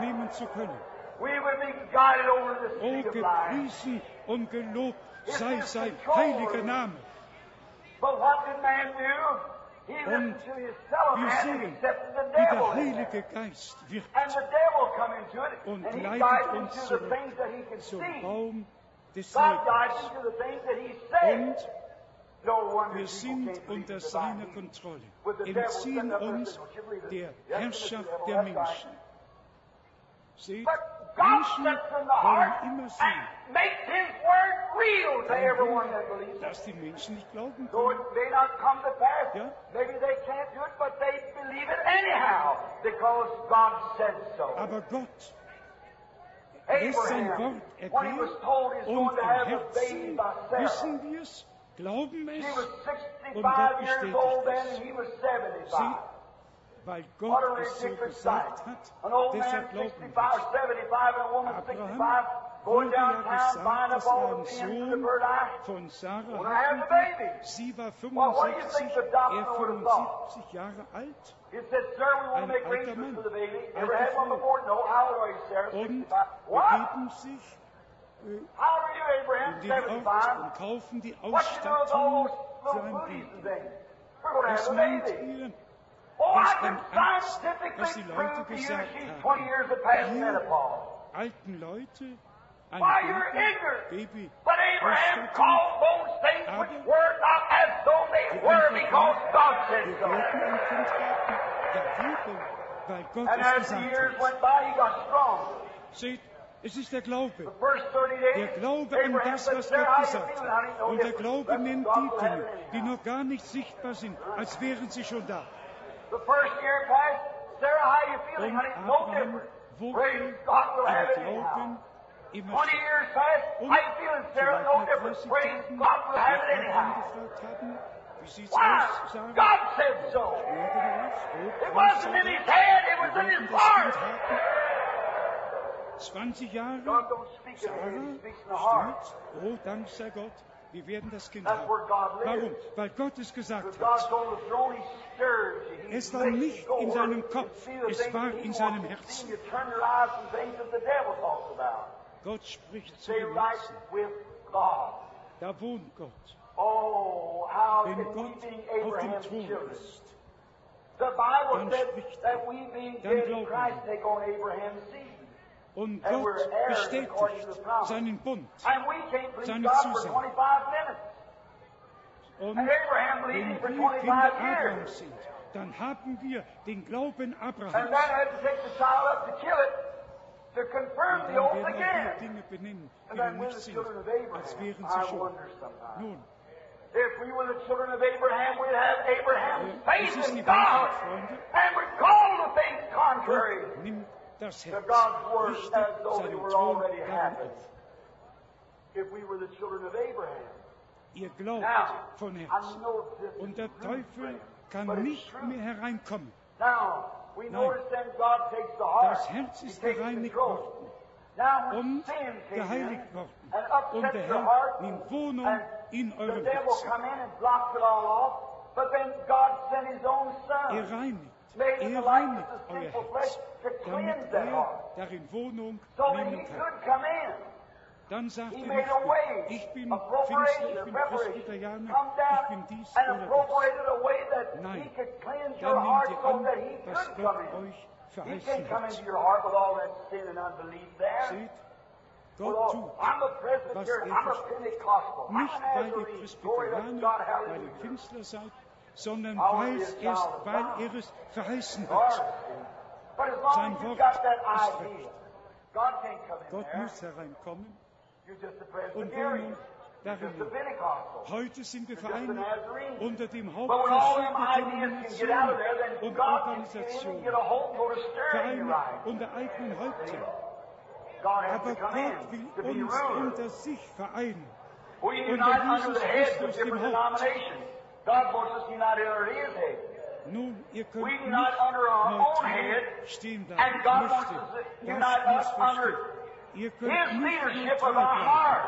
S3: we would be guided over the sea of life.
S2: Gepriesen und gelobt sei sein heiliger Name.
S3: But what did man do? He listened to his fellow man and accepted the devil.
S2: Der Heilige Geist wird
S3: and the devil come into it,
S2: und
S3: and he
S2: leitet
S3: guides
S2: uns
S3: into the
S2: zurück
S3: things that he can
S2: zum
S3: see.
S2: Baum des
S3: God guides
S2: Lebens.
S3: into the things that he says.
S2: Und
S3: No wonder
S2: wir
S3: people
S2: sind
S3: can't believe
S2: unter
S3: the
S2: seiner
S3: Bible.
S2: Kontrolle,
S3: With the devil
S2: entziehen
S3: sitting up there
S2: uns
S3: saying, "Don't you believe it?"
S2: der
S3: Yes, Mr.
S2: Herrschaft
S3: Devil,
S2: der
S3: that's right.
S2: Menschen. Seht,
S3: But God
S2: Menschen
S3: sets in the heart
S2: wollen immer
S3: and
S2: sehen,
S3: makes His word real to everyone that believes it.
S2: dass die Menschen nicht glauben
S3: Though
S2: können.
S3: it may not come to pass,
S2: Ja.
S3: maybe they can't do it, but they believe it anyhow because God said so.
S2: Aber Gott lässt sein
S3: Abraham,
S2: Wort
S3: when he was
S2: ergehen
S3: told he's
S2: und
S3: going
S2: im
S3: to have a baby
S2: Herzen
S3: by Sarah,
S2: wissen wir es, glauben
S3: she
S2: es,
S3: was
S2: und Gott
S3: 65 years
S2: bestätigt
S3: old then
S2: es.
S3: and he was
S2: Seht,
S3: 75.
S2: weil
S3: What a
S2: Gott es so
S3: ridiculous
S2: gesagt
S3: sight.
S2: hat,
S3: An old man
S2: deshalb
S3: 65
S2: glauben
S3: or
S2: wir
S3: 75 and a woman
S2: Abraham
S3: 65 going
S2: wurde ja
S3: downtown buying
S2: gesagt,
S3: up
S2: dass
S3: all
S2: ein
S3: the pins in the
S2: Sohn
S3: bird eye.
S2: von Sarah
S3: When I have
S2: haben
S3: the baby.
S2: wird. Sie war
S3: Well, what do you
S2: 65,
S3: think the doctor
S2: er
S3: would have thought?
S2: 75 Jahre alt.
S3: He said, "Sir, we want to
S2: Ein
S3: make
S2: alter
S3: arrangements
S2: Mann,
S3: for the baby.
S2: alte
S3: Ever had one
S2: Frau.
S3: before? No. How old are you, Sarah?
S2: Und
S3: 65. What?
S2: begeben sich
S3: How old are you, Abraham?
S2: in den Ort
S3: 75.
S2: und kaufen die
S3: What you do with all
S2: Ausstattung
S3: those
S2: für
S3: little
S2: ein
S3: booties and
S2: Baby.
S3: things? We're going to
S2: Was
S3: have a
S2: meint
S3: baby.
S2: ihr?
S3: Oh,
S2: Das
S3: I
S2: ist
S3: can
S2: ein Arzt, dass die
S3: scientifically
S2: Leute
S3: prove to you
S2: gesagt
S3: she's
S2: haben.
S3: 20 years past
S2: Ihr
S3: menopause.
S2: alten Leute,
S3: Why,
S2: ein
S3: you're ignorant.
S2: Baby,
S3: But Abraham
S2: Ausstattung.
S3: called those things which were not as though they
S2: Die
S3: were
S2: Antwort
S3: because
S2: war,
S3: God said
S2: wir
S3: so.
S2: wollten ein Kind haben, ja eben, weil Gott
S3: And
S2: es
S3: as the
S2: gesagt
S3: years
S2: hat.
S3: went by, he got strong.
S2: Seht, es ist der Glaube.
S3: The first 30
S2: Der
S3: days,
S2: Glaube an
S3: Abraham
S2: das,
S3: said,
S2: was
S3: "Sarah,
S2: Gott
S3: how you
S2: gesagt
S3: feeling,
S2: hat.
S3: honey?" No
S2: Und der
S3: different.
S2: Glaube
S3: That's
S2: nimmt
S3: God
S2: die
S3: will have
S2: Dinge,
S3: it
S2: die
S3: anyhow.
S2: noch gar nicht sichtbar sind, als wären sie schon da.
S3: The first year passed. Sarah, how you feeling,
S2: Und
S3: honey? No
S2: Abraham
S3: different.
S2: wurde
S3: Praise God will have it
S2: im
S3: anyhow.
S2: Glauben immer
S3: 20 years passed.
S2: Und
S3: How you feeling, Sarah? No different. Praise God will have it anyhow.
S2: gefragt haben, wie sieht's
S3: Why?
S2: aus, Sarah?
S3: God said so. It wasn't in his head, it was in his heart.
S2: 20 Jahre,
S3: God don't speak in the head, he speaks in the heart.
S2: steht, oh, Dank sei Gott, wir werden das Kind
S3: That's
S2: haben.
S3: where God
S2: Warum?
S3: lives.
S2: Weil Gott es gesagt
S3: Because God
S2: hat.
S3: told the throne, he stirs you. He
S2: Es war
S3: makes
S2: nicht
S3: you go
S2: in
S3: where
S2: seinem
S3: you
S2: Kopf,
S3: see the
S2: es
S3: things
S2: war
S3: that he
S2: in seinem
S3: wants to
S2: Herzen.
S3: see. You turn your eyes from things that the devil talks about.
S2: Gott spricht zu
S3: Stay
S2: dem
S3: right
S2: Herzen.
S3: with God.
S2: Da wohnt Gott.
S3: Oh, how
S2: Wenn
S3: can we
S2: Gott
S3: being
S2: auf dem
S3: Abraham's
S2: Thron
S3: children?
S2: ist,
S3: The Bible
S2: dann
S3: said
S2: spricht
S3: that we being
S2: dann
S3: dead in
S2: glauben
S3: Christ
S2: wir.
S3: take on Abraham's seed.
S2: und
S3: And
S2: Gott
S3: we're heirs according to the
S2: bestätigt
S3: promise.
S2: seinen Bund.
S3: And we can't believe
S2: Seine
S3: God for
S2: Zusage.
S3: 25 minutes.
S2: Und
S3: And Abraham believed
S2: wenn
S3: him for
S2: wir
S3: 25
S2: Kinder
S3: years.
S2: Abrahams sind, dann haben wir den Glauben
S3: And
S2: Abrahams.
S3: then had to take the child up to kill it to confirm
S2: Und
S3: the
S2: dann
S3: oath
S2: werden auch
S3: again.
S2: wir Dinge benennen,
S3: And
S2: die wir
S3: then we're
S2: nicht
S3: the
S2: sind,
S3: children of
S2: als
S3: Abraham.
S2: wären sie
S3: I
S2: schon.
S3: wonder sometimes.
S2: Nun,
S3: If we were the children of Abraham, we'd have Abraham's
S2: es
S3: faith
S2: ist
S3: in
S2: die
S3: God
S2: Wahrheit, Freunde.
S3: and would call the things contrary
S2: Gott nimmt das
S3: to
S2: Herz,
S3: God's word
S2: richtet
S3: as though they
S2: seinen
S3: were
S2: Thron
S3: already
S2: daran
S3: happened.
S2: auf. Ihr glaubt von Herzen. Und der Teufel kann nicht mehr hereinkommen. Nein, das Herz ist gereinigt worden und geheiligt worden. Und der Herr nimmt Wohnung in eurem Herzen. Er reinigt euer Herz, damit darin Wohnung nehmen kann. Dann sagt er nicht, ich bin Pfingstler, ich bin Presbyterianer, ich bin dies oder das. Nein, dann nehmt ihr an, was Gott euch verheißen hat. Seht, Gott tut, was er verspricht. Nicht, weil ihr Presbyterianer, weil ihr Pfingstler seid, sondern weil er es verheißen hat. Sein Wort ist recht. Gott muss hereinkommen und Wohnung darin nehmen. Heute sind wir vereinigt unter dem Haupt verschiedener Denominationen und Organisationen, vereinigt unter eigenen Häuptern. Aber Gott will uns unter sich vereinen. Unter Jesus Christus, dem Haupt. Nun, ihr könnt nicht neutral stehen bleiben. Ich möchte, dass ihr es versteht. Ihr könnt nicht neutral bleiben.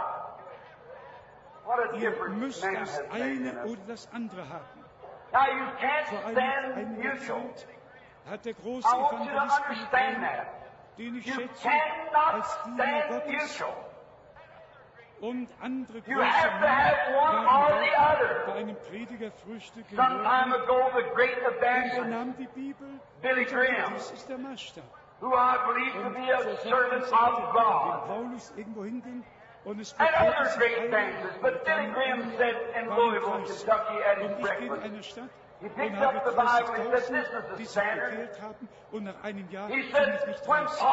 S2: Ihr müsst das eine oder das andere haben. Vor einiger Zeit hat der große Evangelist den ich schätze als Diener Gottes, und andere große Männer waren bei einem Prediger frühstücken und er nahm die Bibel und sagte, dies ist der Maßstab. Und sofort sagte Paulus irgendwo hinging und es bekehrte sich einer und dann waren 30. Und ich gehe in eine Stadt und habe 30.000, die sich bekehrt haben, und nach einem Jahr sind es nicht 30.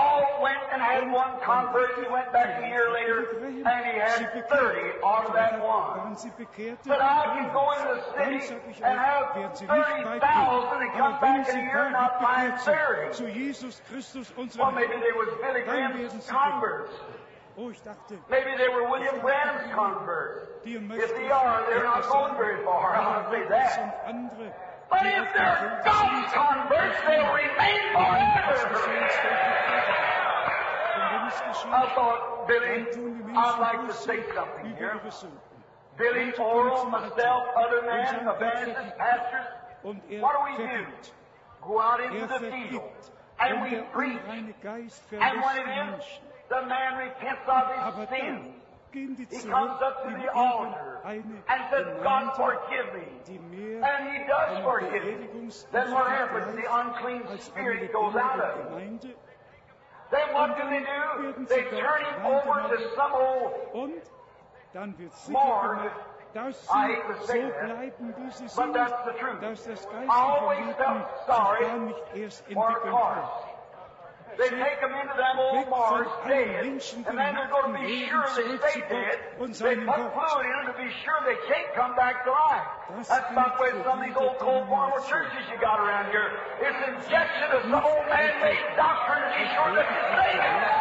S2: Sie bekehrt, waren sie Bekehrte? Dann sage ich auch, werden sie nicht weit gehen. Aber wenn sie wahrlich bekehrt sind zu Jesus Christus, unserem Herrn, dann werden sie gehen. Oh, ich dachte,
S3: maybe they were William Branham's converts. If they are, they're not going very far. I'll say that. But if they're God's converts, they'll remain forever. I thought, Billy, I'd like to say something here. Billy, Oral, myself, other men, evangelists, pastors, what do? Go out into the field, and we preach. And when it is, the man repents of his sins. He comes up to the altar and says, God forgive me. And he does forgive him. Then what happens? The unclean spirit goes out of him. Then what do? They turn him over to some old morgue. I hate to say that, but that's the truth. I always felt sorry for a corpse. They take them into them old morgues dead, and then they're going to be sure they stay dead. They put fluid in them to be sure they can't come back to life. That's about the way some of these old cold farmer churches you got around here. It's injection of some old man-made doctrine to be sure that you stay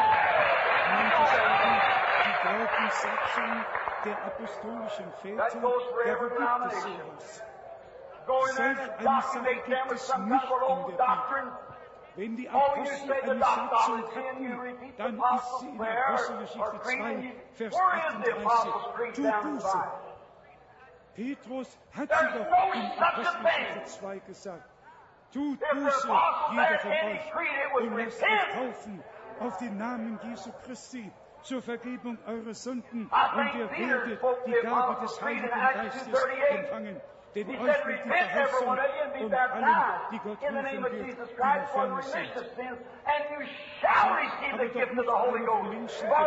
S3: That goes for every denomination. Go in there and indoctrinate them with some kind of old doctrine.
S2: Wenn die Apostel eine Satzung hatten, dann ist sie in Apostelgeschichte 2, Vers 38. Tu Buße. Petrus hat sie doch in Apostelgeschichte 2 gesagt. Tut Buße, jeder von euch, und lasst euch taufen auf den Namen Jesu Christi zur Vergebung eurer Sünden, und ihr werdet die Gabe des Heiligen Geistes empfangen. Denn euch wird die Verheißung und allen, die Gott rufen wird, die fern sind. Aber doch nicht alle Menschen, die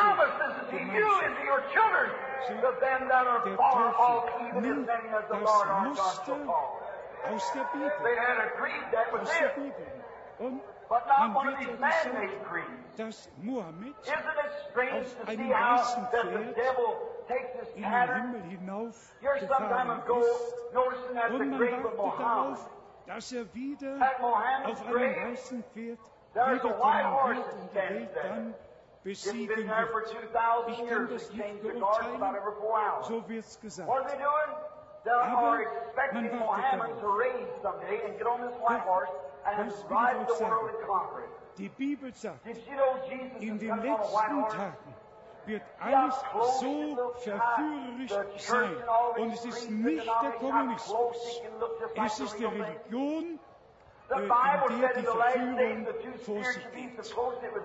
S2: der Teufel nimmt das Muster aus der Bibel. Aus der Bibel. Und man wird ja gesagt, dass Mohammed auf einem weißen Pferd in den Himmel hinauf gefahren ist. Und man wartet darauf, dass er wieder auf einem weißen Pferd wiederkommen wird und die Welt dann besiegen wird. Ich kann das nicht beurteilen, so wird es gesagt. Aber man wartet darauf. Das will ich euch sagen. Die Bibel sagt, in den letzten Tagen wird alles so verführerisch sein. Und es ist nicht der Kommunismus. Es ist die Religion, in der die Verführung vor sich geht.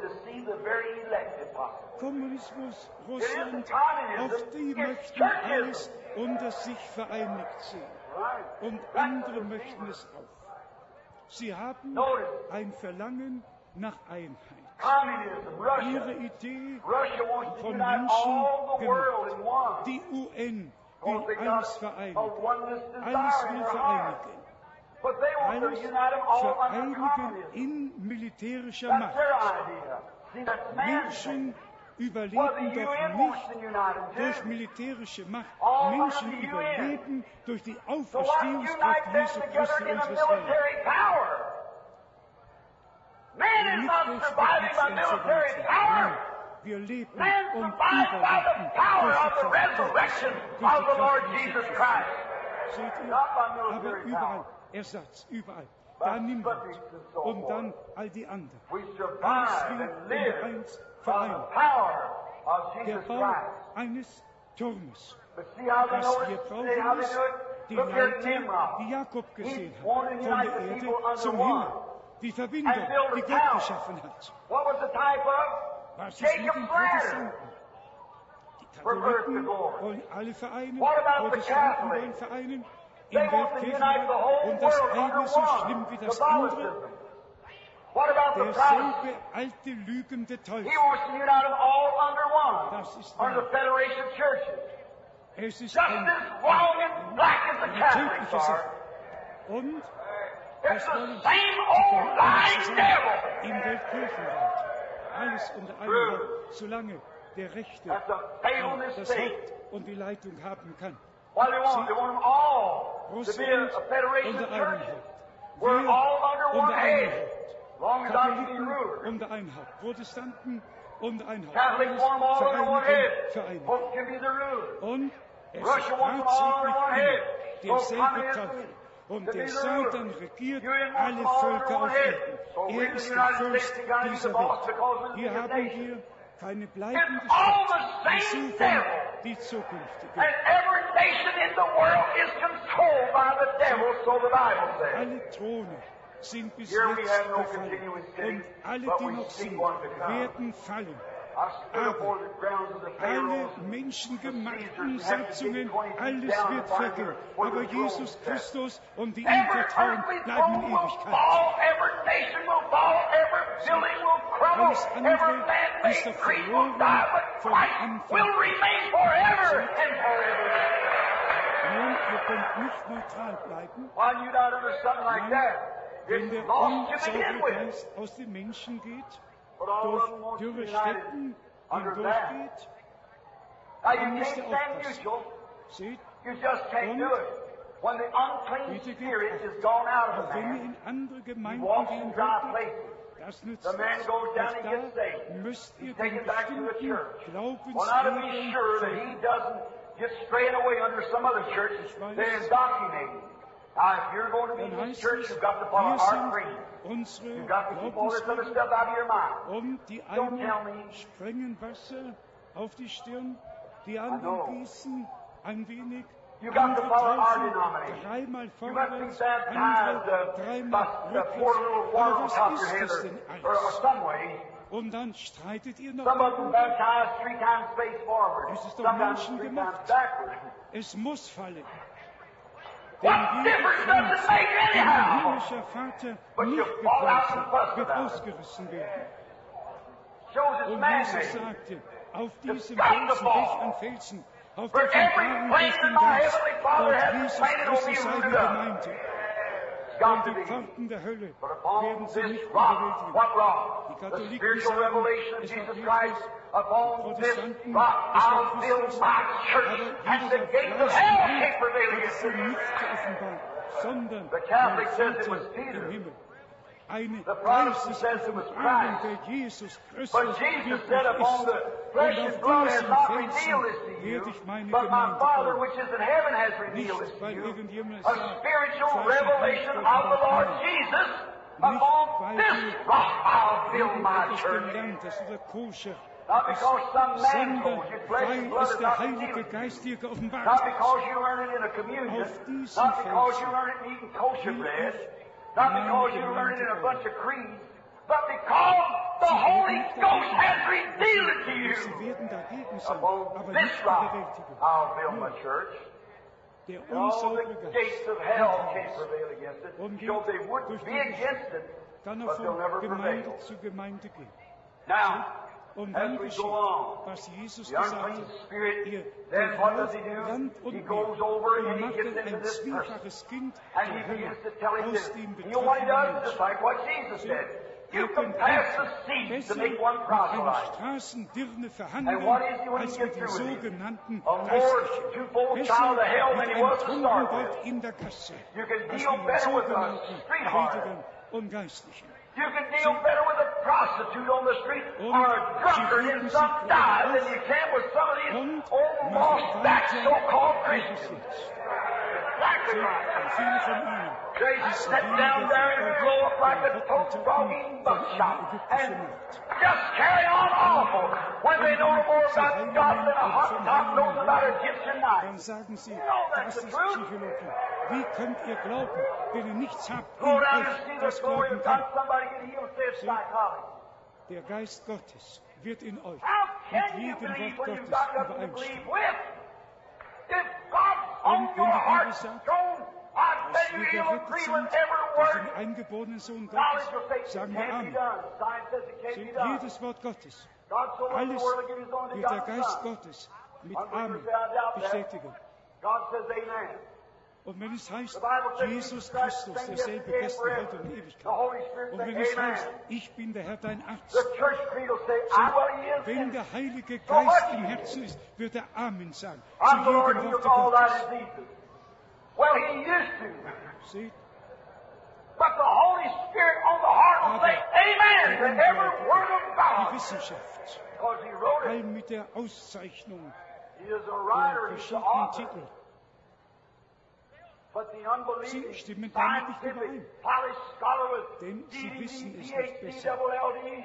S2: Kommunismus, Russland, auch die möchten alles unter sich vereinigt sehen. Und andere möchten es auch. Sie haben ein Verlangen nach Einheit. Ihre Idee von Menschen gemacht. Die UN will alles vereinigen. Alles will vereinigen. Alles vereinigen in militärischer Macht. Menschen überleben doch nicht durch militärische Macht. Menschen überleben durch die Auferstehungskraft Jesu Christi unseres Herrn. Wir leben und überleben durch die Kraft Jesus Christi. Seht ihr? Aber überall, Ersatz, überall. Da niemand und dann all die anderen. Alles will in eins vereint. Der Bau eines Turmes. Was wir brauchen ist die Leiter, die Jakob gesehen hat, von der Erde zum Himmel. Die Verbindung, die Gott geschaffen hat. Was ist mit den Protestanten? Die Katholiken wollen alle vereinen, Protestanten wollen vereinen, im Weltkirchenreich, und das eine so schlimm wie das andere. Derselbe alte lügende Teufel. Das ist wahr. Es ist eine tödliche Sache. Und das wollen sie im Weltkirchenreich. Alles unter einem Haupt, solange der Rechte das Haupt und die Leitung haben kann. Russland unter einem Haupt. Wir unter einem Haupt. Katholiken unter einem Haupt. Protestanten unter einem Haupt. Alles vereinigen. Und es ist tatsächlich immer derselbe Teufel. Und der Satan regiert alle Völker auf Erden. Er ist der Fürst dieser Welt. Hier haben wir keine bleibende Stadt. Wir suchen die zukünftige. Alle Throne sind bis jetzt gefallen. Und alle, die noch sind, werden fallen. Aber alle menschengemachten Satzungen, alles wird vergehen. Aber Jesus Christus und die ihm vertrauen, bleiben in Ewigkeit. Alles andere ist doch verloren vom Anfang. Nun, ihr könnt nicht neutral bleiben. Nein, wenn der unsaubere Geist aus den Menschen geht, durch dürre Stätten hindurchgeht, dann müsst ihr aufpassen. Seht, und bitte geht auf. Auch wenn ihr in andere Gemeinden gehen würdet, das nützt nichts. Auch da müsst ihr den bestimmten Glaubensregeln folgen. Dann heißt es, wir sind unsere Glaubensregeln, und die einen sprengen Wasser auf die Stirn, die anderen gießen ein wenig, andere taufen dreimal vorwärts, andere dreimal rückwärts. Aber was ist das denn alles? Und dann streitet ihr noch darüber. Es ist doch Menschen gemacht. Es muss fallen. Denn jeder Pflanze, den mein himmlischer Vater nicht gepflanzt hat, wird ausgerissen werden. Und Jesus sagte, auf diesem Felsen, welch an Felsen, auf der Offenbarung durch den Geist, dort Jesus Christus seine Gemeinde. Und die Pforten der Hölle werden sie nicht überwältigen. Die Katholiken sagen, es war Jesus, die Protestanten, es war Christus, aber dieser Fleisch hat sie nicht geoffenbart, sondern mein Vater im Himmel. eine
S3: The Protestant says it was
S2: Geistesoffenbarung,
S3: Christ.
S2: der Jesus Christus
S3: But Jesus said,
S2: wirklich
S3: upon
S2: ist.
S3: the flesh
S2: Und
S3: and
S2: auf
S3: blood has
S2: diesem
S3: not
S2: Felsen
S3: revealed this to you,
S2: werde ich meine
S3: but my
S2: Gemeinde
S3: Father
S2: bauen.
S3: which is in heaven has revealed this
S2: Nicht,
S3: to
S2: weil
S3: you.
S2: irgendjemand
S3: A
S2: sagt,
S3: spiritual
S2: sei
S3: revelation
S2: schon
S3: of the Lord
S2: Nein.
S3: Jesus.
S2: Nicht,
S3: Upon
S2: weil
S3: this
S2: du
S3: rock I'll build my
S2: etwas
S3: church.
S2: gelernt hast oder koscher
S3: Not because some man
S2: sondern
S3: told you, flesh and
S2: weil
S3: blood
S2: es
S3: has
S2: der
S3: not
S2: Heilige
S3: revealed it.
S2: Geist dir geoffenbart
S3: Not
S2: hat.
S3: because you learn it in a communion,
S2: Auf diesen
S3: not because
S2: Felsen
S3: you learn it in eating kosher
S2: will
S3: bread,
S2: ich
S3: not
S2: meine
S3: because you learn it in a
S2: Gemeinde
S3: bunch of creeds, but because the Holy Ghost has revealed it to
S2: Sie
S3: you.
S2: werden dagegen sein,
S3: Upon
S2: aber
S3: this
S2: nicht
S3: rock
S2: überwältigen.
S3: I'll build my church.
S2: Der
S3: And all
S2: unsaubere
S3: the
S2: Geist
S3: gates of hell
S2: hat
S3: can't
S2: Haus.
S3: prevail against it.
S2: Und
S3: So they would
S2: durch
S3: be
S2: die
S3: against it,
S2: kann er
S3: but they'll
S2: von
S3: never
S2: Gemeinde
S3: prevail.
S2: zu Gemeinde gehen.
S3: Now,
S2: Und
S3: as
S2: dann
S3: we
S2: geschieht,
S3: go on,
S2: was Jesus
S3: the
S2: gesagt
S3: unclean
S2: hat.
S3: spirit,
S2: Ihr
S3: then what does
S2: durchlauft
S3: he do?
S2: Land und
S3: He
S2: Meer
S3: goes over
S2: und
S3: and he
S2: macht
S3: gets
S2: dann
S3: into
S2: ein
S3: this person.
S2: zwiefaches Kind
S3: And
S2: der
S3: he
S2: Hölle
S3: begins to tell him
S2: aus
S3: this.
S2: dem
S3: You know what he does?
S2: betreffenden
S3: Just
S2: Menschen.
S3: like what Jesus said. You can
S2: Ihr
S3: pass
S2: könnt
S3: the seas to
S2: besser
S3: make one
S2: mit einer
S3: proselyte.
S2: Straßendirne
S3: And what is he when he
S2: als
S3: gets
S2: mit den
S3: through with it?
S2: sogenannten
S3: A more
S2: Geistlichen.
S3: twofold
S2: Besser
S3: child of hell
S2: mit
S3: than he
S2: einem
S3: was to start
S2: Trunkenbold
S3: with.
S2: in der Kasse
S3: You can
S2: als
S3: deal
S2: mit den
S3: better with a
S2: sogenannten
S3: streetheart.
S2: Predigern und Geistlichen.
S3: You can deal better with a prostitute on the street
S2: Und
S3: or a drunkard
S2: sie
S3: in
S2: geben
S3: some
S2: sich
S3: dive
S2: auf
S3: than you can with some of these
S2: und
S3: old
S2: machen
S3: lost back
S2: weiter
S3: so-called
S2: wie bis
S3: Christians.
S2: jetzt.
S3: Exactly right.
S2: Und viele von ihnen
S3: They
S2: wissen
S3: sit down there and grow up like a toad
S2: Hottentotten
S3: frog eating
S2: von einer
S3: buckshot
S2: ägyptischen
S3: and
S2: Nacht.
S3: just carry on awful when they know more about God than a Hottentot knows about Egyptian
S2: Dann
S3: knives.
S2: sagen sie,
S3: know
S2: das
S3: that's the
S2: ist
S3: truth.
S2: Psychologie. Wie könnt ihr glauben, wenn ihr nichts habt in
S3: Go down and
S2: euch,
S3: see the
S2: das
S3: glory
S2: glauben
S3: of
S2: kann?
S3: God. Somebody get healed, say it's psychology.
S2: Der Geist Gottes wird in euch
S3: How
S2: mit
S3: can you
S2: jedem
S3: believe
S2: Wort
S3: when you've
S2: Gottes
S3: got nothing to believe
S2: übereinstimmen.
S3: with? If God's on
S2: Und wenn
S3: your
S2: die
S3: heart
S2: Bibel sagt,
S3: throne, I
S2: dass
S3: bet you
S2: wir
S3: he'll
S2: gerettet
S3: agree
S2: sind
S3: with every
S2: durch
S3: word.
S2: den eingeborenen Sohn
S3: Knowledge will
S2: Gottes,
S3: say
S2: sagen
S3: it
S2: wir
S3: can't be
S2: Amen.
S3: done. Science says it can't be done.
S2: Jedes Wort Gottes,
S3: God so loved the
S2: alles
S3: world, he gave his only
S2: wird der
S3: begotten
S2: Geist
S3: Son.
S2: Gottes mit
S3: Unbelievers
S2: Amen
S3: say, I doubt that.
S2: bestätigen.
S3: God says amen.
S2: Und wenn es heißt,
S3: The Bible says
S2: Jesus
S3: Jesus Christ
S2: Christus,
S3: the same
S2: derselbe
S3: yesterday and
S2: gestern, heute
S3: forever.
S2: und in
S3: The
S2: Ewigkeit.
S3: Holy Spirit
S2: Und
S3: says
S2: wenn es
S3: amen.
S2: heißt, ich bin der Herr, dein Arzt,
S3: The church creed will say, I well he is.
S2: wenn
S3: and
S2: der Heilige
S3: so much
S2: Geist im
S3: he
S2: Herzen ist, wird er Amen sagen.
S3: I'm
S2: Zu
S3: the Lord,
S2: jedem
S3: he
S2: Wort
S3: heals all thy
S2: Gottes.
S3: diseases. Well, he used to.
S2: Seht,
S3: But the Holy Spirit on the heart will say amen to every word of
S2: die
S3: God.
S2: Wissenschaft,
S3: Because he wrote
S2: all
S3: it.
S2: mit der Auszeichnung
S3: He is a
S2: der
S3: writer, he's the
S2: verschiedenen
S3: author.
S2: Titel.
S3: But the unbelieving,
S2: Sie stimmen damit nicht
S3: scientific,
S2: überein.
S3: polished scholar with
S2: Denn sie
S3: DDD,
S2: wissen es nicht
S3: PhD,
S2: besser.
S3: LLD,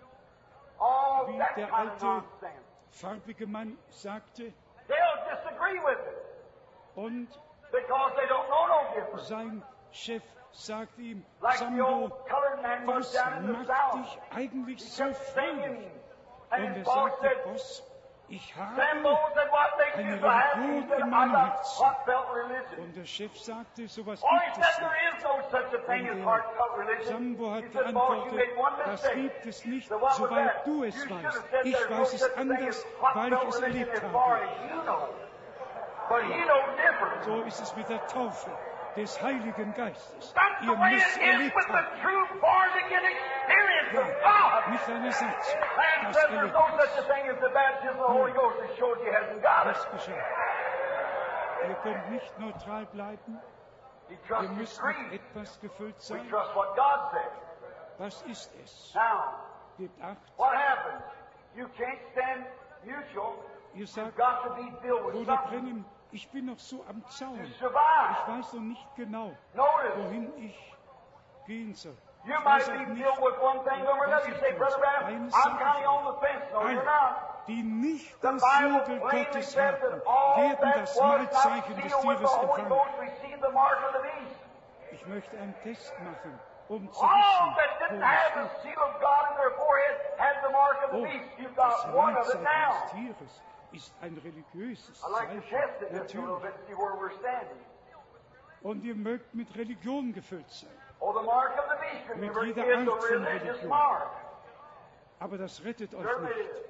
S3: all
S2: Wie
S3: that
S2: der
S3: kind of
S2: alte
S3: nonsense.
S2: farbige Mann sagte,
S3: They'll disagree with it
S2: und
S3: because they don't know no difference.
S2: sein Chef sagte ihm,
S3: Like the
S2: Sambo,
S3: old colored man was
S2: was
S3: down in the
S2: macht
S3: South.
S2: dich eigentlich
S3: He
S2: so
S3: kept
S2: fröhlich?
S3: singing.
S2: Und
S3: And
S2: er
S3: his boss
S2: sagte,
S3: said,
S2: Boss, ich
S3: Sambo
S2: habe...
S3: said, what makes
S2: eine
S3: you so happy? He
S2: Religion
S3: said,
S2: in
S3: I
S2: meinem
S3: got
S2: Herzen.
S3: heartfelt religion.
S2: Und der Chef sagte, sowas
S3: Oh, he
S2: gibt
S3: said
S2: es
S3: there
S2: nicht.
S3: is no such a thing as
S2: Und
S3: heartfelt
S2: der
S3: religion.
S2: Sambo
S3: He
S2: hat
S3: said, boss, you
S2: geantwortet,
S3: made one
S2: das
S3: mistake.
S2: gibt es nicht,
S3: So what was
S2: soweit
S3: that?
S2: du es
S3: You should have
S2: weißt.
S3: said
S2: Ich
S3: there's no
S2: weiß es
S3: such a thing
S2: anders,
S3: as
S2: weil ich
S3: heartfelt
S2: es
S3: religion
S2: erlebt
S3: as far
S2: habe.
S3: as you know. But he knows different.
S2: So ist es mit der Taufe des Heiligen Geistes.
S3: That's the
S2: Ihr
S3: way
S2: müsst
S3: it is
S2: erlebt
S3: with the
S2: haben.
S3: true born-again experience of
S2: Ja,
S3: God.
S2: nicht ein Ersatz.
S3: Man
S2: Das
S3: says there's
S2: erlebt
S3: no such a thing as the baptism of the Holy Ghost that shows he hasn't got it.
S2: das geschah. Ihr könnt nicht neutral bleiben.
S3: He
S2: Ihr
S3: trusts his
S2: müsst mit
S3: creed.
S2: etwas gefüllt
S3: We
S2: sein.
S3: trust what God said.
S2: Was ist es?
S3: Now,
S2: Gebt Acht.
S3: what happens? You can't stand mutual.
S2: Ihr
S3: You've
S2: sagt,
S3: got to be filled with
S2: Bruder
S3: something
S2: Brennim, ich bin noch so am
S3: to
S2: Zaun. Ich
S3: survive.
S2: weiß noch nicht genau,
S3: Notice,
S2: wohin ich gehen soll.
S3: you
S2: Ich
S3: might
S2: weiß
S3: be
S2: auch
S3: filled
S2: nicht,
S3: with one thing over another. You say, Brother Branham, I'm kind of on the fence. No, you're not.
S2: die nicht
S3: The
S2: das
S3: Bible
S2: Siegel
S3: plainly
S2: Gottes
S3: says
S2: haben,
S3: that all
S2: werden
S3: that
S2: das
S3: was not
S2: Malzeichen des
S3: sealed with the
S2: Tieres
S3: Holy
S2: empfangen.
S3: Ghost receive the mark of the beast.
S2: Ich möchte einen Test machen, um zu
S3: All
S2: wissen,
S3: that didn't
S2: wo
S3: have
S2: es
S3: the
S2: steht.
S3: seal of God in their forehead had the mark of the
S2: Oh,
S3: beast. You've
S2: das
S3: got one of it
S2: Malzeichen
S3: now.
S2: des Tieres ist ein religiöses
S3: I'd like to
S2: Zeichen,
S3: test it just a little
S2: natürlich.
S3: bit and see where we're standing.
S2: Und ihr mögt mit Religion gefüllt sein.
S3: Oh, the mark of the beast, remember, is
S2: jeder
S3: a
S2: Art von
S3: religious
S2: Religion.
S3: mark.
S2: Aber das rettet euch
S3: Certainly it
S2: nicht.
S3: is.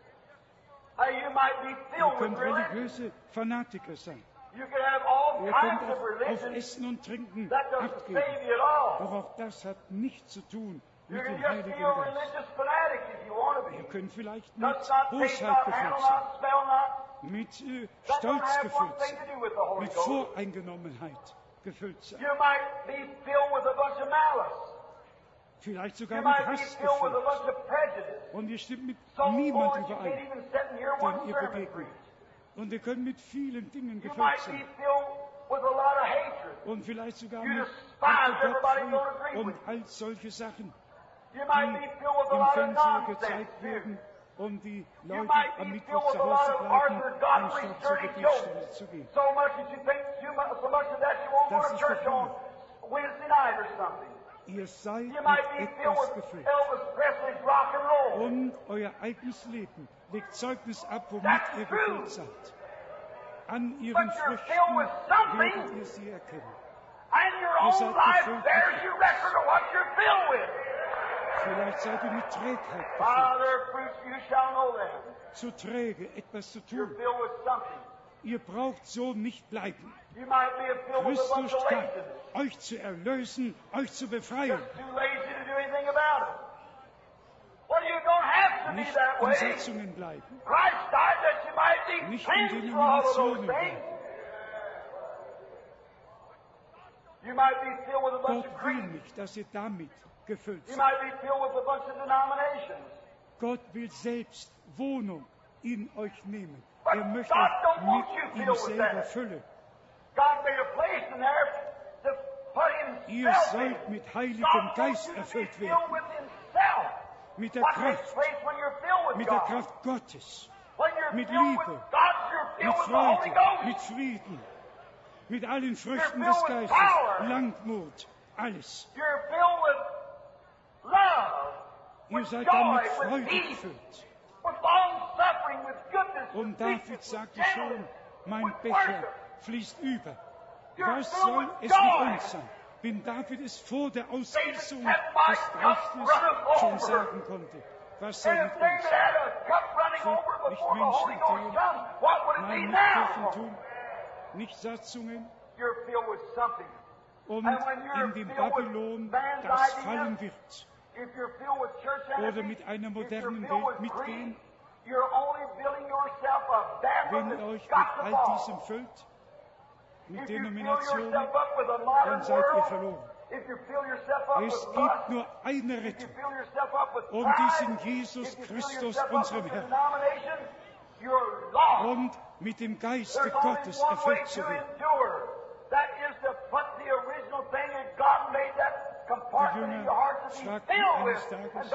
S3: Hey, you might be
S2: Ihr
S3: filled with
S2: könnt
S3: religion.
S2: religiöse Fanatiker sein.
S3: You can have all
S2: Ihr
S3: kinds
S2: könnt
S3: of
S2: auch auf
S3: religion.
S2: Essen und Trinken
S3: That doesn't
S2: Acht geben.
S3: save you at all.
S2: Doch auch das hat nichts zu tun
S3: You
S2: mit
S3: can
S2: dem
S3: just
S2: Heiligen
S3: be a
S2: Geist.
S3: religious fanatic if you want to
S2: Ihr
S3: be.
S2: könnt vielleicht mit
S3: Does not taste,
S2: Bosheit
S3: not
S2: gefüllt
S3: handle,
S2: sein,
S3: not smell, not.
S2: mit
S3: That don't
S2: Stolz
S3: have one
S2: gefüllt
S3: thing
S2: sein,
S3: to do with the Holy
S2: mit
S3: Ghost.
S2: Voreingenommenheit gefüllt sein.
S3: You might be filled with a bunch of malice.
S2: vielleicht sogar mit Hass gefüllt. Und ihr stimmt mit niemand überein, dem ihr begegnet. Und ihr könnt mit vielen Dingen gefüllt sein. Und vielleicht sogar mit Gottfried und all solche Sachen, die im Fernsehen gezeigt werden, um die Leute am Mittwoch zu Hause zu bleiben, anstatt zur Gebetsstelle zu gehen. Das ist der Fall. Ihr seid mit etwas gefüllt. Und euer eigenes Leben legt Zeugnis ab, womit ihr gefüllt seid. An ihren Früchten werdet ihr sie erkennen. Ihr seid gefüllt mit. Vielleicht seid ihr mit Trägheit gefüllt. Zu träge, etwas zu tun. Ihr braucht so nicht bleiben. Christus kann euch zu erlösen, euch zu befreien. Nicht in Satzungen bleiben. Nicht in Denominationen bleiben. Gott will nicht, dass ihr damit gefüllt seid. Gott will selbst Wohnung in euch nehmen. Er möchte mit ihm selber füllen. Ihr sollt mit Heiligem Geist erfüllt werden. Mit der Kraft Gottes. Mit Liebe. Mit Freude. Mit Frieden. Mit allen Früchten des Geistes. Langmut. Alles. Ihr seid dann mit Freude gefüllt. Und David sagte schon, mein Becher fließt über. Was soll es mit uns sein? Wenn David es vor der Ausgießung des Geistes schon sagen konnte, was soll mit uns? Nicht Menschentum, nein, nicht Kirchentum, nicht Satzungen. Und in dem Babylon, das fallen wird, oder mit einer modernen Welt mitgehen, wenn ihr euch mit all diesem füllt, mit Denominationen, dann seid ihr verloren. Es gibt nur eine Rettung, und diesen Jesus Christus, unserem Herrn, und mit dem Geiste Gottes erfüllt zu werden. Die Jünger fragten eines Tages,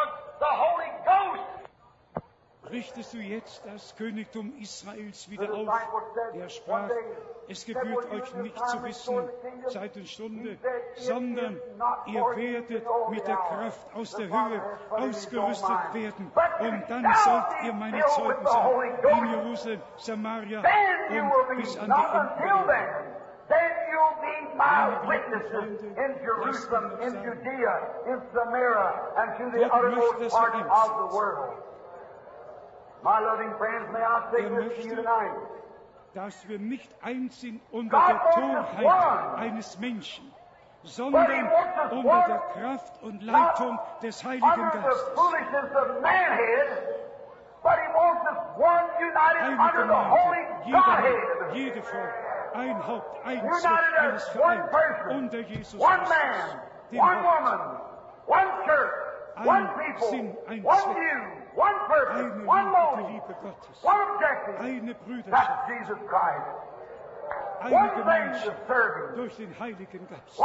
S2: richtest du jetzt das Königtum Israels wieder auf? Er sprach, es gebührt euch nicht zu wissen, Zeit und Stunde, sondern ihr werdet mit der Kraft aus der Höhe ausgerüstet werden. Und dann sollt ihr meine Zeugen sein in Jerusalem, Samaria und bis an die Enden der Erde.
S3: Then you'll be my witnesses in Jerusalem, in Judea, in Samaria, and to the uttermost parts of the world. My loving friends, may I say this to you tonight.
S2: Dass wir nicht eins sind unter der Torheit eines Menschen, sondern unter der Kraft und Leitung des Heiligen Geistes. Jede Volk, ein Haupt, ein Zweck, alles vereint unter Jesus Christus, dem Haupt. Ein Sinn, ein Zweck, eine Liebe Gottes, eine Brüderschaft, eine Gemeinschaft durch den Heiligen Geist.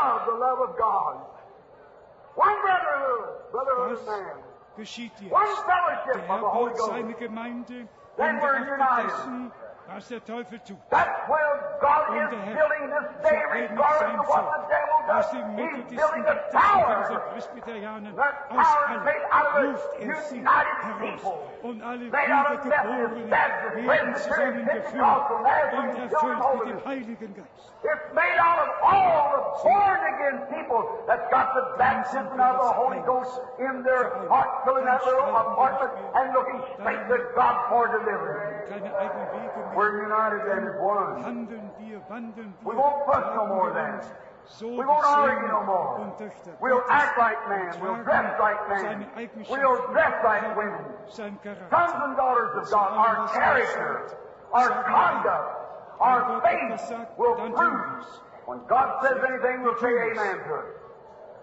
S2: Das geschieht jetzt. Der Herr baut seine Gemeinde ungeachtet dessen, was der Teufel tut. Und der Herr verenigt sein Volk aus den Methodisten, Baptisten, Presbyterianern, aus allen ruft er sie heraus. Und alle Wiedergeborenen werden zusammengeführt und erfüllt mit dem Heiligen Geist.
S3: It's made out of all the born-again people that's got the baptism of the Holy Ghost in their heart, filling that little apartment and looking straight to God for deliverance. We're united then as one. We won't fuss no more then. We won't argue no more. We'll act like men. We'll dress like men. We'll dress like women. Sons and daughters of God, our character, our conduct, our faith will prove. When God says anything, we'll say amen to it.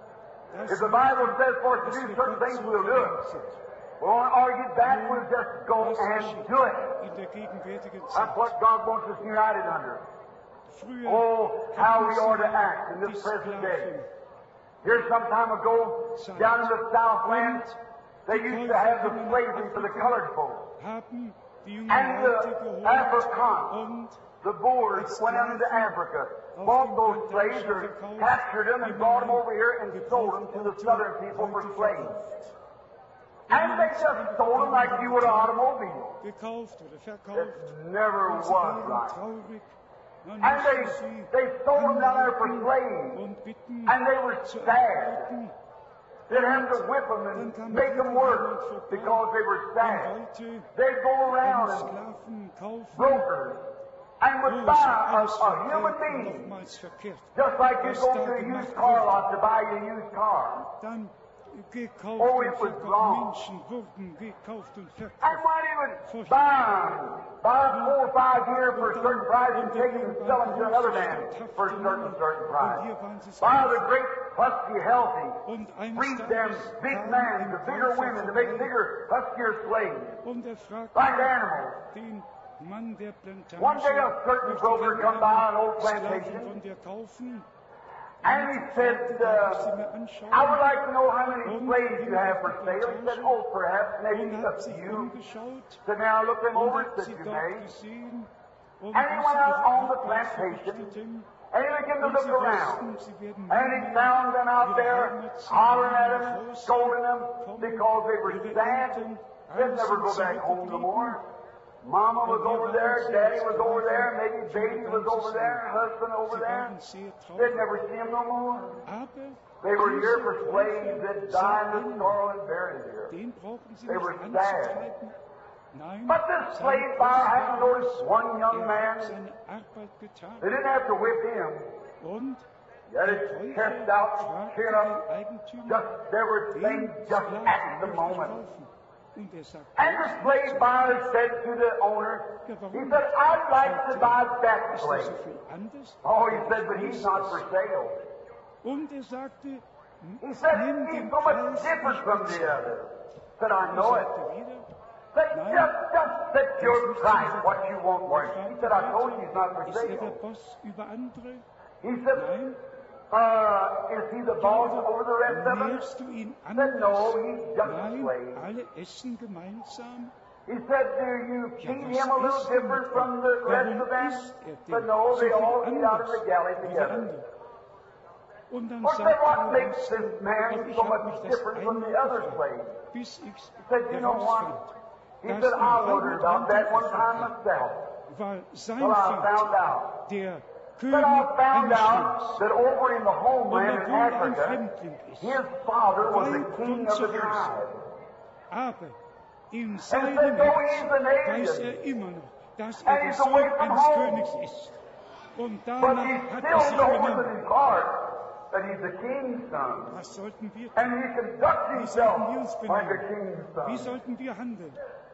S3: If the Bible says for us to do certain things, we'll do it. We won't argue back, we'll just go and do it. That's what God wants us united under. Oh, how we ought to act in this present day. Here some time ago, down in the Southland, they used to have the slavery for the colored folk. And the Africans, the Boers, went out into Africa, bought those slaves or captured them and brought them over here and sold them to the southern people for slaves. And they just sold them like you would an automobile. It never was right. And they sold them down there for slaves. And they were sad. They'd have to whip them and make them work because they were sad. They'd go around and brokers and would buy a human being, just like you go to a used car lot to buy a used car. Oh, it was wrong. And when he would buy 4 or 5 here for a certain price and take them and sell them to another man for a certain price. Buy the great, husky, healthy, breed them big men, the bigger women, to make bigger, huskier slaves, like animals. One day a certain broker come by an old plantation, and he said, I would like to know how many slaves you have for sale. He said, oh, perhaps, maybe up to you. So now I looked him over and said, you may. And he went out on the plantation, and he began to look around. And he found them out there, hollering at them, scolding them, because they were sad. They'd never go back home no more. Mama was over there, Daddy was over there, maybe baby was over there, husband over there. They'd never see him no more. They were here for slaves that died in sorrow and buried here. They were sad. But this slave buyer hadn't noticed one young man. They didn't have to whip him. He had his chest out, chin up. There were things just at the moment. And the slave buyer said to the owner, he said, I'd like to buy that slave. Oh, he said, but he's not for sale. He said, he's so much different from the other. He said, I know it. But just set your price, what you want for it. He said, I told you he's not for sale. He said, is he the boss over the rest of them? He said, no, he's just a slave. He said, do you feed him a little different from the rest of them? But no, they all eat out of the galley together. But then what makes this man so much different from the other slaves? He said, you know what? He said, I wondered about that one time myself. Well, I found out. Then I found out that over in the homeland in Africa, his father was the king of the tribe. And said, though he's an alien, and he's away from home, but he still knows in his heart that he's a king's son. And he conducts himself like a king's son.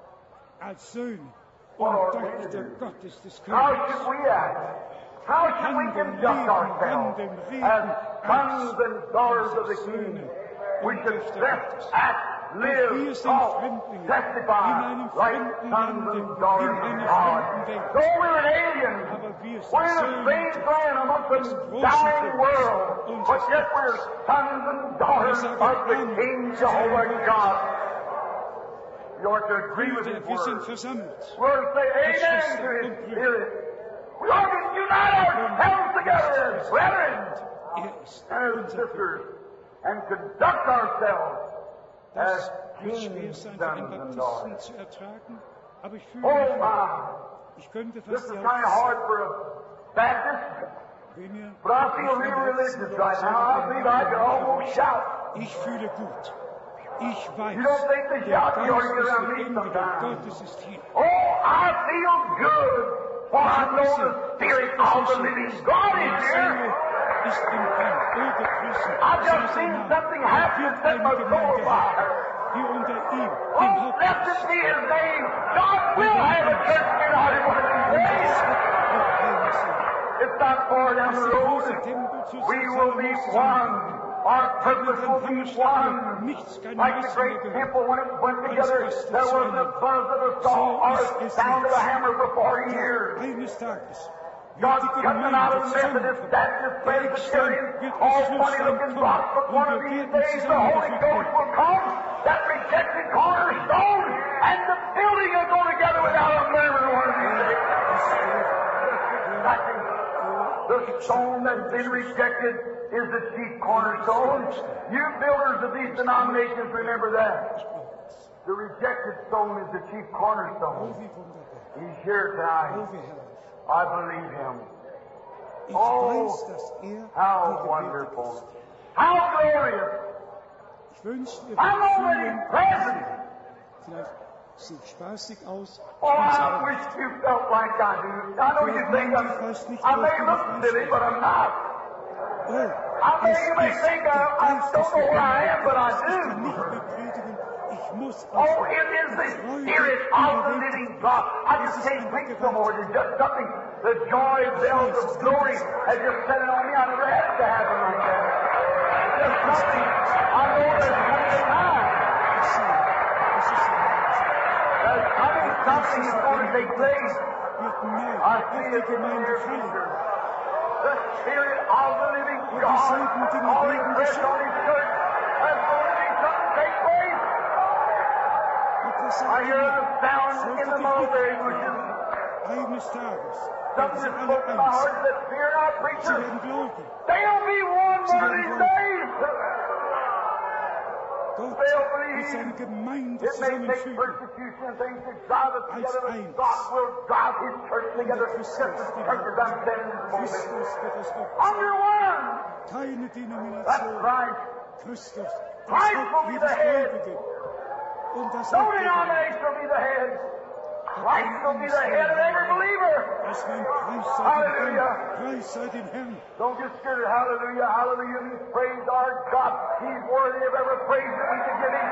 S3: What are we to do? How should we act? How should we conduct ourselves as sons and daughters of the King? We should dress, act, live, talk, testify like sons and daughters of God. Though we're an alien, we're in a strange land amongst a dying world, but yet we're sons and daughters of the King Jehovah God. You ought to agree with his word. We'll say amen to his spirit. We ought to unite ourselves together as brethren and as sisters and conduct ourselves as kings, sons, and daughters. Oh my! This is kind of hard for a Baptist, but I feel real religious right now. I believe I can almost shout. You don't think the shout you ought to get around me sometimes. Oh, I feel good. For I know the Spirit of the living God is here. I've just seen something happen that set my soul fire. Oh, blessed be His name. God will have a church united one of these days. It's not far down the road. We will be one. Our purpose will be one. Like the great temple when it went together, there wasn't a buzz of a saw or a sound of a hammer for 40 years. God cut them out of Methodist, Baptist, Presbyterian, all funny-looking blocks, but one of these days the Holy Ghost will come, that rejected cornerstone, and the building will go together without a murmur one of these days. The stone that's been rejected is the chief cornerstone. You builders of these denominations, remember that. The rejected stone is the chief cornerstone. He's here tonight. I believe him. Oh, how wonderful. How glorious. I'm already present. Oh, I wish you felt like I do. I know you think I may look silly, but I'm not. You may think I don't know where I am, but I do. Oh, it is the Spirit of the living God. I just can't think no more. There's just something, the joy bells of glory has just set it on me. I never had it to happen like that. There's something, I know there's coming a time. There's coming something is going to take place. I see it in the near future. The Spirit of the living God, calling fresh on His church, has going to be something take place. I hear the sound in the mulberry bushes. Something is spoken in my heart that fear not, preacher. They'll be one of these days. They'll believe. It may take persecution and things to drive us together, but God will drive His church together just as churches I'm standing in this moment. Under one. That's Christ. Christ will be the head. No denomination will be the head. Christ will be the head of every believer. Hallelujah. Don't get scared. Hallelujah. Hallelujah. We praise our God. He's worthy of every praise that we can give Him.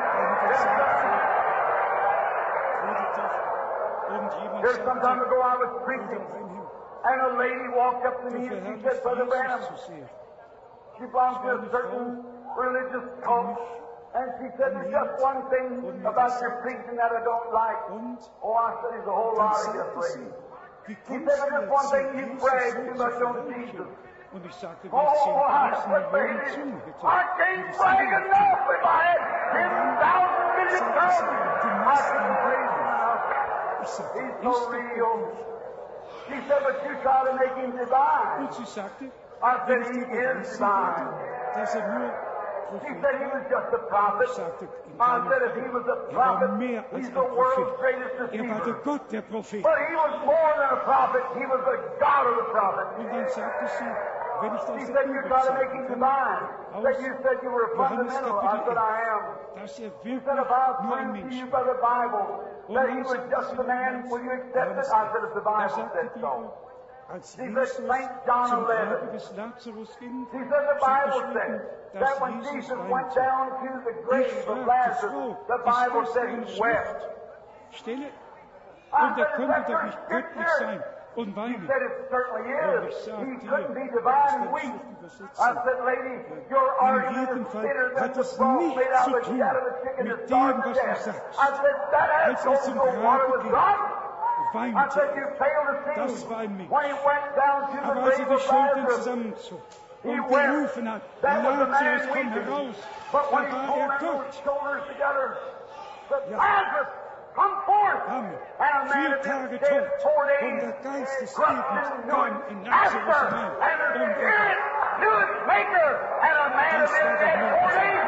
S3: There's some time ago I was preaching, and a lady walked up to me and she said, Brother Branham, she belongs to a certain religious cult. And she said, there's just one thing about your preaching that I don't like. Oh, I said, there's a whole lot of this lady. She said, there's just one thing, you brag too much on Jesus. Oh, I can't brag enough if I had 10,000 million tongues. I couldn't praise him enough. He's so real. She said, but you try to make him divine. I said, he is divine. He said he was just a prophet. I said if he was a prophet, he's the world's greatest deceiver. But he was more than a prophet. He was the God of the prophet. She said you try to make him divine. That you said you were a fundamental. I said I am. She said if I prove to you by the Bible that he was just a man, will you accept it? I said if the Bible said so. She said St. John 11. She said the Bible said that when Jesus went down to the grave of Lazarus, the Bible said he wept. I said, is that your scripture? She said it certainly is. He couldn't be divine and weak. I said, lady, your argument is thinner than the ball made out of the shadow of the chicken that starved to death. I said, that has no water with God. I said, you failed to see when he went down to the grave of Lazarus. He wept. That was the man weeping. But when he pulled his shoulders together, said, Lazarus, come forth! And a man had been dead 4 days, corruption knew it, Master, and the Spirit knew its Maker, and a man had been dead 4 days,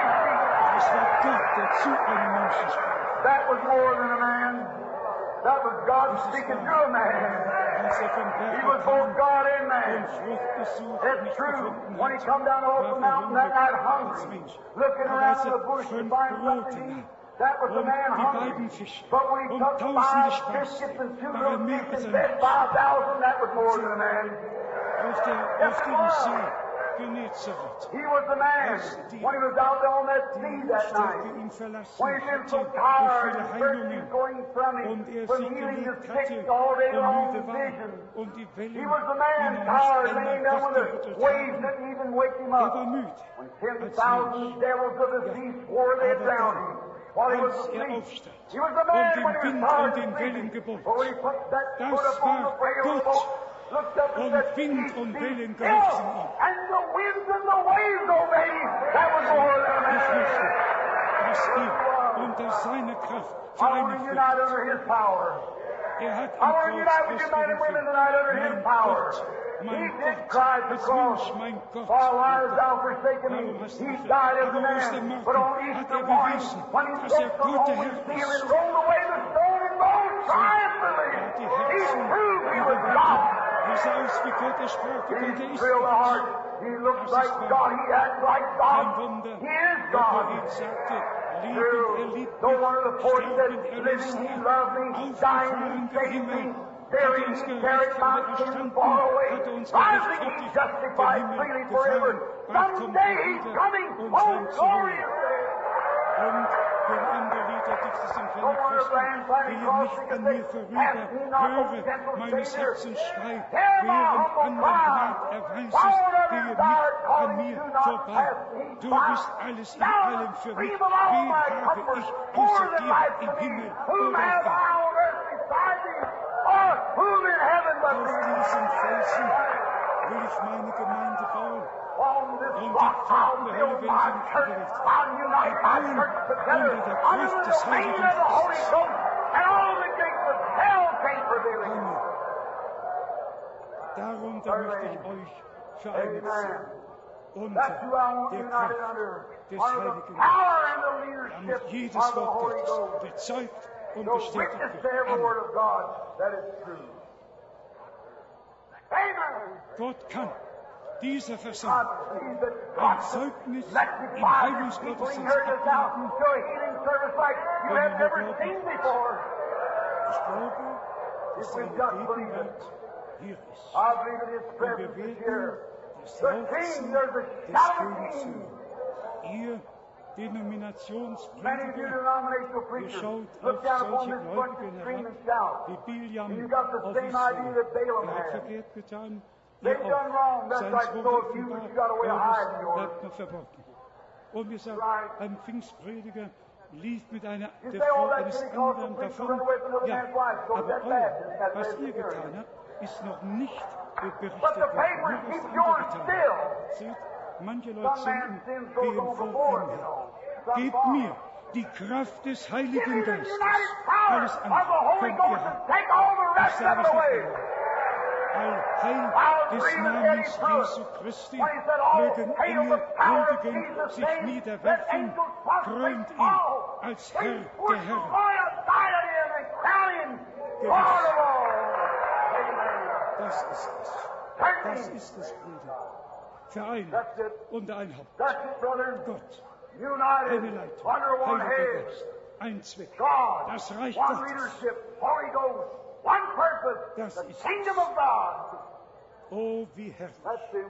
S3: That was more than a man. That was God speaking through a man. He was both God and man. It's true. When he come down off the mountain that night hungry, looking around the bush to find something to eat, that was the man hungry. But when he took 5 biscuits and 2 little fish and fed 5,000, that was more than a man. Yes, it was.
S2: He was the man when he was out there on that sea that night. When he's been so tired and thirsty going from healing the sick all day long in vision. He was the man tired laying down when the waves didn't even wake him up. When 10,000 devils of the sea swore they'd drown him while he was asleep. He was the man when he was tired and sleeping. But when he put that foot upon the rail of the boat, looked up and said, "Peace, be still," and the winds and the waves obeyed him. That was more than a man. I want to unite under his power. I want to unite with united women tonight under his power. He did cry at the cross, "While lies thou forsaken me." He died as a man, but on Easter morning, when he broke the Roman seal and rolled away the stone and rose triumphantly, he proved he was God. He thrilled the heart. He looks like God. He acts like God. He is God. True. No wonder the poet said, "Living he loved me, dying he saved me, buried he carried my sin far away, rising he justified freely forever. Someday he's coming, oh glorious day." No wonder Brian Fanny Crosby could say, "Pass me not, O gentle Savior, hear my humble cry, whatever thou art calling, do not pass me by. Now breathe of all my comfort, more than life to me, whom have I on earth beside thee, or whom in heaven but thee?" On this rock I'll build my church. I'll unite my church together under the reign of the Holy Ghost, and all the gates of hell can't prevail against it.
S4: Darunter möchte ich euch vereinigt sehen.
S2: That's who I want
S4: Der
S2: united
S4: Kraft
S2: under.
S4: des
S2: Under the
S4: Heiligen
S2: power and the
S4: damit
S2: leadership
S4: jedes
S2: of the
S4: Wort
S2: Holy
S4: Gottes
S2: Ghost.
S4: bezeugt und
S2: So
S4: bestätigt
S2: witness to
S4: wird.
S2: every
S4: Amen.
S2: word of God that is true. Amen.
S4: Gott kann dieser
S2: I
S4: Versammlung
S2: believe that
S4: ein
S2: God
S4: Zeugnis im
S2: electrified people
S4: Heilungsgottesdienst
S2: here just now
S4: abgeben.
S2: to a healing service like you have never seen before.
S4: Ich glaube, dass
S2: If we
S4: seine
S2: just believe it.
S4: Gegenwart hier ist.
S2: I believe that His
S4: Und wir
S2: presence is here.
S4: werden das
S2: The King,
S4: Jauchzen
S2: there's a
S4: des
S2: shout of
S4: Königs
S2: King.
S4: hören. Ihr
S2: Many of you
S4: Denominationsprediger,
S2: denominational
S4: ihr
S2: preachers
S4: schaut
S2: look
S4: auf
S2: down upon
S4: solche
S2: this bunch
S4: Gläubigen
S2: and scream
S4: herab,
S2: and shout.
S4: wie Biljam
S2: And you got the
S4: auf
S2: same idea
S4: Israel.
S2: that Balaam
S4: Hat
S2: had.
S4: verkehrt getan,
S2: They've
S4: ihr
S2: done wrong.
S4: auch.
S2: That's
S4: Sein
S2: like
S4: Wort
S2: so if you
S4: offenbart,
S2: got a way of hiding
S4: eures
S2: yours.
S4: bleibt noch verborgen. Und wir sagen,
S2: Right.
S4: ein Pfingstprediger lief mit einer
S2: You
S4: der
S2: say,
S4: Frau
S2: "Oh, that
S4: eines
S2: Pentecostal
S4: anderen
S2: preacher
S4: davon.
S2: run away from another
S4: Ja,
S2: man's wife." So
S4: aber
S2: that's
S4: euer,
S2: bad. That's
S4: was
S2: bad
S4: ihr
S2: hearing.
S4: getan habt, ist noch nicht berichtet
S2: But the
S4: worden.
S2: papers
S4: Nur was
S2: keep
S4: andere
S2: yours
S4: getan
S2: still.
S4: haben. Seht, manche Leute
S2: Some man's
S4: senden,
S2: sin goes
S4: gehen
S2: on
S4: vor
S2: before,
S4: einem
S2: you
S4: her.
S2: know. Some
S4: Gebt
S2: follow.
S4: mir die Kraft des
S2: Give
S4: Heiligen
S2: me the
S4: Geistes.
S2: united power
S4: Alles
S2: of the
S4: andere
S2: Holy
S4: könnt
S2: Ghost
S4: ihr
S2: and
S4: haben.
S2: take all the
S4: Ich
S2: rest of
S4: sage
S2: it
S4: es noch
S2: away.
S4: einmal. All Heil des Namens Jesu Christi
S2: When he said, "Oh,
S4: mögen
S2: hail
S4: Engel,
S2: the power of
S4: Huldigen
S2: Jesus'
S4: sich
S2: name, let
S4: niederwerfen,
S2: angels prostrate
S4: krönt ihn
S2: fall.
S4: als
S2: We
S4: Herr
S2: push
S4: der
S2: the
S4: Herren.
S2: royal diadem and crown him Lord of all. Amen.
S4: Das ist es. Das ist es, Brüder. Vereint
S2: That's it.
S4: unter ein Haupt.
S2: That's it, brother.
S4: Gott, eine
S2: United
S4: Leitung,
S2: under one
S4: Heiliger
S2: head.
S4: Geist, ein Zweck.
S2: God,
S4: Das Reich
S2: one
S4: Gottes.
S2: leadership, Holy Ghost, one purpose,
S4: Das
S2: the
S4: ist
S2: kingdom of God.
S4: Oh, wie herrlich.
S2: That's Him.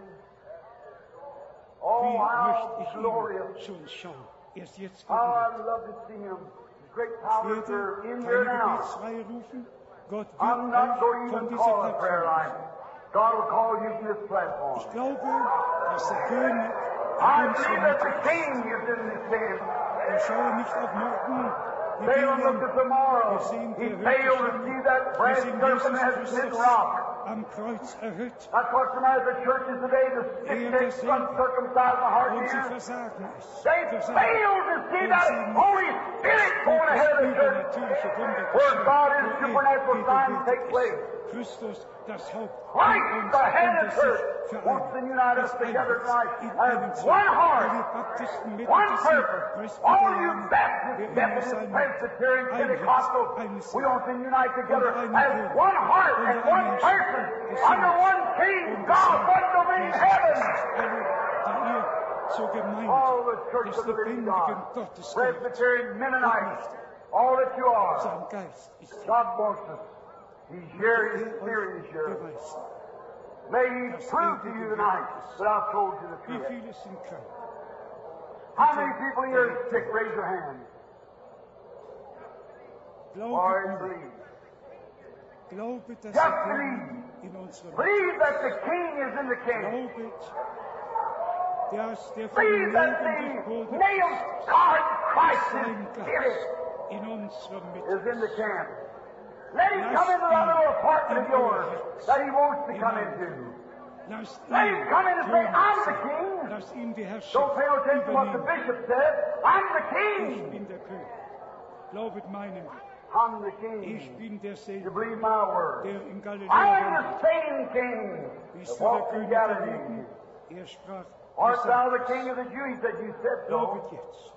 S4: Wie
S2: Oh,
S4: möchte
S2: how
S4: ich
S2: glorious.
S4: ihn schon schauen. Erst jetzt
S2: How
S4: gegenwärtig.
S2: I'd love to see Him. His great
S4: Ich
S2: powers
S4: werde
S2: are in here
S4: keine
S2: now.
S4: Gebetsreihe rufen. Gott
S2: I'm
S4: wird
S2: not
S4: euch
S2: going to
S4: von
S2: even
S4: dieser
S2: call a prayer
S4: Plattform
S2: line.
S4: rufen.
S2: God will call you from this platform.
S4: Ich glaube, dass der König
S2: I
S4: an uns
S2: believe that the
S4: vermittelt.
S2: King is in this camp.
S4: Wir schauen nicht auf morgen. Wir
S2: Balaam looked at tomorrow.
S4: Wir sehen,
S2: He
S4: wir
S2: failed to
S4: hören
S2: see that
S4: Wir
S2: brass
S4: sehen
S2: serpent has
S4: Jesus
S2: smitten
S4: Christus
S2: rock.
S4: am Kreuz erhöht.
S2: That's what's the matter with the churches today. The stick-takes, uncircumcised, the heart
S4: Und sie
S2: ears.
S4: versagen es.
S2: They fail to see that Holy Spirit going ahead of the church.
S4: Natürliche Wunder
S2: Where God is
S4: geschehen, wo
S2: supernatural signs take
S4: gegenwärtig
S2: place.
S4: ist. Christus, das Haupt,
S2: Christ,
S4: und
S2: the head of the
S4: sich
S2: church,
S4: vereint.
S2: wants to unite us
S4: Das
S2: together tonight
S4: in
S2: as
S4: einem Zweck.
S2: one heart,
S4: Wir Baptisten,
S2: one
S4: Methodisten,
S2: purpose. All you
S4: Presbyterianer,
S2: Baptists,
S4: wir immer
S2: Methodists,
S4: sein
S2: Presbyterians,
S4: ein Herz,
S2: Pentecostals,
S4: eine
S2: we want to unite together
S4: und
S2: as
S4: eine
S2: one heart
S4: und
S2: and
S4: ein
S2: one
S4: Mensch.
S2: person
S4: Das
S2: under
S4: sind
S2: one King,
S4: und
S2: God,
S4: das
S2: one dominion, heaven.
S4: alle, die ihr zur Gemeinde
S2: All the church
S4: des
S2: of the living
S4: lebendigen
S2: God,
S4: Gottes gehört.
S2: Presbyterian, Mennonites, all that you are.
S4: Sein Geist ist
S2: God wants us. He's here, His
S4: er
S2: Spirit
S4: euch
S2: is here.
S4: beweisen.
S3: May He prove to you tonight that I've told you the
S4: Wie
S3: truth.
S4: viele sind krank?
S3: How many people here are sick? Raise your hand. Or
S4: Glaube,
S3: believe.
S4: glaube, dass
S3: Just
S4: er
S3: believe.
S4: in unserem
S3: Believe that the King is in the camp.
S4: Glaubet, dass der von
S3: Believe that
S4: Leben
S3: the
S4: durchbohrte
S3: nailed God Christ
S4: sein
S3: His Spirit
S4: Geist in unserer
S3: is
S4: Mitte
S3: in the camp. Let Him come into that little apartment of yours that He wants to come into.
S4: Lasst
S3: Let Him come in and say, I'm the
S4: König
S3: King.
S4: sein. Lasst ihn die Herrschaft
S3: Don't pay no attention to what the
S4: übernehmen.
S3: bishop said. I'm the
S4: Ich
S3: King.
S4: bin der König. Glaubet meinem,
S3: I'm the
S4: ich
S3: King.
S4: bin
S3: You
S4: derselbe,
S3: believe my word.
S4: der in Galiläa
S3: I am
S4: wohnte.
S3: the same King
S4: Bist
S3: that
S4: du der
S3: walked in
S4: König der
S3: Galilee.
S4: Juden? Er sprach,
S3: Art
S4: ich
S3: thou the
S4: sag,
S3: King of the Jews? He said, you said so.
S4: glaubet jetzt,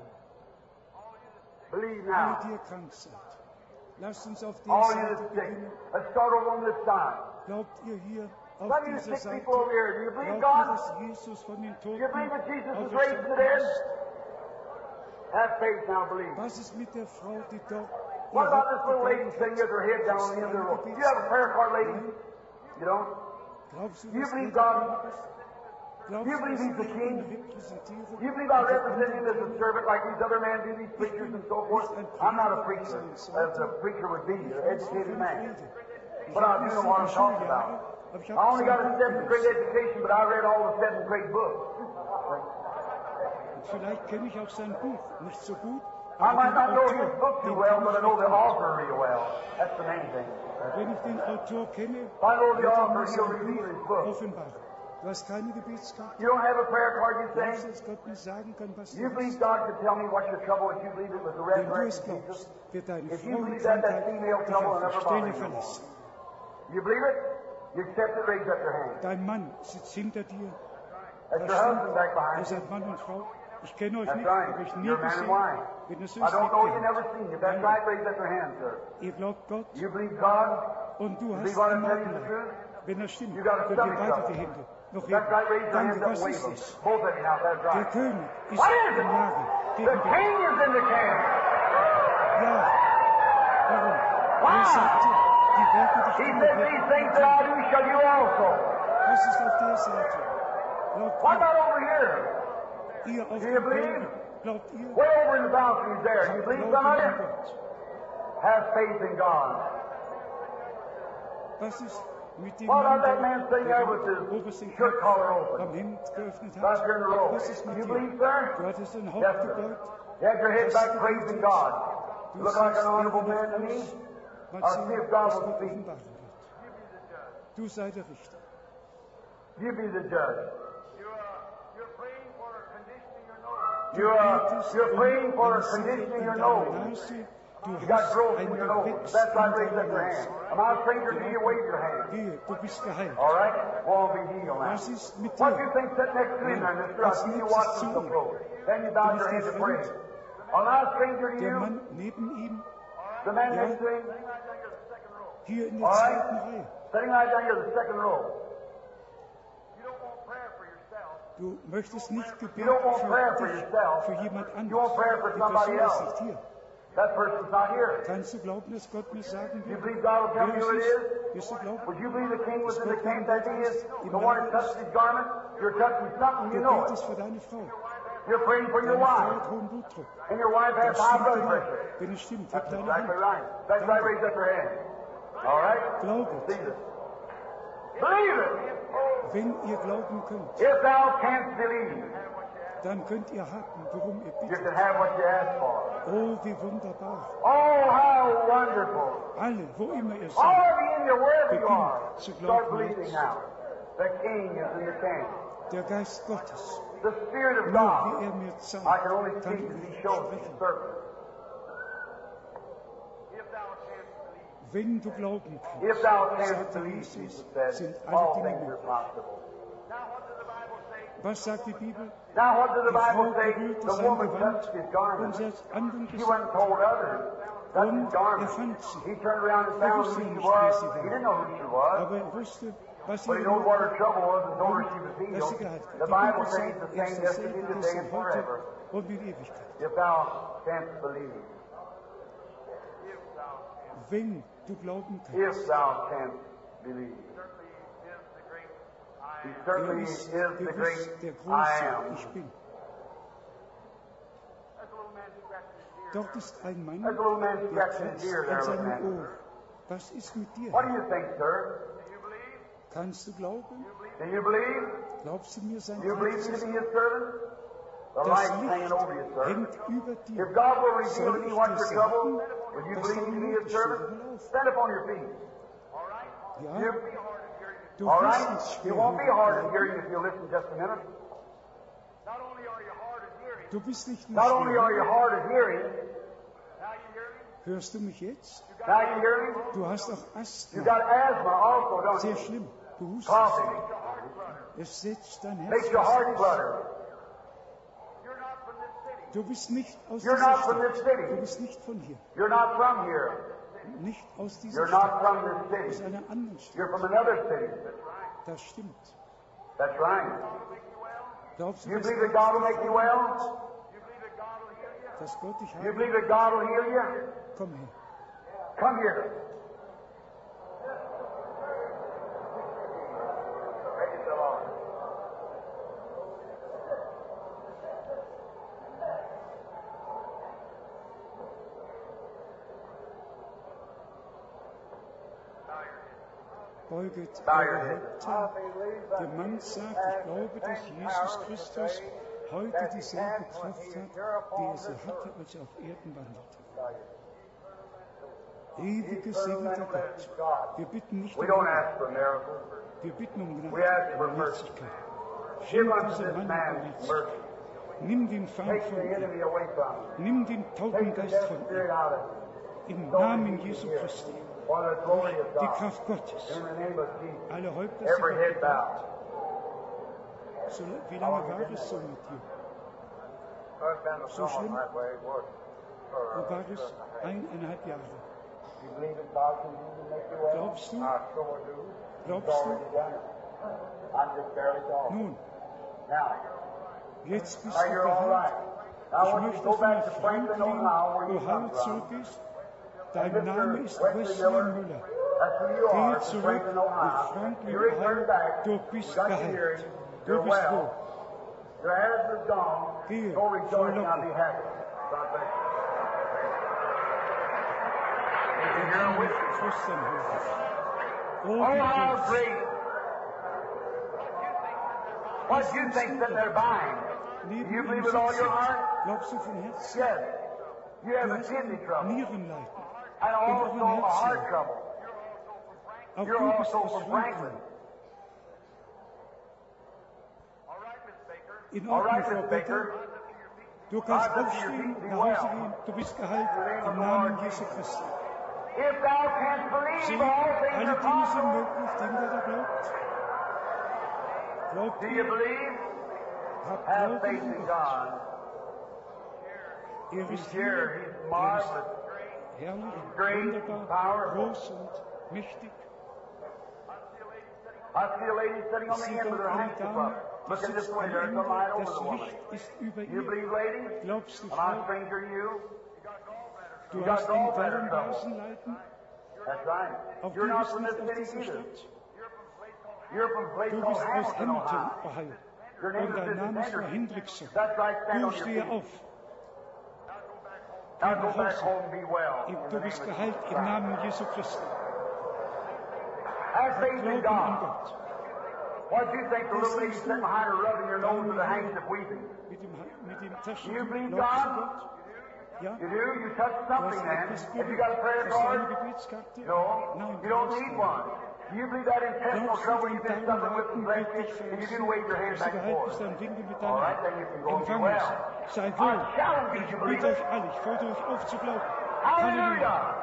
S3: Believe
S4: alle,
S3: now.
S4: die ihr krank seid. Lasst uns auf der
S3: All you
S4: Seite
S3: that's sick.
S4: beginnen.
S3: Let's start over on this side.
S4: Glaubt ihr hier auf
S3: Some of you
S4: dieser
S3: sick
S4: Seite?
S3: people over here, do you believe
S4: Glaubt ihr,
S3: God?
S4: dass Jesus von den
S3: Do you
S4: Toten
S3: believe that Jesus was raised from the
S4: auferstanden
S3: dead?
S4: ist?
S3: Have faith now, believe.
S4: Was ist mit der Frau, die dort
S3: What
S4: ihr
S3: about this
S4: Haupt
S3: little lady
S4: gedeckt
S3: sitting
S4: hat?
S3: with her head down on the end of the road? Do you have a prayer card, lady? You don't?
S4: Glaubst du,
S3: You
S4: dass
S3: believe
S4: er der
S3: God?
S4: König ist? Glaubst
S3: You
S4: du,
S3: believe
S4: dass
S3: He's the
S4: ich
S3: King?
S4: ihn repräsentiere?
S3: You believe I represent Him as a servant like these other men do, these preachers and so forth? I'm not a preacher, as a preacher would be, an educated man. But I do know what I'm talking about. I only got a 7th grade education, but I read all the 7th grade books.
S4: Vielleicht kenne ich auch sein Buch nicht so gut,
S3: I
S4: aber
S3: might
S4: den
S3: not know his
S4: Autor,
S3: book too
S4: den
S3: well,
S4: kenne
S3: but I
S4: ich
S3: know the
S4: recht gut.
S3: author real well. That's the main thing.
S4: Wenn ich den Autor kenne,
S3: If I know the
S4: wird er
S3: author,
S4: mir
S3: he'll
S4: sein
S3: reveal his
S4: Buch
S3: book.
S4: offenbaren. Du hast keine Gebetskarte.
S3: You don't have a prayer card, you
S4: Glaubst du,
S3: say?
S4: dass Gott mir sagen kann, was
S3: You
S4: du
S3: believe
S4: hast?
S3: God could tell me what your trouble is. You believe it was the
S4: Wenn du es
S3: resurrection of Jesus.
S4: glaubst, wird deine
S3: If you
S4: Frau
S3: believe that, that
S4: Krankheit
S3: female
S4: dich
S3: trouble
S4: auf
S3: will
S4: der
S3: never
S4: Stelle
S3: bother you.
S4: verlassen.
S3: You believe it? You accept it, raise up your hand.
S4: Dein Mann sitzt hinter dir.
S3: That's
S4: Das
S3: your husband back
S4: stimmt.
S3: behind
S4: Ihr
S3: you.
S4: seid Mann und Frau. Ich kenne euch
S3: That's
S4: nicht,
S3: right.
S4: habe ich nie
S3: You're a man and
S4: gesehen.
S3: wife.
S4: Wenn es
S3: I
S4: uns
S3: don't
S4: nicht
S3: know you,
S4: kennt.
S3: never seen you. If that's right, raise up your hand, sir.
S4: Ihr glaubt Gott
S3: You believe God?
S4: und du
S3: You
S4: hast
S3: believe what
S4: ein
S3: I'm telling you the
S4: Magenleid.
S3: truth?
S4: Wenn das stimmt,
S3: You got a
S4: könnt ihr
S3: stomach
S4: beide
S3: trouble.
S4: die Hände noch
S3: If that's right, raise
S4: heben.
S3: your
S4: Danke,
S3: hands up and
S4: was
S3: wave
S4: ist
S3: them.
S4: es?
S3: Both of you now, that's
S4: Der
S3: right.
S4: König ist
S3: What is
S4: im
S3: it?
S4: Lager
S3: The
S4: gegen Gott.
S3: king is in the camp.
S4: Ja. Warum?
S3: Why?
S4: Er sagte, die Werke, die ich
S3: He
S4: tue,
S3: said,
S4: werdet
S3: these
S4: ihr
S3: things
S4: tun.
S3: that I do shall you also.
S4: Das ist auf der Seite. Glaubt
S3: What about over here?
S4: ihr auf
S3: Do you
S4: den
S3: believe?
S4: Bergen? Glaubt ihr?
S3: Way over in the balconies there. You believe some of
S4: Glaubt ihr an
S3: you?
S4: Gott?
S3: Have faith in God.
S4: Was ist mit dem
S3: What
S4: Mann,
S3: about that man sitting there with
S4: der
S3: his
S4: den obersten
S3: shirt collar
S4: Knopf
S3: open?
S4: am Hemd geöffnet
S3: Right
S4: hat?
S3: here in the row.
S4: Was ist mit
S3: You
S4: dir?
S3: believe, sir?
S4: Du hattest dein
S3: Yes,
S4: Haupt
S3: sir.
S4: gebeugt.
S3: You had your head
S4: Hast
S3: back
S4: du
S3: praising
S4: gebetet?
S3: God.
S4: Du
S3: You look like an
S4: siehst
S3: honorable
S4: ehrenhaft
S3: man to me.
S4: aus. Mal
S3: I'll
S4: sehen,
S3: see if God
S4: was
S3: will
S4: Gott
S3: speak.
S4: offenbaren wird. Du sei der Richter.
S3: You be the judge.
S5: You're praying for a condition in your nose.
S4: Du
S3: You're praying for a
S4: eine Sache
S3: condition in
S4: in
S3: your
S4: deiner
S3: nose.
S4: Nase. Du
S3: You got
S4: hast
S3: growth
S4: ein
S3: in your nose.
S4: Gewächs
S3: That's
S4: in
S3: right, raise
S4: deiner
S3: up your
S4: Nase.
S3: hand. Am I a stranger to you? Wave your hand.
S4: Gehe, du bist geheilt.
S3: All right? Won't be healed now.
S4: Was ist mit
S3: What do
S4: dir?
S3: you think sitting next to him there, mister? I
S4: Als
S3: see you
S4: nächstes
S3: watching
S4: zu
S3: the
S4: ihm.
S3: floor. Then you bow
S4: Du
S3: your
S4: bist
S3: head to
S4: dir
S3: pray.
S4: fremd.
S3: Am I a stranger to
S4: Der
S3: you?
S4: Mann neben ihm,
S3: The man
S4: Ja.
S3: next to him?
S4: hier in der
S3: All right?
S4: zweiten Reihe.
S3: Sitting right down here, the second row.
S5: You don't want prayer for yourself.
S4: Du möchtest nicht
S3: You
S4: Gebet
S3: don't want prayer for
S4: für dich,
S3: yourself.
S4: für jemand
S3: You want prayer for
S4: anderes. Die
S3: somebody
S4: Person ist
S3: else.
S4: nicht hier.
S3: That person's not here.
S4: Kannst du glauben, dass Gott mir sagen
S3: You
S4: wird,
S3: believe God will tell
S4: wer
S3: me who it
S4: es
S3: is?
S4: ist? Wirst du glauben?
S3: Would you believe the king was in the
S4: Gott
S3: camp
S4: mein
S3: that he
S4: Gott
S3: is?
S4: ist im
S3: The one
S4: Lager
S3: that touched
S4: ist?
S3: his garment? You're touching something, you know
S4: Gebet ist
S3: it.
S4: für deine Frau.
S3: You're praying for your
S4: Deine Frau
S3: wife.
S4: hat hohen Blutdruck.
S3: And your wife has
S4: Das
S3: high
S4: stimmt
S3: blood
S4: genau.
S3: pressure.
S4: Wenn es stimmt, heb
S3: That's
S4: deine
S3: exactly
S4: Hand.
S3: right. That's right, raise up your hand. All right?
S4: Glaubet.
S3: See this. Believe it.
S4: Wenn ihr glauben könnt,
S3: If thou canst believe,
S4: dann könnt ihr haben, worum ihr
S3: you
S4: bittet.
S3: can have what you ask for.
S4: Oh, wie wunderbar.
S3: Oh, how wonderful.
S4: Alle, wo immer ihr
S3: All
S4: seid,
S3: of you in there, wherever you are,
S4: Beginn zu
S3: start
S4: glauben
S3: believing
S4: jetzt.
S3: now. The King is in the camp.
S4: der Geist Gottes,
S3: The Spirit of
S4: nur
S3: God.
S4: wie er mir
S3: I
S4: zeigt,
S3: can only
S4: kann
S3: speak as He
S4: ich
S3: shows me,
S4: sprechen.
S3: servant.
S5: If thou canst believe.
S4: Wenn du glauben
S3: If
S4: kannst,
S3: thou canst
S4: sagte
S3: believe,
S4: Jesus,
S3: Jesus said,
S4: sind alle
S3: all
S4: Dinge
S3: things are
S4: möglich.
S3: possible.
S5: Now what does the Bible say?
S4: Was sagt die Bibel?
S3: Now, what does the
S4: Die Frau
S3: Bible say?
S4: berührte
S3: The
S4: sein
S3: woman
S4: Gewand
S3: touched his
S4: und
S3: garment.
S4: sie hat anderen
S3: She went and
S4: gesagt,
S3: told others. Touched his
S4: und er
S3: garment.
S4: fand sie.
S3: He turned around and found who she was. He didn't know who she was,
S4: Aber er wusste, was
S3: but
S4: ihre
S3: he knows what her
S4: Not
S3: trouble was and told her she was
S4: dass sie
S3: healed.
S4: geheilt hat.
S3: The
S4: Die
S3: Bible
S4: Bibel
S3: says
S4: sagt,
S3: the
S4: er ist
S3: same yesterday,
S4: derselbe
S3: today,
S4: gestern,
S3: and
S4: heute
S3: forever.
S4: und in Ewigkeit.
S3: If thou canst believe.
S4: Wenn du glauben kannst,
S3: If thou canst believe.
S5: Certainly is the great
S3: certainly is the
S4: gewiss
S3: great
S4: der
S3: I
S4: große
S3: am.
S4: Ich Bin. Dort ist ein Mann,
S3: There's a little man
S4: der
S3: scratching his
S4: kratzt
S3: ear
S4: an
S3: there, little
S4: seinem
S3: man.
S4: Ohr. Was ist mit dir?
S3: What do you think, sir?
S4: Kannst du glauben?
S3: Do you believe?
S4: Glaubst du mir sein
S3: Do you believe me to
S4: Dienst?
S3: be his servant? The
S4: Das
S3: light's hanging over you,
S4: Licht
S3: sir.
S4: hängt über dir.
S3: If God will reveal
S4: Soll
S3: to
S4: ich
S3: you what
S4: dir
S3: your
S4: sagen,
S3: trouble, will you
S4: was
S3: believe
S4: deine
S3: me to be
S4: Not
S3: his
S4: ist? Steh
S3: servant?
S4: doch mal auf.
S3: Stand up on your feet.
S4: Ja, du
S3: All
S4: wirst
S3: right?
S4: nicht
S3: You
S4: schwer
S3: won't be hard of
S4: hören.
S3: hearing if you listen just a minute.
S5: Not only are you hard of hearing,
S4: Du bist nicht nur
S3: Not only are you
S4: schwer.
S3: hard of hearing,
S5: now you hear me?
S4: Hörst du mich jetzt?
S3: now you hear me?
S4: Du hast auch
S3: You
S4: Asthma.
S3: got asthma also, don't
S4: Sehr
S3: you?
S4: schlimm. Du hustest.
S3: Coughing.
S4: Es setzt dein Herz.
S3: Makes your heart flutter.
S5: You're not from this city.
S4: Du bist nicht aus
S3: You're
S4: dieser
S3: not from
S4: Stadt.
S3: this city.
S4: Du bist nicht von hier.
S3: You're not from here.
S4: Nicht aus dieser
S3: You're not
S4: Stadt.
S3: from this
S4: Aus
S3: city.
S4: einer anderen Stadt.
S3: You're from another city.
S4: Das stimmt.
S3: That's right.
S4: Glaubst du,
S3: You
S4: dass
S3: believe that God will make you well?
S4: dass Gott dich
S3: You
S4: heilt?
S3: believe that God will heal you?
S4: Komm her.
S3: Come here. Praise the Lord.
S4: Beuget
S3: Bow your
S4: eure
S3: head.
S4: Häupter. Der Mann sagt, ich glaube, dass Jesus Christus heute dieselbe Kraft hat, die er sie hatte, als er auf Erden wandelte. Ewige segneter Gott, wir bitten nicht
S3: We
S4: um
S3: don't
S4: Wunder,
S3: ask for miracles.
S4: wir bitten um
S3: We ask for
S4: Gnade und
S3: mercy.
S4: Barmherzigkeit.
S3: Give
S4: Schenk
S3: unto
S4: diesem
S3: this
S4: Mann
S3: man
S4: Barmherzigkeit.
S3: mercy.
S4: Nimm den Feind
S3: Take
S4: von
S3: the
S4: ihm.
S3: enemy away from him.
S4: Nimm den
S3: Take
S4: Taubengeist
S3: the death
S4: von ihm.
S3: spirit out of him.
S4: Im Namen Jesu Christi.
S3: For the glory of
S4: Die
S3: God.
S4: Kraft Gottes.
S3: In the name of Jesus.
S4: Alle Häupter
S3: Every head
S4: sind
S3: bowed.
S4: so, wie lange war es so mit dir? So schlimm? Wo war es? 1,5 Jahre.
S3: You believe that God can heal and make you well?
S4: Glaubst du?
S3: I sure do. He's
S4: Glaubst du?
S3: already done it. I'm just barely talking.
S4: Nun,
S3: Now,
S4: jetzt bist
S3: now
S4: du
S3: you're all
S4: bereit.
S3: right. Now I
S4: Ich
S3: want you to
S4: möchte,
S3: go
S4: dass du
S3: back
S4: nach
S3: to Franklin,
S4: Franklin,
S3: Ohio, where you
S4: Ohio
S3: come from.
S4: zurückgehst. Dein
S3: And
S4: Name
S3: Mr.
S4: ist
S3: Wesley
S4: Wesley
S3: Miller.
S4: Müller.
S3: That's who you are,
S4: Geh
S3: from
S4: zurück
S3: Franklin,
S4: nach
S3: Ohio.
S4: Franklin,
S3: You return
S4: Ohio.
S3: back.
S4: Du
S3: You
S4: bist
S3: got your
S4: geheilt.
S3: hearing.
S4: Du
S3: You're
S4: bist
S3: well.
S4: wohl.
S3: Your asthma is gone.
S4: Gehe,
S3: Go rejoice
S4: frohlocken.
S3: now, be happy. God bless you.
S4: Der
S3: You're
S4: Name
S3: with
S4: ist Schwestern hören. Oh,
S3: Oh,
S4: wie
S3: how
S4: groß.
S3: great. What do you think that they're buying? Do you
S4: Neben
S3: believe
S4: ihm
S3: with all
S4: sitzt,
S3: your heart?
S4: glaubst du von Herzen?
S3: Yes. You have
S4: Du
S3: a
S4: hast
S3: kidney trouble
S4: Nierenleiden.
S3: and
S4: und auch
S3: also
S4: ein
S3: a heart
S4: Herzleiden.
S3: trouble.
S4: Auch
S3: You're
S4: du bist
S3: also
S4: aus
S3: from
S4: Franklin.
S3: Franklin.
S5: All right, Miss Baker.
S4: In
S3: All
S4: Ordnung,
S3: right,
S4: Frau
S3: Miss
S4: Becker.
S3: Baker.
S4: Du kannst
S3: God, lift your
S4: aufstehen,
S3: feet, be
S4: nach Hause
S3: well.
S4: gehen. Du bist geheilt im Namen Jesu Christi.
S3: If thou canst
S4: Sieh,
S3: believe, all things
S4: alle
S3: are
S4: Dinge sind
S3: possible.
S4: möglich, dem der da glaubt. Glaubt
S3: Do you
S4: ihr,
S3: believe?
S4: habt
S3: Have
S4: Glauben
S3: faith
S4: in
S3: in
S4: Gott.
S3: God.
S4: Er
S3: He's
S4: ist
S3: here.
S4: hier,
S3: He's
S4: er
S3: marvelous.
S4: ist herrlich,
S3: great,
S4: wunderbar,
S3: powerful.
S4: groß und mächtig.
S3: I see a lady sitting on
S4: Ich
S3: the
S4: sehe
S3: end with
S4: dort
S3: her
S4: eine
S3: handkerchief
S4: Dame,
S3: up.
S4: die
S3: Looking this
S4: sitzt
S3: way,
S4: am
S3: there's
S4: Ende,
S3: a light over
S4: das
S3: the woman.
S4: Licht ist über
S3: You
S4: ihr.
S3: believe, lady?
S4: Glaubst du,
S3: Am I
S4: Frau,
S3: stranger to you?
S4: du
S3: You
S4: hast
S3: got
S4: ein
S3: gallbladder trouble.
S4: Gallenblasenleiden?
S3: That's right.
S4: Auch
S3: You're
S4: du
S3: not
S4: bist
S3: from
S4: nicht
S3: this
S4: aus
S3: city
S4: dieser
S3: either.
S4: Stadt.
S3: You're from a place
S4: Du
S3: called
S4: bist aus
S3: Hamilton,
S4: Hamilton,
S3: Ohio.
S4: Ohio.
S3: Your name
S4: Und
S3: is
S4: dein Name
S3: Mrs.
S4: ist Frau
S3: Hendrickson.
S4: Hendrickson.
S3: That's right. Stand
S4: Du,
S3: on your
S4: stehe
S3: feet.
S4: auf.
S3: Now
S4: Geh
S3: go
S4: nach
S3: back
S4: Hause.
S3: home and be well. In
S4: Du
S3: the name
S4: bist
S3: of
S4: geheilt
S3: Jesus
S4: im
S3: Christ.
S4: Namen Jesu Christi.
S3: Have faith in
S4: Glauben an
S3: God.
S4: Gott.
S3: What do you think the little lady sitting behind her rubbing your nose with a handkerchief weeping?
S4: Mit dem
S3: You
S4: Taschentuch
S3: believe
S4: glaubst du
S3: God?
S4: Gott? Ja?
S3: You do? You touch
S4: Du
S3: something
S4: hast
S3: then.
S4: etwas
S3: Have you got a prayer
S4: berührt. Hast du eine
S3: card?
S4: Gebetskarte?
S3: No.
S4: Nein,
S3: You don't
S4: brauchst
S3: need
S4: keine.
S3: one. Do you believe that intestinal
S4: Glaubst du,
S3: trouble
S4: dein
S3: you've been suffering with
S4: Darmleiden
S3: from last
S4: wird
S3: week?
S4: dich
S3: And you
S4: verlassen?
S3: do wave your hand
S4: Dass du
S3: back and
S4: geheilt
S3: forth.
S4: bist, dann winke mit
S3: All
S4: deiner
S3: right,
S4: Hand.
S3: then you can go and be
S4: Empfang
S3: well.
S4: es. Sei
S3: I
S4: wohl.
S3: challenge you
S4: Ich
S3: to
S4: bitte
S3: believe
S4: euch
S3: it.
S4: alle, ich fordere euch auf zu glauben. Halleluja.
S3: Hallelujah.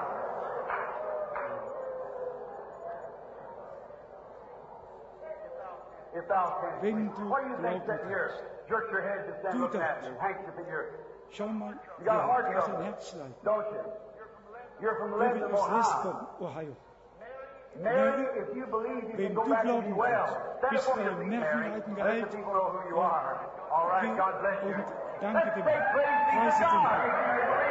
S3: If thou canst
S4: Wenn
S3: believe.
S4: du
S3: What do you think
S4: glauben
S3: sitting here? Jerk your head to stand
S4: Du
S3: looking at
S4: dort.
S3: me. Handkerchief in your...
S4: Schau mal,
S3: You got
S4: ja,
S3: heart
S4: du hast ein
S3: trouble,
S4: Herzleiden.
S3: don't you? You're from
S4: Du
S3: Lebanon,
S4: bist aus
S3: Ohio.
S4: Lisbon, Ohio.
S3: Mary, if you believe you
S4: Wenn
S3: can go
S4: du
S3: back and be
S4: glauben
S3: well.
S4: kannst,
S3: Stand
S4: bist
S3: up
S4: du
S3: on your
S4: an
S3: feet, Mary.
S4: Nervenleiden
S3: Let the
S4: geheilt.
S3: people know who you are. All right, God bless you.
S4: Und danke
S3: Let's
S4: dem
S3: say praise be
S4: Preise
S3: to
S4: dem
S3: God.
S4: Herrn.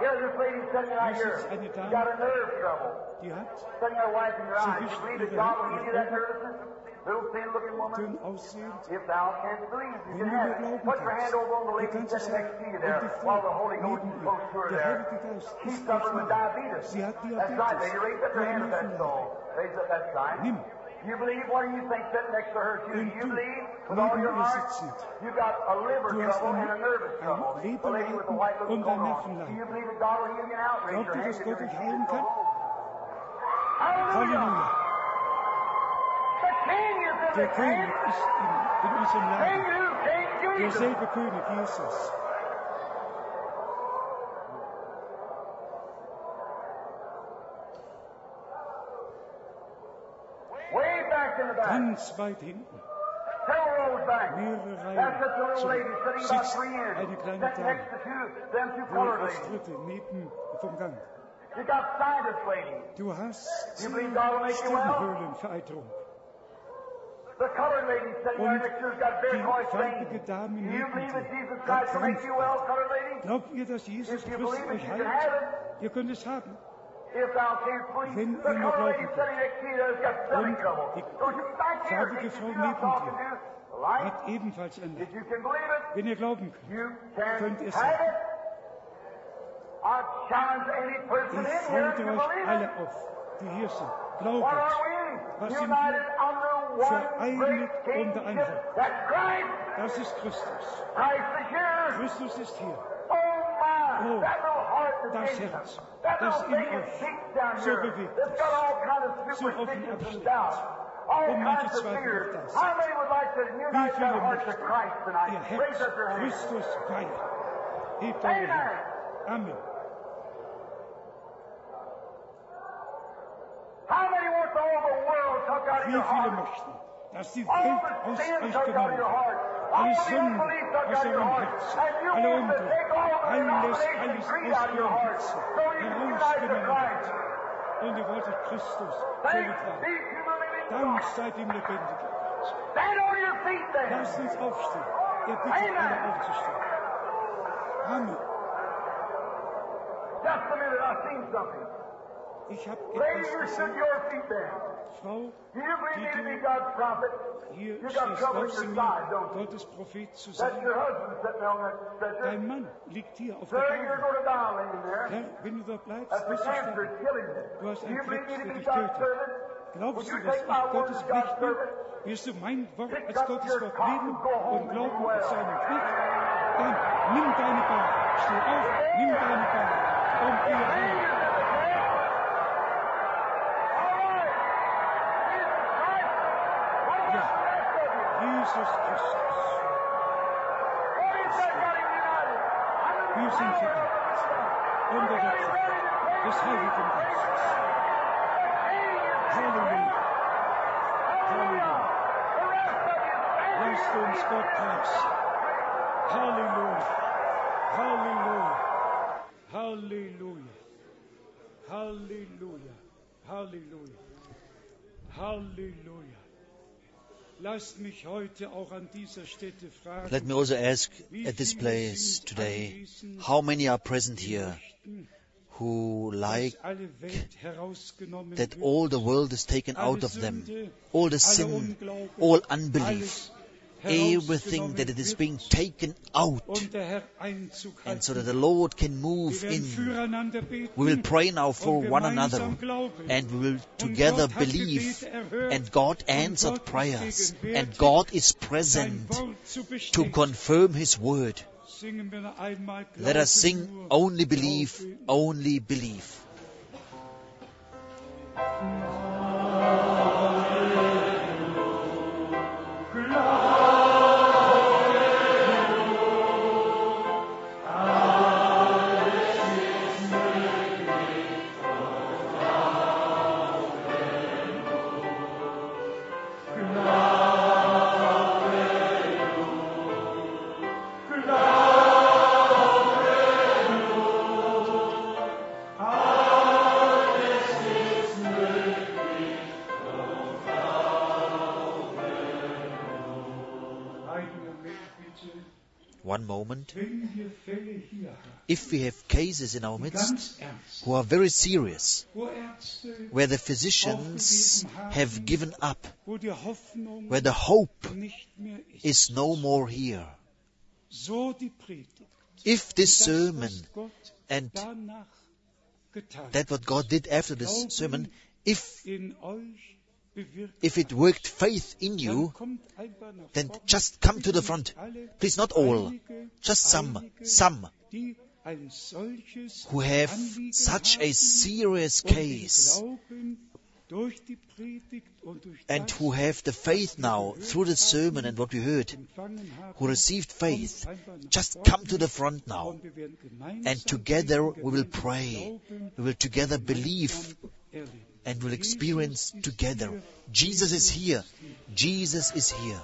S4: Das ist eine Dame, die hat, sie wischt ihre dünn aussehend. Wenn du mir glauben kannst, du kannst es sagen, und die Frau neben ihr, der Heilige Geist ist auf ihr. Sie hat Diabetes. Nimm.
S5: You believe, what do you think sitting next to her? Do you believe with all your heart? You've got a liver trouble and a nervous trouble. The lady with the white little coat on. Do you believe that God will heal you now? Raise your hand.
S4: Glaubt ihr, dass Gott euch heilen kann?
S5: Hallelujah! The King is in
S4: Der
S5: the
S4: König
S5: camp.
S4: ist in unserem
S5: King
S4: Laden.
S5: who? King Jesus.
S4: Derselbe König, Jesus.
S5: Way back in the back.
S4: Ganz weit hinten.
S5: Several rows back.
S4: Mehrere
S5: That's just a
S4: Reihen.
S5: little
S4: So
S5: lady sitting about
S4: sitzt
S5: 3 inches.
S4: eine kleine
S5: Sitting
S4: Dame,
S5: next to them two
S4: wohl
S5: colored
S4: als
S5: ladies.
S4: Dritte neben vom Gang.
S5: You got sinus lady.
S4: Du hast
S5: You believe God will make you well?
S4: Stirnhöhlenvereiterung.
S5: The colored lady sitting
S4: Und
S5: right next to her's got
S4: die
S5: varicose
S4: farbige
S5: veins.
S4: Dame
S5: Do you
S4: neben
S5: believe that
S4: dir
S5: Jesus
S4: hat
S5: Christ will make you well,
S4: Krampf.
S5: colored lady?
S4: Glaubt ihr, dass Jesus
S5: If you
S4: Christus
S5: believe it,
S4: euch
S5: you can have
S4: heilt?
S5: it.
S4: Ihr könnt es haben.
S5: If thou canst believe.
S4: Wenn
S5: The
S4: ihr nur
S5: colored lady
S4: glauben
S5: sitting next to you has got stomach
S4: Und
S5: trouble.
S4: die
S5: Don't you back here,
S4: farbige
S5: you
S4: Frau
S5: see what I'm
S4: neben
S5: talking
S4: dir
S5: to? Right?
S4: hat ebenfalls ein
S5: If you can believe it,
S4: Wenn ihr glauben könnt,
S5: you can
S4: könnt ihr es
S5: have
S4: haben.
S5: it. I challenge any person
S4: Ich
S5: in here to
S4: fordere euch
S5: believe
S4: alle
S5: it.
S4: auf, die hier sind.
S5: What
S4: Glaubet.
S5: are
S4: Was
S5: we?
S4: sind
S5: United
S4: wir?
S5: under one
S4: Vereinigt
S5: great
S4: unter einem
S5: kingship.
S4: Haupt.
S5: That's Christ.
S4: Das ist Christus.
S5: Christ is here.
S4: Christus ist hier.
S5: Oh my,
S4: Oh,
S5: that little heart
S4: das
S5: that's in
S4: Herz,
S5: you. That
S4: das
S5: little
S4: in
S5: thing that
S4: euch
S5: beats down
S4: so
S5: here.
S4: bewegt
S5: It's got
S4: ist,
S5: all kinds of
S4: so offen
S5: superstitions and
S4: abschlägt.
S5: doubts. All
S4: Und manche
S5: kinds of
S4: Zweifel
S5: fears.
S4: auch das.
S5: How many would like to
S4: Wie
S5: unite their
S4: viele
S5: hearts to
S4: möchten
S5: Christ tonight?
S4: ihr
S5: Raise
S4: Herz
S5: up your hands.
S4: Christus weihen? Hebt eure
S5: Amen.
S4: Hände. Amen.
S5: How many want all the world took out of
S4: Wie
S5: your
S4: viele
S5: heart?
S4: möchten, dass die
S5: All
S4: Welt
S5: the
S4: aus
S5: sin
S4: euch
S5: took out of
S4: genommen
S5: your
S4: wird?
S5: heart. All
S4: Alle
S5: the
S4: Sünden
S5: unbelief took
S4: aus
S5: out of your
S4: eurem
S5: heart.
S4: Herzen,
S5: And you
S4: alle
S5: want to
S4: Unglück,
S5: take all the
S4: alles
S5: denomination and
S4: aus
S5: creed out of your
S4: eurem
S5: heart.
S4: Herzen
S5: So you can unite to
S4: herausgenommen
S5: Christ.
S4: wird. Und ihr wolltet Christus
S5: Thanks
S4: zurückwagen.
S5: be to the living
S4: Dank
S5: God.
S4: sei dem lebendigen Gott.
S5: Stand on your feet then.
S4: Lasst uns aufstehen. Ihr bittet alle aufzustehen. Amen.
S5: Just a minute, I've seen something.
S4: Ich habe
S5: Lady,
S4: etwas
S5: you stood
S4: gesehen.
S5: your feet there.
S4: Frau,
S5: Do you believe me to be
S4: die
S5: God's prophet?
S4: du hier
S5: You got
S4: stehst,
S5: trouble in
S4: glaubst du
S5: your
S4: mir,
S5: side, don't you?
S4: Gottes Prophet zu
S5: That's
S4: sein?
S5: your husband sitting there on that stretcher.
S4: Dein Mann liegt hier auf der
S5: Sir, you're
S4: Bahn.
S5: going to die laying there.
S4: Herr, wenn du dort bleibst,
S5: That's the
S4: wirst du
S5: cancer
S4: sterben.
S5: is killing you.
S4: Du hast
S5: Do
S4: einen
S5: you believe
S4: Krebs,
S5: me to
S4: der
S5: be
S4: dich
S5: God's
S4: tötet.
S5: servant?
S4: Glaubst
S5: Would
S4: du,
S5: you
S4: dass
S5: take my
S4: ich
S5: word
S4: Gottes
S5: as
S4: Knecht
S5: God's
S4: bin?
S5: servant?
S4: Wirst du mein Wort
S5: Pick
S4: als
S5: up
S4: Gottes
S5: your
S4: Wort
S5: cot
S4: nehmen
S5: and go home
S4: und
S5: and
S4: glauben
S5: be well.
S4: als seinen Knecht? Dann nimm deine Bahn, steh auf, nimm deine Bahn und geh heim. Ja, Jesus Christus. Wir sind vereint unter der Kraft des Heiligen Geistes. Halleluja. Halleluja. Lasst uns Gott preisen. Halleluja. Halleluja. Halleluja. Halleluja. Halleluja. Halleluja. Lasst mich heute auch an dieser Stätte fragen.
S1: Let me also ask at this place today, how many are present here who like that all the world is taken out of them, all the sin, all unbelief, everything that it is being taken out, and so that the Lord can move in. We will pray now for one another, and we will together believe, and God answered prayers, and God is present to confirm His word. Let us sing, only believe, only believe. One moment. If we have cases in our midst who are very serious, where the physicians have given up, where the hope is no more here, if this sermon and that what God did after this sermon, if it worked faith in you, then just come to the front. Please, not all, just some who have such a serious case and who have the faith now through the sermon and what we heard, who received faith, just come to the front now. And together we will pray. We will together believe and will experience together. Jesus is here. Jesus is here.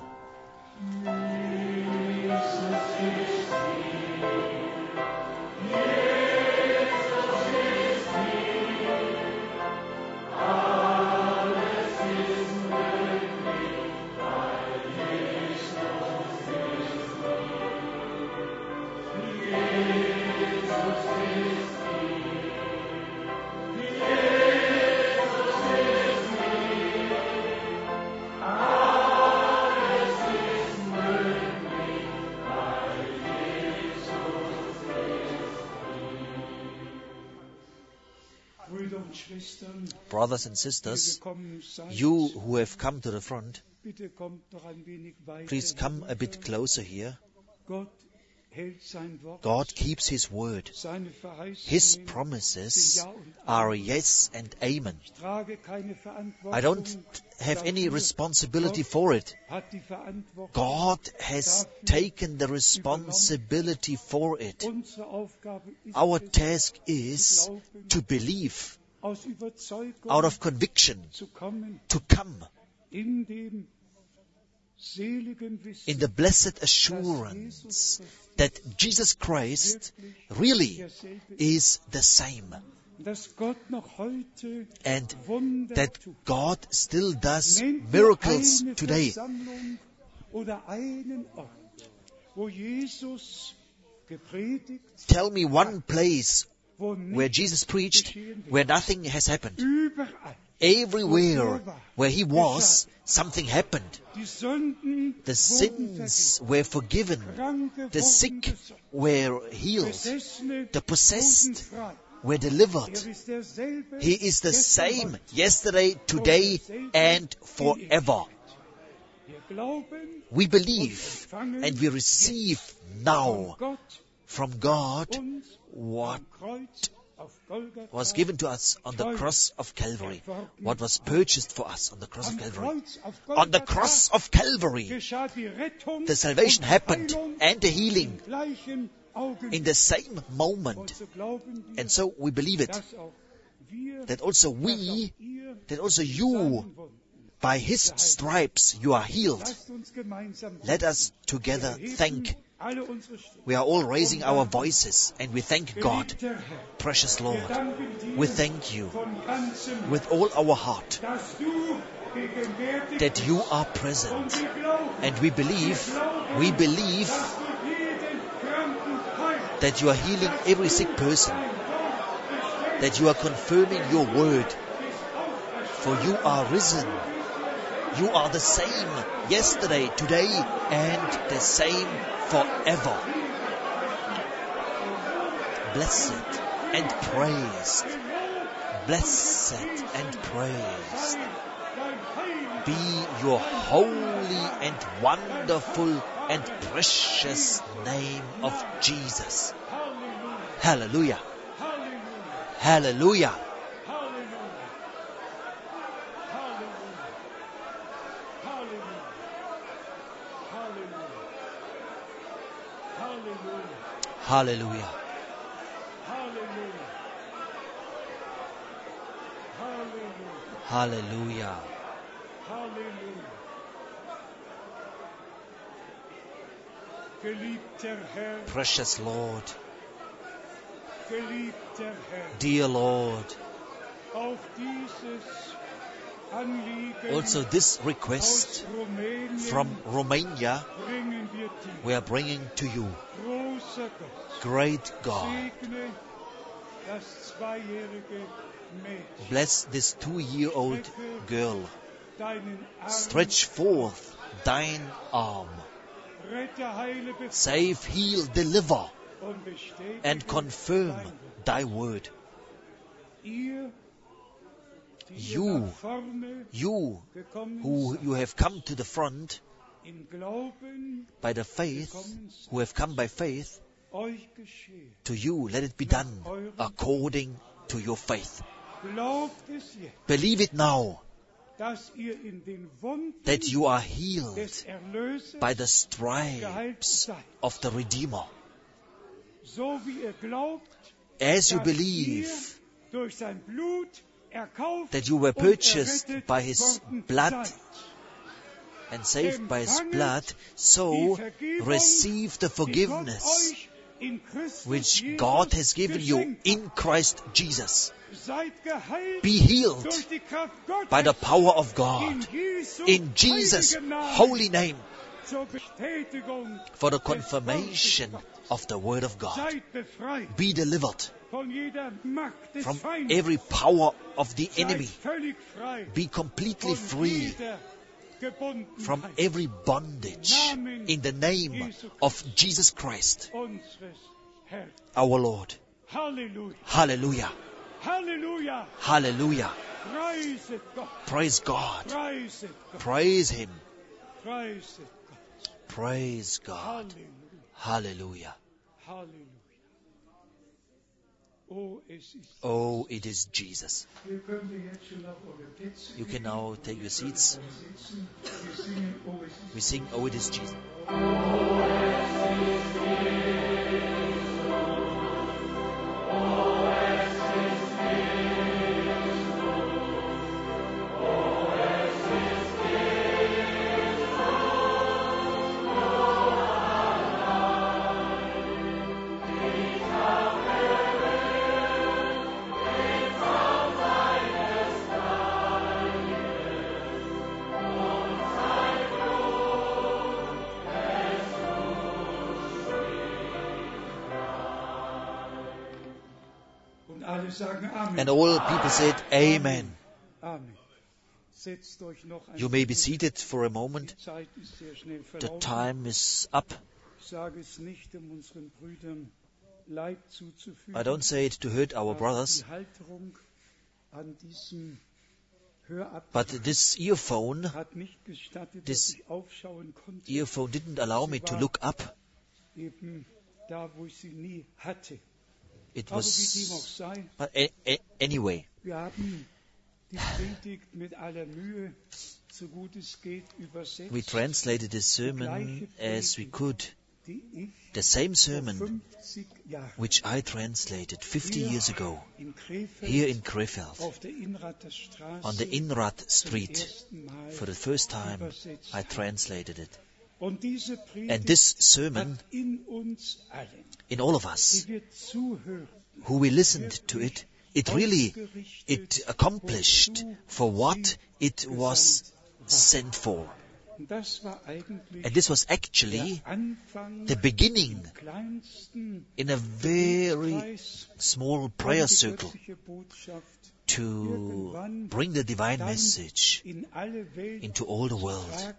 S1: Brothers and sisters, you who have come to the front, please come a bit closer here. God keeps His word. His promises are yes and amen. I don't have any responsibility for it. God has taken the responsibility for it. Our task is to believe out of conviction, to come in the blessed assurance that Jesus Christ really is the same, and that God still does miracles today. Tell me one place where Jesus preached, where nothing has happened. Everywhere where He was, something happened. The sins were forgiven. The sick were healed. The possessed were delivered. He is the same yesterday, today, and forever. We believe and we receive now from God what was given to us on the cross of Calvary, what was purchased for us on the cross of Calvary. On the cross of Calvary, the salvation happened and the healing in the same moment. And so we believe it, that also we, that also you, by His stripes you are healed. Let us together thank. We are all raising our voices and we thank God. Precious Lord, we thank You with all our heart that You are present, and we believe that You are healing every sick person, that You are confirming Your word, for You are risen. You are the same yesterday, today, and the same forever. Blessed and praised. Blessed and praised be Your holy and wonderful and precious name of Jesus. Hallelujah. Hallelujah. Hallelujah. Hallelujah. Precious Lord, dear Lord, Also this request from Romania we are bringing to you. Great God, bless this 2-year-old girl. Stretch forth thine arm. Save, heal, deliver, and confirm thy word. You who have come to the front by the faith, who have come by faith, to you let it be done according to your faith. Believe it now, that you are healed by the stripes of the Redeemer. As you believe that you were purchased by His blood and saved by His blood, so receive the forgiveness which God has given you in Christ Jesus. Be healed by the power of God in Jesus' holy name, for the confirmation of the Word of God. Be delivered from every power of the enemy. Be completely free from every bondage in the name of Jesus Christ, our Lord. Hallelujah. Hallelujah. Hallelujah. Praise God. Praise Him. Praise God. Hallelujah. Oh, it is Jesus. You can now take your seats. We sing, Oh, it is Jesus. And all people said, Amen. You may be seated for a moment. The time is up. I don't say it to hurt our brothers, but this earphone didn't allow me to look up. It was, but anyway, we translated the sermon as we could. The same sermon which I translated 50 years ago here in Krefeld on the Inrad Street. For the first time I translated it. And this sermon, in all of us who we listened to it, it accomplished for what it was sent for. And this was actually the beginning in a very small prayer circle to bring the divine message into all the world.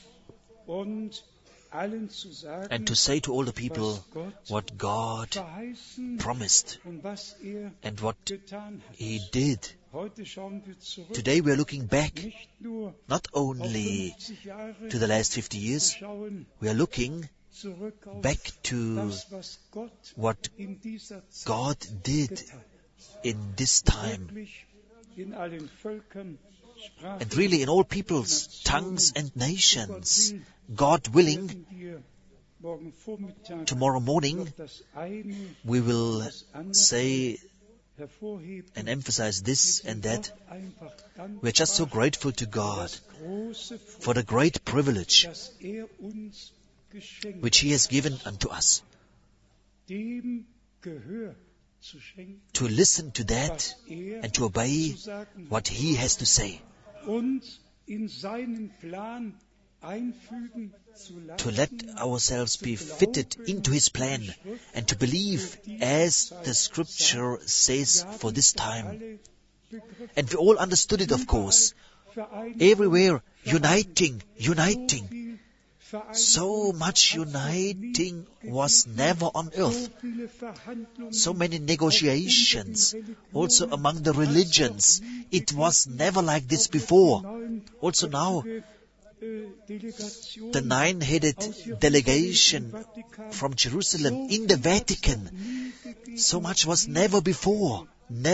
S1: And to say to all the people what God promised and what He did. Today we are looking back, not only to the last 50 years, we are looking back to what God did in this time. And really in all peoples, tongues and nations, God willing, tomorrow morning we will say and emphasize this and that. We are just so grateful to God for the great privilege which He has given unto us, to listen to that and to obey what He has to say. to let ourselves be fitted into His plan and to believe as the Scripture says for this time. And we all understood it, of course. Everywhere, uniting. So much uniting was never on earth. So many negotiations, also among the religions. It was never like this before. Also now, the 9-headed delegation from Jerusalem in the Vatican. So much was never before.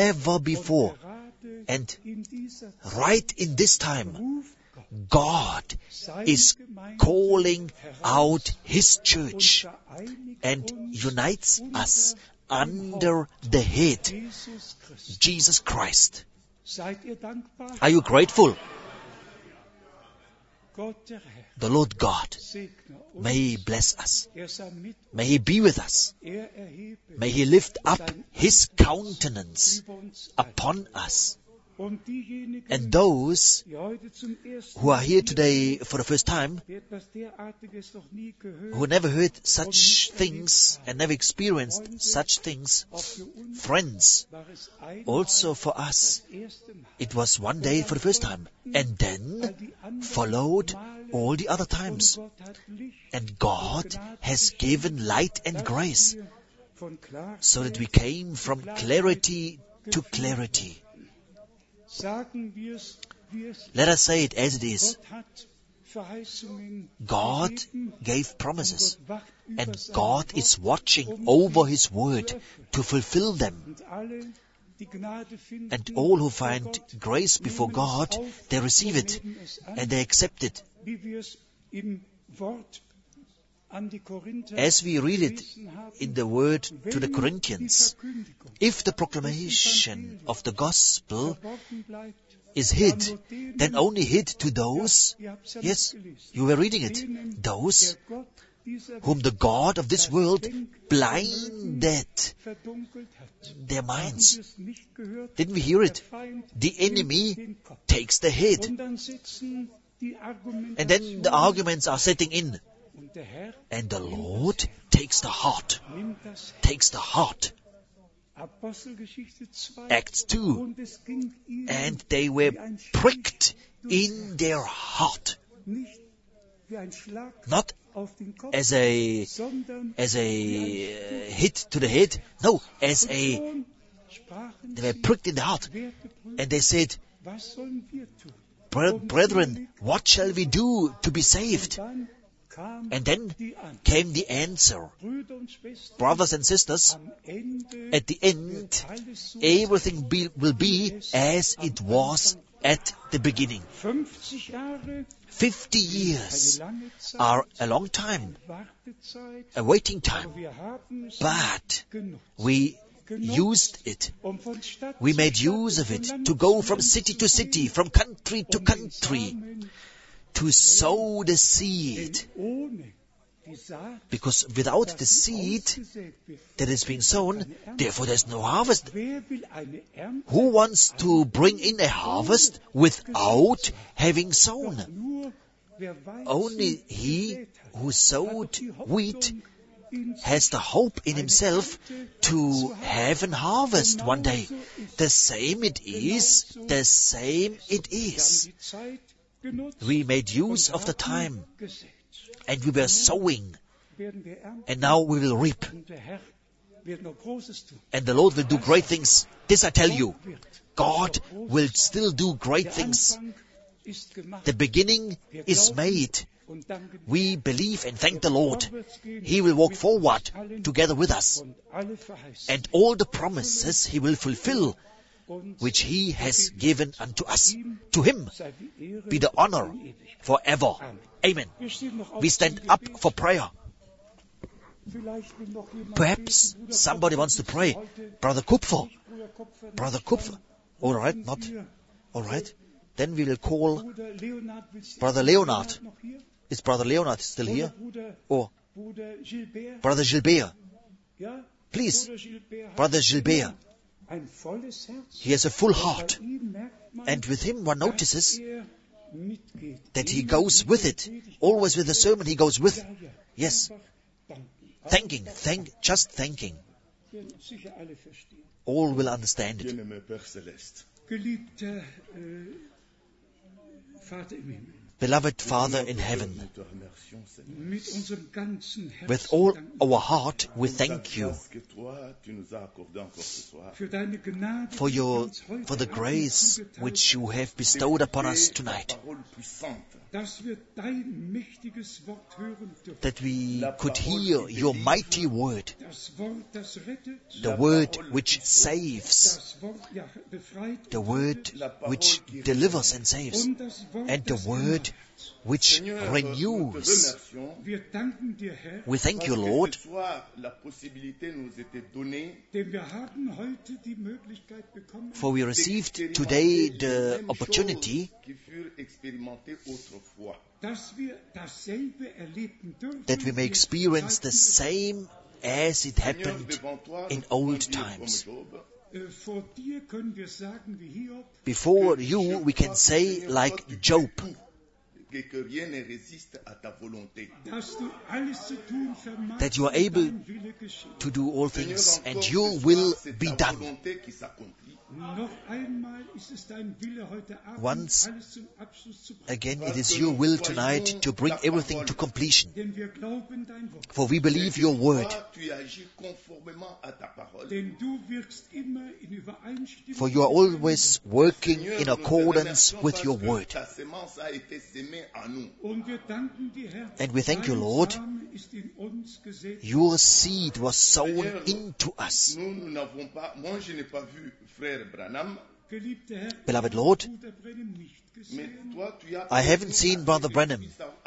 S1: And right in this time, God is calling out His church and unites us under the head, Jesus Christ. Are you grateful? The Lord God, may He bless us. May He be with us. May He lift up His countenance upon us. And those who are here today for the first time, who never heard such things and never experienced such things, friends, also for us, it was one day for the first time, and then followed all the other times. And God has given light and grace, so that we came from clarity to clarity. Let us say it as it is. God gave promises, and God is watching over His word to fulfill them. And all who find grace before God, they receive it, and they accept it. As we read it in the word to the Corinthians, if the proclamation of the gospel is hid, then only hid to those, yes, you were reading it, those whom the God of this world blinded their minds. Didn't we hear it? The enemy takes the head. And then the arguments are setting in. And the Lord takes the heart. Acts 2. And they were pricked in their heart. Not as a hit to the head. No, they were pricked in the heart. And they said, brethren, what shall we do to be saved? And then came the answer. Brothers and sisters, at the end, everything will be as it was at the beginning. 50 years are a long time, a waiting time, but we used it. We made use of it to go from city to city, from country to country, to sow the seed. Because without the seed that is being sown, therefore there's no harvest. Who wants to bring in a harvest without having sown? Only he who sowed wheat has the hope in himself to have an harvest one day. The same it is. We made use of the time, and we were sowing, and now we will reap. And the Lord will do great things. This I tell you, God will still do great things. The beginning is made. We believe and thank the Lord. He will walk forward together with us. And all the promises He will fulfill, which He has given unto us. To Him be the honor forever. Amen. We stand up for prayer. Perhaps somebody wants to pray. Brother Kupfer. All right, not. All right. Then we will call Brother Leonard. Is Brother Leonard still here? Or Brother Gilbert? Please, Brother Gilbert. He has a full heart. And with him one notices that he goes with it. Always with the sermon he goes with. Yes. Just thanking. All will understand it. Beloved Father in heaven, with all our heart we thank you for the grace which you have bestowed upon us tonight, that we could hear your mighty word, the word which saves, the word which delivers and saves, and the word which renews. We thank you, Lord, for we received today the opportunity that we may experience the same as it happened in old times. Before you, we can say like Job, that you are able to do all things and your will be done. Once again, it is your will tonight to bring everything to completion. For we believe your word. For you are always working in accordance with your word. And we thank you, Lord, your seed was sown into us. Beloved Lord, I haven't seen Brother Branham,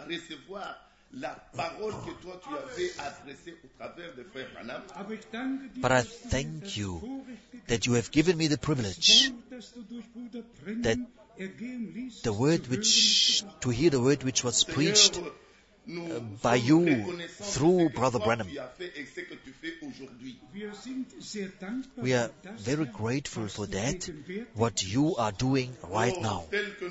S1: but I thank you that you have given me the privilege that to hear the word which was preached by you through Brother Branham. We are very grateful for that, what you are doing right now.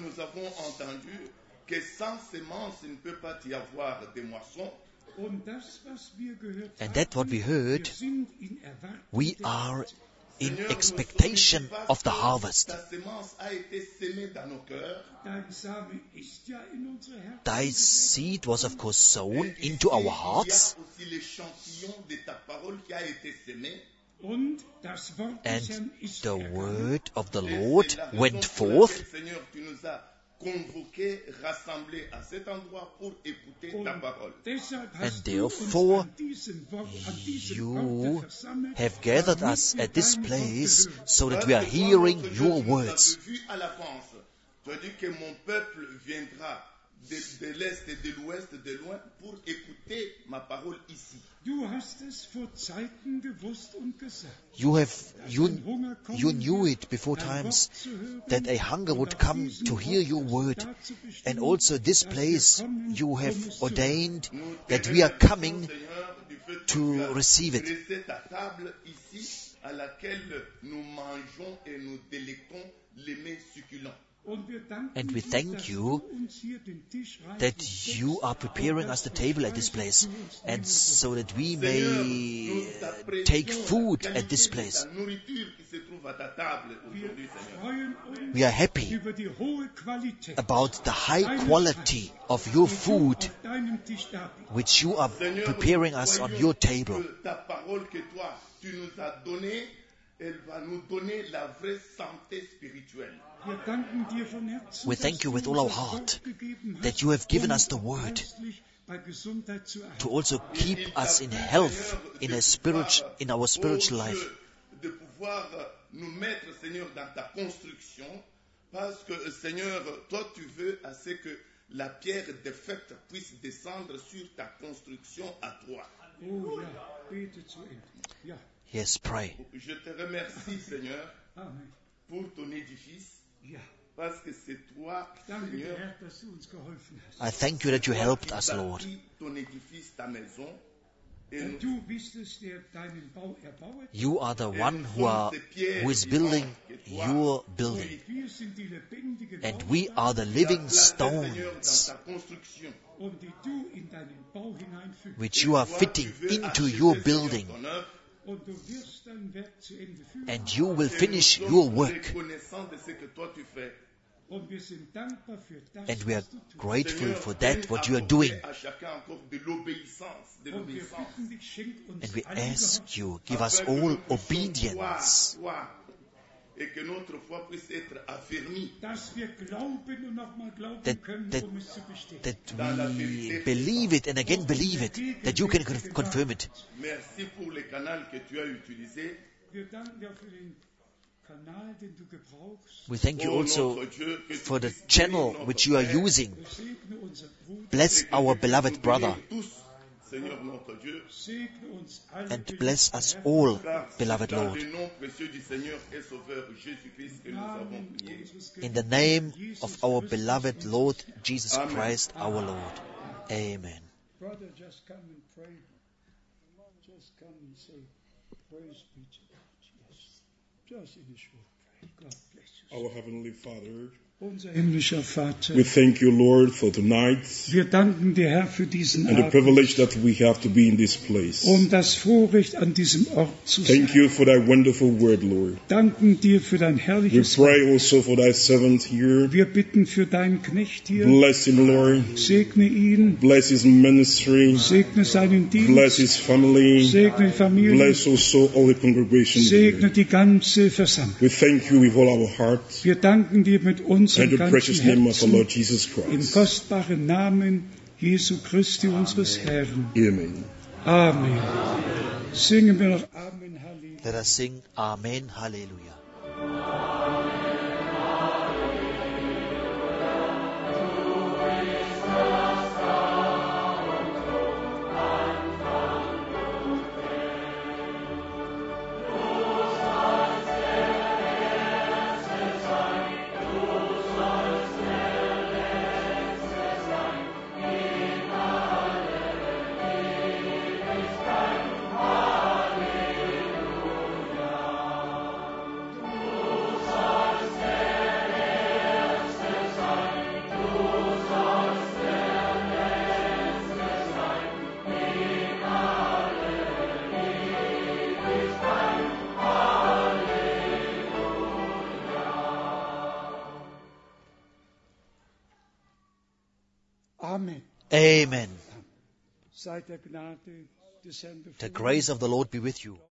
S1: And that what we heard, we are in expectation of the harvest. Thy seed was of course sown into our hearts, and the word of the Lord went forth, and therefore you have gathered us at this place so that we are hearing your words.
S6: De l'Est et de l'Ouest, de loin, pour écouter ma parole ici.
S1: You knew it before times that a hunger would come to hear your word. And also this place you have ordained that we are coming to receive it. And we thank you that you are preparing us the table at this place, and so that we may take food at this place. We are happy about the high quality of your food which you are preparing us on your table. We thank you with all our heart that you have given us the word to also keep us in health in our spiritual life.
S6: La pierre défaite puisse descendre sur ta construction à toi.
S1: Yes, pray.
S6: Je te remercie, Seigneur, pour ton édifice, parce que c'est toi, Seigneur.
S1: I thank you that you helped us, Lord.
S6: Ton édifice, ta maison,
S1: You are the one who is building your building. And we are the living stones which you are fitting into your building. And you will finish your work. And we are grateful for that, what you are doing. And we ask you, give us all obedience. That we believe it and again believe it, that you can confirm it. We thank you also for the channel which you are using. Bless our beloved brother. And bless us all, beloved Lord. In the name of our beloved Lord Jesus Christ, our Lord. Amen.
S2: Brother, just come and pray. Just come and say, praise be to God. Yes. Just in a short prayer. God bless you.
S7: Our Heavenly Father,
S2: Unser himmlischer Vater,
S7: we thank you, Lord, for tonight
S2: wir danken dir, Herr, für diesen
S7: and the
S2: Abend
S7: privilege that we have to be in this place.
S2: das Vorrecht, an diesem Ort zu sein.
S7: Thank you for thy wonderful word, Lord.
S2: Danken dir für dein
S7: We
S2: herrliches
S7: pray
S2: Wort.
S7: also for thy servant here.
S2: Wir bitten für deinen Knecht hier.
S7: Bless him, Lord.
S2: Segne ihn,
S7: Bless his ministry.
S2: segne seinen
S7: Bless
S2: Dienst,
S7: his family.
S2: segne die Familie,
S7: Bless also all the congregation
S2: segne
S7: here.
S2: die ganze Versammlung.
S7: We thank you with all our heart.
S2: Wir danken dir mit
S7: In
S2: unserem
S7: the
S2: ganzen
S7: precious name of our
S2: Herzen
S7: Lord Jesus
S2: im
S7: Christ.
S2: kostbaren Namen Jesu Christi, unseres Herrn.
S7: Amen.
S2: Amen. Singen wir noch Amen, Halleluja.
S1: Let us sing Amen, Hallelujah.
S2: Amen.
S1: Amen.
S2: Sei der Gnade des Herrn
S1: The
S2: befohlen.
S1: grace of the Lord be with you.